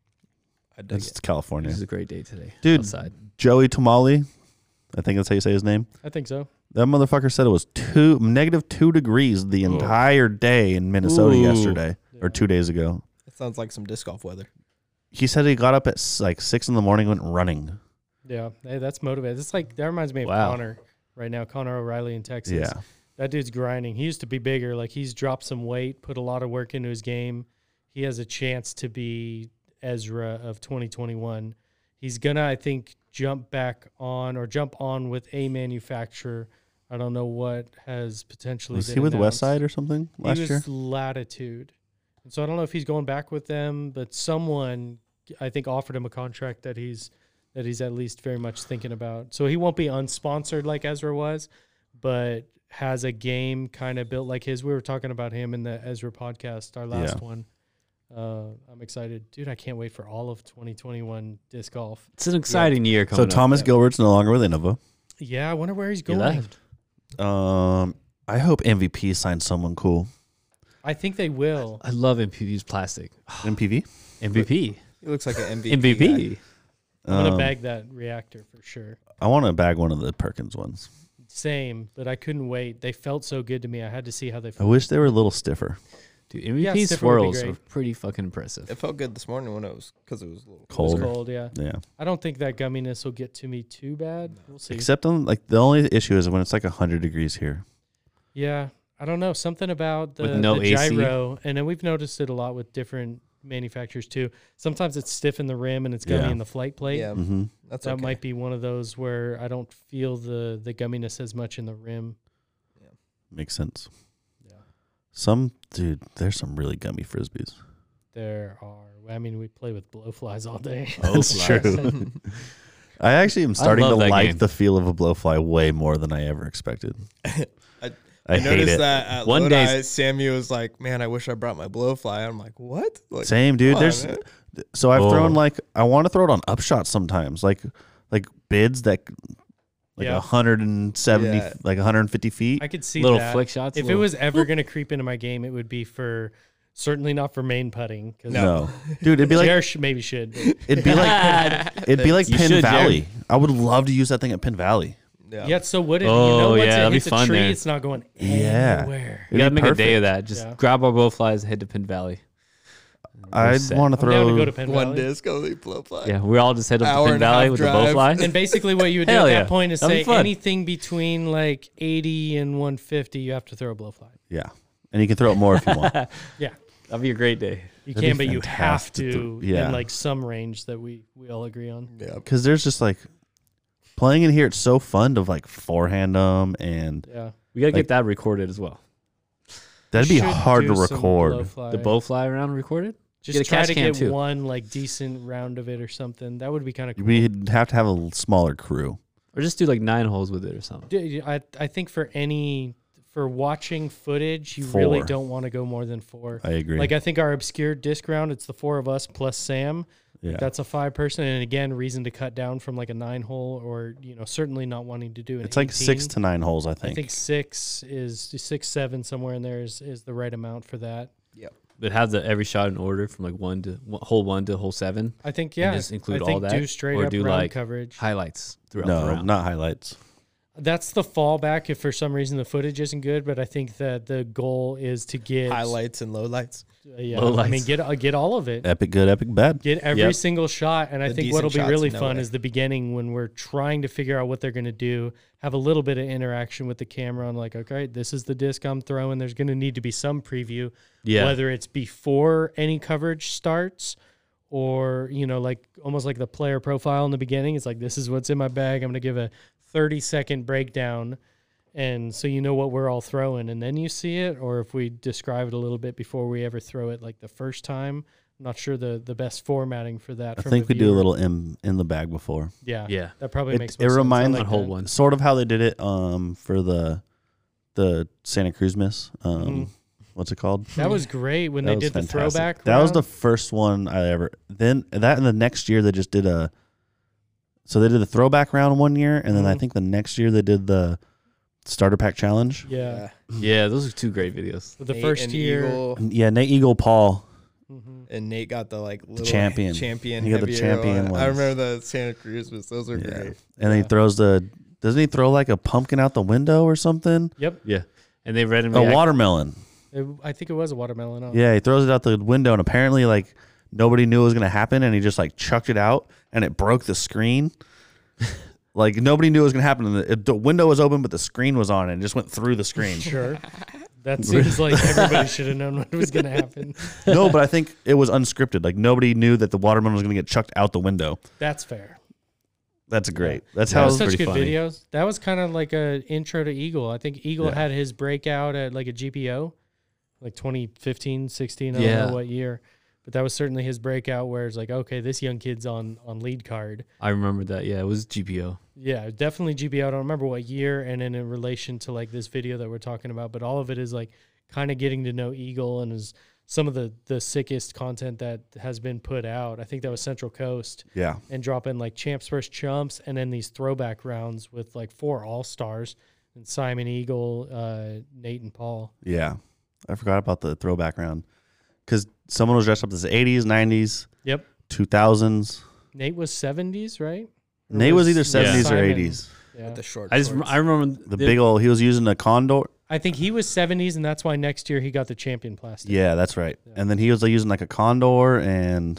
[SPEAKER 4] I dig
[SPEAKER 2] It's
[SPEAKER 4] it.
[SPEAKER 2] California.
[SPEAKER 3] This is a great day today.
[SPEAKER 2] Dude.
[SPEAKER 3] Outside.
[SPEAKER 2] Joey Tamale, I think that's how you say his name.
[SPEAKER 5] I think so.
[SPEAKER 2] That motherfucker said it was two negative two degrees the entire day in Minnesota
[SPEAKER 3] Ooh.
[SPEAKER 2] yesterday or
[SPEAKER 5] Yeah.
[SPEAKER 2] two days ago.
[SPEAKER 4] It sounds like some disc golf weather.
[SPEAKER 2] He said he got up at s- like six in the morning, went running.
[SPEAKER 5] Yeah, hey, that's motivated. It's like that reminds me of
[SPEAKER 3] Wow.
[SPEAKER 5] Connor right now. Connor O'Reilly in Texas.
[SPEAKER 2] Yeah,
[SPEAKER 5] That dude's grinding. He used to be bigger. Like he's dropped some weight, put a lot of work into his game. He has a chance to be Ezra of twenty twenty-one. He's gonna, I think, jump back on or jump on with a manufacturer. I don't know what has potentially
[SPEAKER 2] was
[SPEAKER 5] been
[SPEAKER 2] he with
[SPEAKER 5] announced.
[SPEAKER 2] Westside or something last
[SPEAKER 5] he was
[SPEAKER 2] year?
[SPEAKER 5] Latitude. And so I don't know if he's going back with them, but someone I think offered him a contract that he's that he's at least very much thinking about. So he won't be unsponsored like Ezra was, but has a game kind of built like his. We were talking about him in the Ezra podcast, our last
[SPEAKER 2] Yeah.
[SPEAKER 5] one. Uh, I'm excited. Dude, I can't wait for all of twenty twenty-one disc golf.
[SPEAKER 3] It's an exciting year
[SPEAKER 2] So
[SPEAKER 3] coming
[SPEAKER 2] Thomas
[SPEAKER 5] yeah.
[SPEAKER 2] Gilbert's no longer with Innova.
[SPEAKER 5] Yeah, I wonder where he's
[SPEAKER 3] up. He
[SPEAKER 5] going.
[SPEAKER 3] left.
[SPEAKER 2] Um, I hope M V P signs someone cool.
[SPEAKER 5] I think they will.
[SPEAKER 3] I love M P V's plastic.
[SPEAKER 2] M P V.
[SPEAKER 3] M V P.
[SPEAKER 4] He looks like an M V P.
[SPEAKER 3] M V
[SPEAKER 4] guy.
[SPEAKER 3] P.
[SPEAKER 5] I'm going to
[SPEAKER 2] Um,
[SPEAKER 5] bag that reactor for sure.
[SPEAKER 2] I want to bag one of the Perkins ones.
[SPEAKER 5] Same, but I couldn't wait. They felt so good to me. I had to see how they
[SPEAKER 2] I
[SPEAKER 5] felt.
[SPEAKER 2] wish they were a little stiffer.
[SPEAKER 3] Dude, M V P
[SPEAKER 5] Yeah, Stiffer would be
[SPEAKER 3] swirls
[SPEAKER 5] great.
[SPEAKER 3] are pretty fucking impressive.
[SPEAKER 4] It felt good this morning when it was because it was a little
[SPEAKER 5] It was
[SPEAKER 2] Cold.
[SPEAKER 5] cold, yeah.
[SPEAKER 2] Yeah.
[SPEAKER 5] I don't think that gumminess will get to me too bad. We'll see.
[SPEAKER 2] Except on like the only issue is when it's like a hundred degrees here.
[SPEAKER 5] Yeah, I don't know. Something about the,
[SPEAKER 3] With no
[SPEAKER 5] the
[SPEAKER 3] A C?
[SPEAKER 5] gyro, and then we've noticed it a lot with different manufacturers too. Sometimes it's stiff in the rim and it's gummy
[SPEAKER 2] Yeah.
[SPEAKER 5] in the flight plate.
[SPEAKER 4] Yeah,
[SPEAKER 2] Mm-hmm.
[SPEAKER 4] that's
[SPEAKER 5] that
[SPEAKER 4] okay.
[SPEAKER 5] might be one of those where I don't feel the the gumminess as much in the rim.
[SPEAKER 2] Makes sense.
[SPEAKER 5] Yeah,
[SPEAKER 2] Some dude, there's some really gummy frisbees.
[SPEAKER 5] there are. I mean, we play with blowflies all day.
[SPEAKER 2] That's true. I actually am starting to
[SPEAKER 3] love that
[SPEAKER 2] like
[SPEAKER 3] game.
[SPEAKER 2] the feel of a blowfly way more than I ever expected.
[SPEAKER 4] I-
[SPEAKER 2] I
[SPEAKER 4] I
[SPEAKER 2] hate
[SPEAKER 4] noticed
[SPEAKER 2] it.
[SPEAKER 4] that at
[SPEAKER 3] One
[SPEAKER 4] One
[SPEAKER 3] day-
[SPEAKER 4] day, Sammy was like, "Man, I wish I brought my blowfly." I'm like, "What?" Like,
[SPEAKER 2] Same, dude.
[SPEAKER 4] come on,
[SPEAKER 2] There's
[SPEAKER 4] man.
[SPEAKER 2] so I've
[SPEAKER 3] Oh.
[SPEAKER 2] thrown like I want to throw it on upshot sometimes, like like bids that like
[SPEAKER 5] Yeah.
[SPEAKER 2] a hundred and seventy,
[SPEAKER 4] Yeah.
[SPEAKER 2] like one hundred and fifty feet.
[SPEAKER 5] I could see
[SPEAKER 3] Little
[SPEAKER 5] that.
[SPEAKER 3] flick shots.
[SPEAKER 5] If it
[SPEAKER 3] little-
[SPEAKER 5] was ever going to creep into my game, it would be for certainly not for main putting. Cause
[SPEAKER 2] no, dude, it'd be like
[SPEAKER 5] Jared sh- maybe should. but-
[SPEAKER 2] it'd be like it'd be like
[SPEAKER 3] You
[SPEAKER 2] Penn
[SPEAKER 3] should,
[SPEAKER 2] Valley.
[SPEAKER 3] Jared.
[SPEAKER 2] I would love to use that thing at Penn Valley.
[SPEAKER 4] Yeah.
[SPEAKER 5] Yeah, so would it?
[SPEAKER 3] Oh,
[SPEAKER 5] you know, once
[SPEAKER 3] yeah,
[SPEAKER 5] it
[SPEAKER 3] that'd be
[SPEAKER 5] hits a
[SPEAKER 3] fun
[SPEAKER 5] tree,
[SPEAKER 3] there.
[SPEAKER 5] it's not going
[SPEAKER 2] Yeah.
[SPEAKER 5] anywhere.
[SPEAKER 3] we gotta
[SPEAKER 2] It'd be
[SPEAKER 3] make a day of
[SPEAKER 2] perfect.
[SPEAKER 3] that. Just
[SPEAKER 5] Yeah.
[SPEAKER 3] grab our blowflies and head to Penn Valley.
[SPEAKER 2] I'd
[SPEAKER 3] set.
[SPEAKER 2] want to
[SPEAKER 5] I'm down to
[SPEAKER 2] throw.
[SPEAKER 5] go to Penn
[SPEAKER 4] One
[SPEAKER 5] Valley.
[SPEAKER 4] disc only blowfly.
[SPEAKER 3] Yeah, we all just head up
[SPEAKER 4] Hour
[SPEAKER 3] to Penn
[SPEAKER 4] and a
[SPEAKER 3] Valley
[SPEAKER 4] half
[SPEAKER 3] with
[SPEAKER 4] drive.
[SPEAKER 3] the blowfly.
[SPEAKER 5] And basically, what you would do
[SPEAKER 3] Hell
[SPEAKER 5] at
[SPEAKER 3] yeah.
[SPEAKER 5] that point is
[SPEAKER 3] That'd be
[SPEAKER 5] say
[SPEAKER 3] fun.
[SPEAKER 5] anything between like eighty and one fifty, you have to throw a blowfly.
[SPEAKER 2] Yeah, and you can throw it more if you want.
[SPEAKER 5] Yeah,
[SPEAKER 3] That'd be a great day.
[SPEAKER 5] you
[SPEAKER 2] That'd
[SPEAKER 5] can,
[SPEAKER 2] be
[SPEAKER 5] but you have
[SPEAKER 2] fantastic
[SPEAKER 5] to
[SPEAKER 2] to- yeah.
[SPEAKER 5] in like some range that we we all agree on.
[SPEAKER 4] Yeah.
[SPEAKER 2] Because there's just like playing in here. It's so fun to like forehand them, and
[SPEAKER 5] Yeah,
[SPEAKER 3] We gotta
[SPEAKER 2] Like-
[SPEAKER 3] get that recorded as well.
[SPEAKER 2] that'd
[SPEAKER 5] We
[SPEAKER 2] be
[SPEAKER 5] should
[SPEAKER 2] hard to
[SPEAKER 5] do some
[SPEAKER 2] record.
[SPEAKER 5] blowfly.
[SPEAKER 3] The blowfly round recorded.
[SPEAKER 5] Just
[SPEAKER 3] Get a
[SPEAKER 5] try
[SPEAKER 3] catch
[SPEAKER 5] to
[SPEAKER 3] cam,
[SPEAKER 5] get
[SPEAKER 3] too.
[SPEAKER 5] one like decent round of it or something. That would be kind of cool.
[SPEAKER 2] We'd have to have a l- smaller crew.
[SPEAKER 3] Or just do like nine holes with it or something.
[SPEAKER 5] D- I I think for any for watching footage, you really
[SPEAKER 2] Four.
[SPEAKER 5] don't want to go more than four.
[SPEAKER 2] I agree.
[SPEAKER 5] Like I think our obscure disc round, it's the four of us plus Sam.
[SPEAKER 2] yeah.
[SPEAKER 5] That's a five person, and again, reason to cut down from like a nine hole, or you know, certainly not wanting to do an
[SPEAKER 2] It's like six
[SPEAKER 5] eighteen.
[SPEAKER 2] to nine holes, I
[SPEAKER 5] I
[SPEAKER 2] think.
[SPEAKER 5] think six is six seven somewhere in there is, is the right amount for that.
[SPEAKER 3] But have the every shot in order from like one to one, hole one to hole seven.
[SPEAKER 5] I think yeah,
[SPEAKER 3] just include
[SPEAKER 5] I think
[SPEAKER 3] all that,
[SPEAKER 5] do straight
[SPEAKER 3] or
[SPEAKER 5] up
[SPEAKER 3] do,
[SPEAKER 5] round
[SPEAKER 3] like,
[SPEAKER 5] coverage.
[SPEAKER 3] Highlights throughout the
[SPEAKER 2] No,
[SPEAKER 3] round.
[SPEAKER 2] not highlights.
[SPEAKER 5] That's the fallback if for some reason the footage isn't good. But I think that the goal is to get
[SPEAKER 4] Highlights and lowlights.
[SPEAKER 5] Uh, yeah,
[SPEAKER 3] Low
[SPEAKER 5] I mean
[SPEAKER 3] lights.
[SPEAKER 5] get uh, get all of it.
[SPEAKER 2] Epic good, epic bad.
[SPEAKER 5] Get every
[SPEAKER 3] Yep.
[SPEAKER 5] single shot, and I
[SPEAKER 4] The
[SPEAKER 5] think
[SPEAKER 4] decent
[SPEAKER 5] what'll be
[SPEAKER 4] shots,
[SPEAKER 5] really
[SPEAKER 4] no
[SPEAKER 5] fun
[SPEAKER 4] way.
[SPEAKER 5] is the beginning when we're trying to figure out what they're going to do. Have a little bit of interaction with the camera on like, okay, this is the disc I'm throwing. There's going to need to be some preview,
[SPEAKER 3] Yeah.
[SPEAKER 5] whether it's before any coverage starts or you know, like almost like the player profile in the beginning. It's like this is what's in my bag. I'm going to give a thirty second breakdown. And so you know what we're all throwing, and then you see it, or if we describe it a little bit before we ever throw it, like the first time. I'm not sure the the best formatting for that.
[SPEAKER 2] I
[SPEAKER 5] from
[SPEAKER 2] think we do a
[SPEAKER 5] viewer.
[SPEAKER 2] little in in the bag before.
[SPEAKER 5] Yeah,
[SPEAKER 3] Yeah.
[SPEAKER 5] that probably
[SPEAKER 2] It,
[SPEAKER 5] makes.
[SPEAKER 2] it
[SPEAKER 5] more sense. I
[SPEAKER 2] reminds
[SPEAKER 5] like
[SPEAKER 3] on hole
[SPEAKER 5] that.
[SPEAKER 3] one.
[SPEAKER 2] sort of how they did it um for the the Santa Cruz miss. Um,
[SPEAKER 5] Mhm.
[SPEAKER 2] What's it called?
[SPEAKER 5] That was great when
[SPEAKER 2] That
[SPEAKER 5] they
[SPEAKER 2] was
[SPEAKER 5] did the
[SPEAKER 2] fantastic.
[SPEAKER 5] throwback.
[SPEAKER 2] That was the
[SPEAKER 5] round.
[SPEAKER 2] first one I ever. Then that and the next year they just did a. So they did the throwback round one year, and then I
[SPEAKER 5] Mhm.
[SPEAKER 2] think the next year they did the starter pack challenge.
[SPEAKER 5] yeah.
[SPEAKER 3] Yeah, those are two great videos.
[SPEAKER 5] But the
[SPEAKER 4] Nate
[SPEAKER 5] first
[SPEAKER 4] and
[SPEAKER 5] year,
[SPEAKER 4] Eagle,
[SPEAKER 2] And yeah, Nate Eagle, Paul.
[SPEAKER 5] Mhm.
[SPEAKER 4] and Nate got the like little
[SPEAKER 2] champion.
[SPEAKER 4] champion.
[SPEAKER 2] He got the
[SPEAKER 4] heavier
[SPEAKER 2] champion
[SPEAKER 4] one. I
[SPEAKER 2] ones.
[SPEAKER 4] remember the Santa Cruz was those were
[SPEAKER 2] Yeah.
[SPEAKER 4] great.
[SPEAKER 2] And then he throws the. Doesn't he throw like a pumpkin out the window or something?
[SPEAKER 5] Yep,
[SPEAKER 3] Yeah. And they read him
[SPEAKER 2] A
[SPEAKER 3] react-
[SPEAKER 2] watermelon.
[SPEAKER 5] It- I think it was a watermelon. huh?
[SPEAKER 2] Yeah, he throws it out the window, and apparently, like nobody knew it was gonna happen, and he just like chucked it out, and it broke the screen. Like nobody knew it was gonna happen. And the, the window was open, but the screen was on, and it just went through the screen.
[SPEAKER 5] Sure. That seems like everybody should have known what was going to happen.
[SPEAKER 2] No, but I think it was unscripted. Like nobody knew that the watermelon was gonna get chucked out the window.
[SPEAKER 5] That's fair.
[SPEAKER 2] That's great. That's
[SPEAKER 5] That
[SPEAKER 2] how
[SPEAKER 5] was
[SPEAKER 2] it's
[SPEAKER 5] such
[SPEAKER 2] pretty
[SPEAKER 5] good
[SPEAKER 2] funny.
[SPEAKER 5] videos. That was kind of like a intro to Eagle. I think Eagle
[SPEAKER 2] Yeah.
[SPEAKER 5] had his breakout at like a G P O, like twenty fifteen, sixteen. I
[SPEAKER 3] Yeah.
[SPEAKER 5] don't know what year, but that was certainly his breakout where it's like, okay, this young kid's on on lead card.
[SPEAKER 3] I remember that. Yeah, it was G P O.
[SPEAKER 5] Yeah, definitely G P O. I don't remember what year, and then in relation to like this video that we're talking about, but all of it is like kind of getting to know Eagle and is some of the the sickest content that has been put out. I think that was Central Coast.
[SPEAKER 2] Yeah,
[SPEAKER 5] And drop in like champs versus chumps, and then these throwback rounds with like four all stars and Simon Eagle, uh, Nate and Paul.
[SPEAKER 2] yeah. I forgot about the throwback round because someone was dressed up as the eighties, nineties,
[SPEAKER 5] Yep.
[SPEAKER 2] two thousands.
[SPEAKER 5] Nate was seventies, right? Or
[SPEAKER 2] Nate was either seventies or
[SPEAKER 5] Simon-
[SPEAKER 2] eighties.
[SPEAKER 5] Yeah.
[SPEAKER 4] The short.
[SPEAKER 3] I just
[SPEAKER 4] shorts.
[SPEAKER 3] I remember
[SPEAKER 2] The big old. He was using a condor.
[SPEAKER 5] I think he was seventies, and that's why next year he got the champion plastic.
[SPEAKER 2] Yeah, that's right.
[SPEAKER 5] Yeah.
[SPEAKER 2] And then he was like, using like a condor and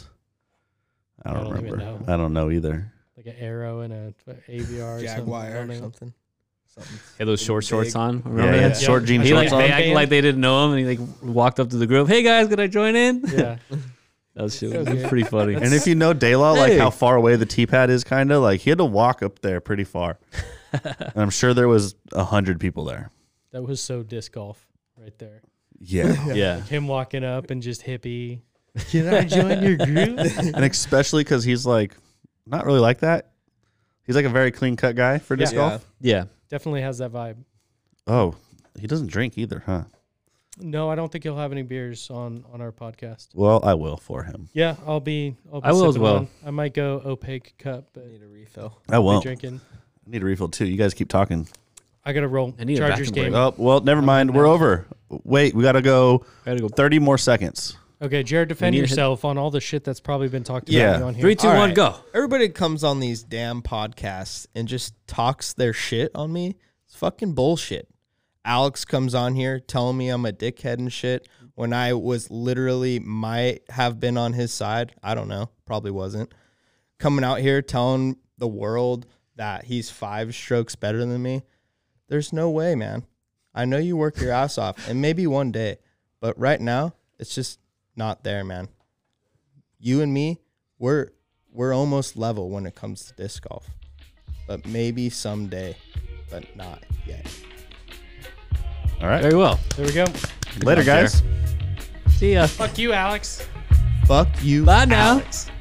[SPEAKER 2] I don't,
[SPEAKER 5] I don't even
[SPEAKER 2] remember.
[SPEAKER 5] know.
[SPEAKER 2] I don't know either.
[SPEAKER 5] Like an arrow and a A V R or
[SPEAKER 4] Jaguar
[SPEAKER 5] something. I
[SPEAKER 4] or
[SPEAKER 5] don't know.
[SPEAKER 4] something. Something.
[SPEAKER 3] had those short shorts
[SPEAKER 4] Big.
[SPEAKER 3] on.
[SPEAKER 2] Yeah,
[SPEAKER 3] Remember
[SPEAKER 2] yeah.
[SPEAKER 3] that?
[SPEAKER 5] Yeah.
[SPEAKER 2] Short jean
[SPEAKER 3] He
[SPEAKER 2] shorts
[SPEAKER 3] like they
[SPEAKER 2] on.
[SPEAKER 3] acted like they didn't know him, and he like walked up to the group. Hey guys, can I join in?
[SPEAKER 5] Yeah.
[SPEAKER 3] That was, shit.
[SPEAKER 5] That was
[SPEAKER 3] That was
[SPEAKER 5] good.
[SPEAKER 3] pretty funny.
[SPEAKER 2] And if you know Daylaw, like
[SPEAKER 3] Hey.
[SPEAKER 2] how far away the tee pad is, kind of like he had to walk up there pretty far. And I'm sure there was a hundred people there.
[SPEAKER 5] That was so disc golf right there.
[SPEAKER 2] Yeah,
[SPEAKER 3] yeah,
[SPEAKER 5] Him walking up and just hippie. Can I join your group?
[SPEAKER 2] and especially because he's like not really like that. He's like a very clean cut guy for disc
[SPEAKER 5] Yeah.
[SPEAKER 2] golf.
[SPEAKER 3] yeah.
[SPEAKER 5] Definitely has that vibe.
[SPEAKER 2] Oh, he doesn't drink either, huh?
[SPEAKER 5] No, I don't think he'll have any beers on on our podcast.
[SPEAKER 2] Well, I will for him.
[SPEAKER 5] Yeah, I'll be. I'll be
[SPEAKER 3] I will as
[SPEAKER 5] sipping
[SPEAKER 3] well.
[SPEAKER 5] one. I might go opaque cup, but
[SPEAKER 4] I need a refill.
[SPEAKER 2] I
[SPEAKER 5] I'll be
[SPEAKER 2] won't.
[SPEAKER 5] drinking.
[SPEAKER 2] I need a refill too. You guys keep talking.
[SPEAKER 5] I gotta roll.
[SPEAKER 3] I need a
[SPEAKER 5] Chargers
[SPEAKER 3] bathroom
[SPEAKER 5] game.
[SPEAKER 3] break.
[SPEAKER 2] Oh, well, never mind. We're over. Wait, we got to go
[SPEAKER 3] I gotta go.
[SPEAKER 2] thirty more seconds.
[SPEAKER 5] Okay, Jared, defend
[SPEAKER 3] need to hit-
[SPEAKER 5] yourself on all the shit that's probably been talked
[SPEAKER 2] Yeah.
[SPEAKER 5] about on here.
[SPEAKER 3] Three, two,
[SPEAKER 4] All
[SPEAKER 3] one,
[SPEAKER 4] right.
[SPEAKER 3] go.
[SPEAKER 4] Everybody comes on these damn podcasts and just talks their shit on me. It's fucking bullshit. Alex comes on here telling me I'm a dickhead and shit. when I was literally might have been on his side. I don't know, probably wasn't. Coming out here telling the world that he's five strokes better than me. There's no way, man. I know you work your ass off, and maybe one day, but right now it's just not there, man. You and me, we're we're almost level when it comes to disc golf, but maybe someday, but not yet.
[SPEAKER 2] All right.
[SPEAKER 3] Very well.
[SPEAKER 5] There we go.
[SPEAKER 2] Later,
[SPEAKER 3] job,
[SPEAKER 2] guys.
[SPEAKER 3] See ya.
[SPEAKER 5] Fuck you, Alex.
[SPEAKER 4] Fuck you,
[SPEAKER 3] Bye now.
[SPEAKER 4] Alex.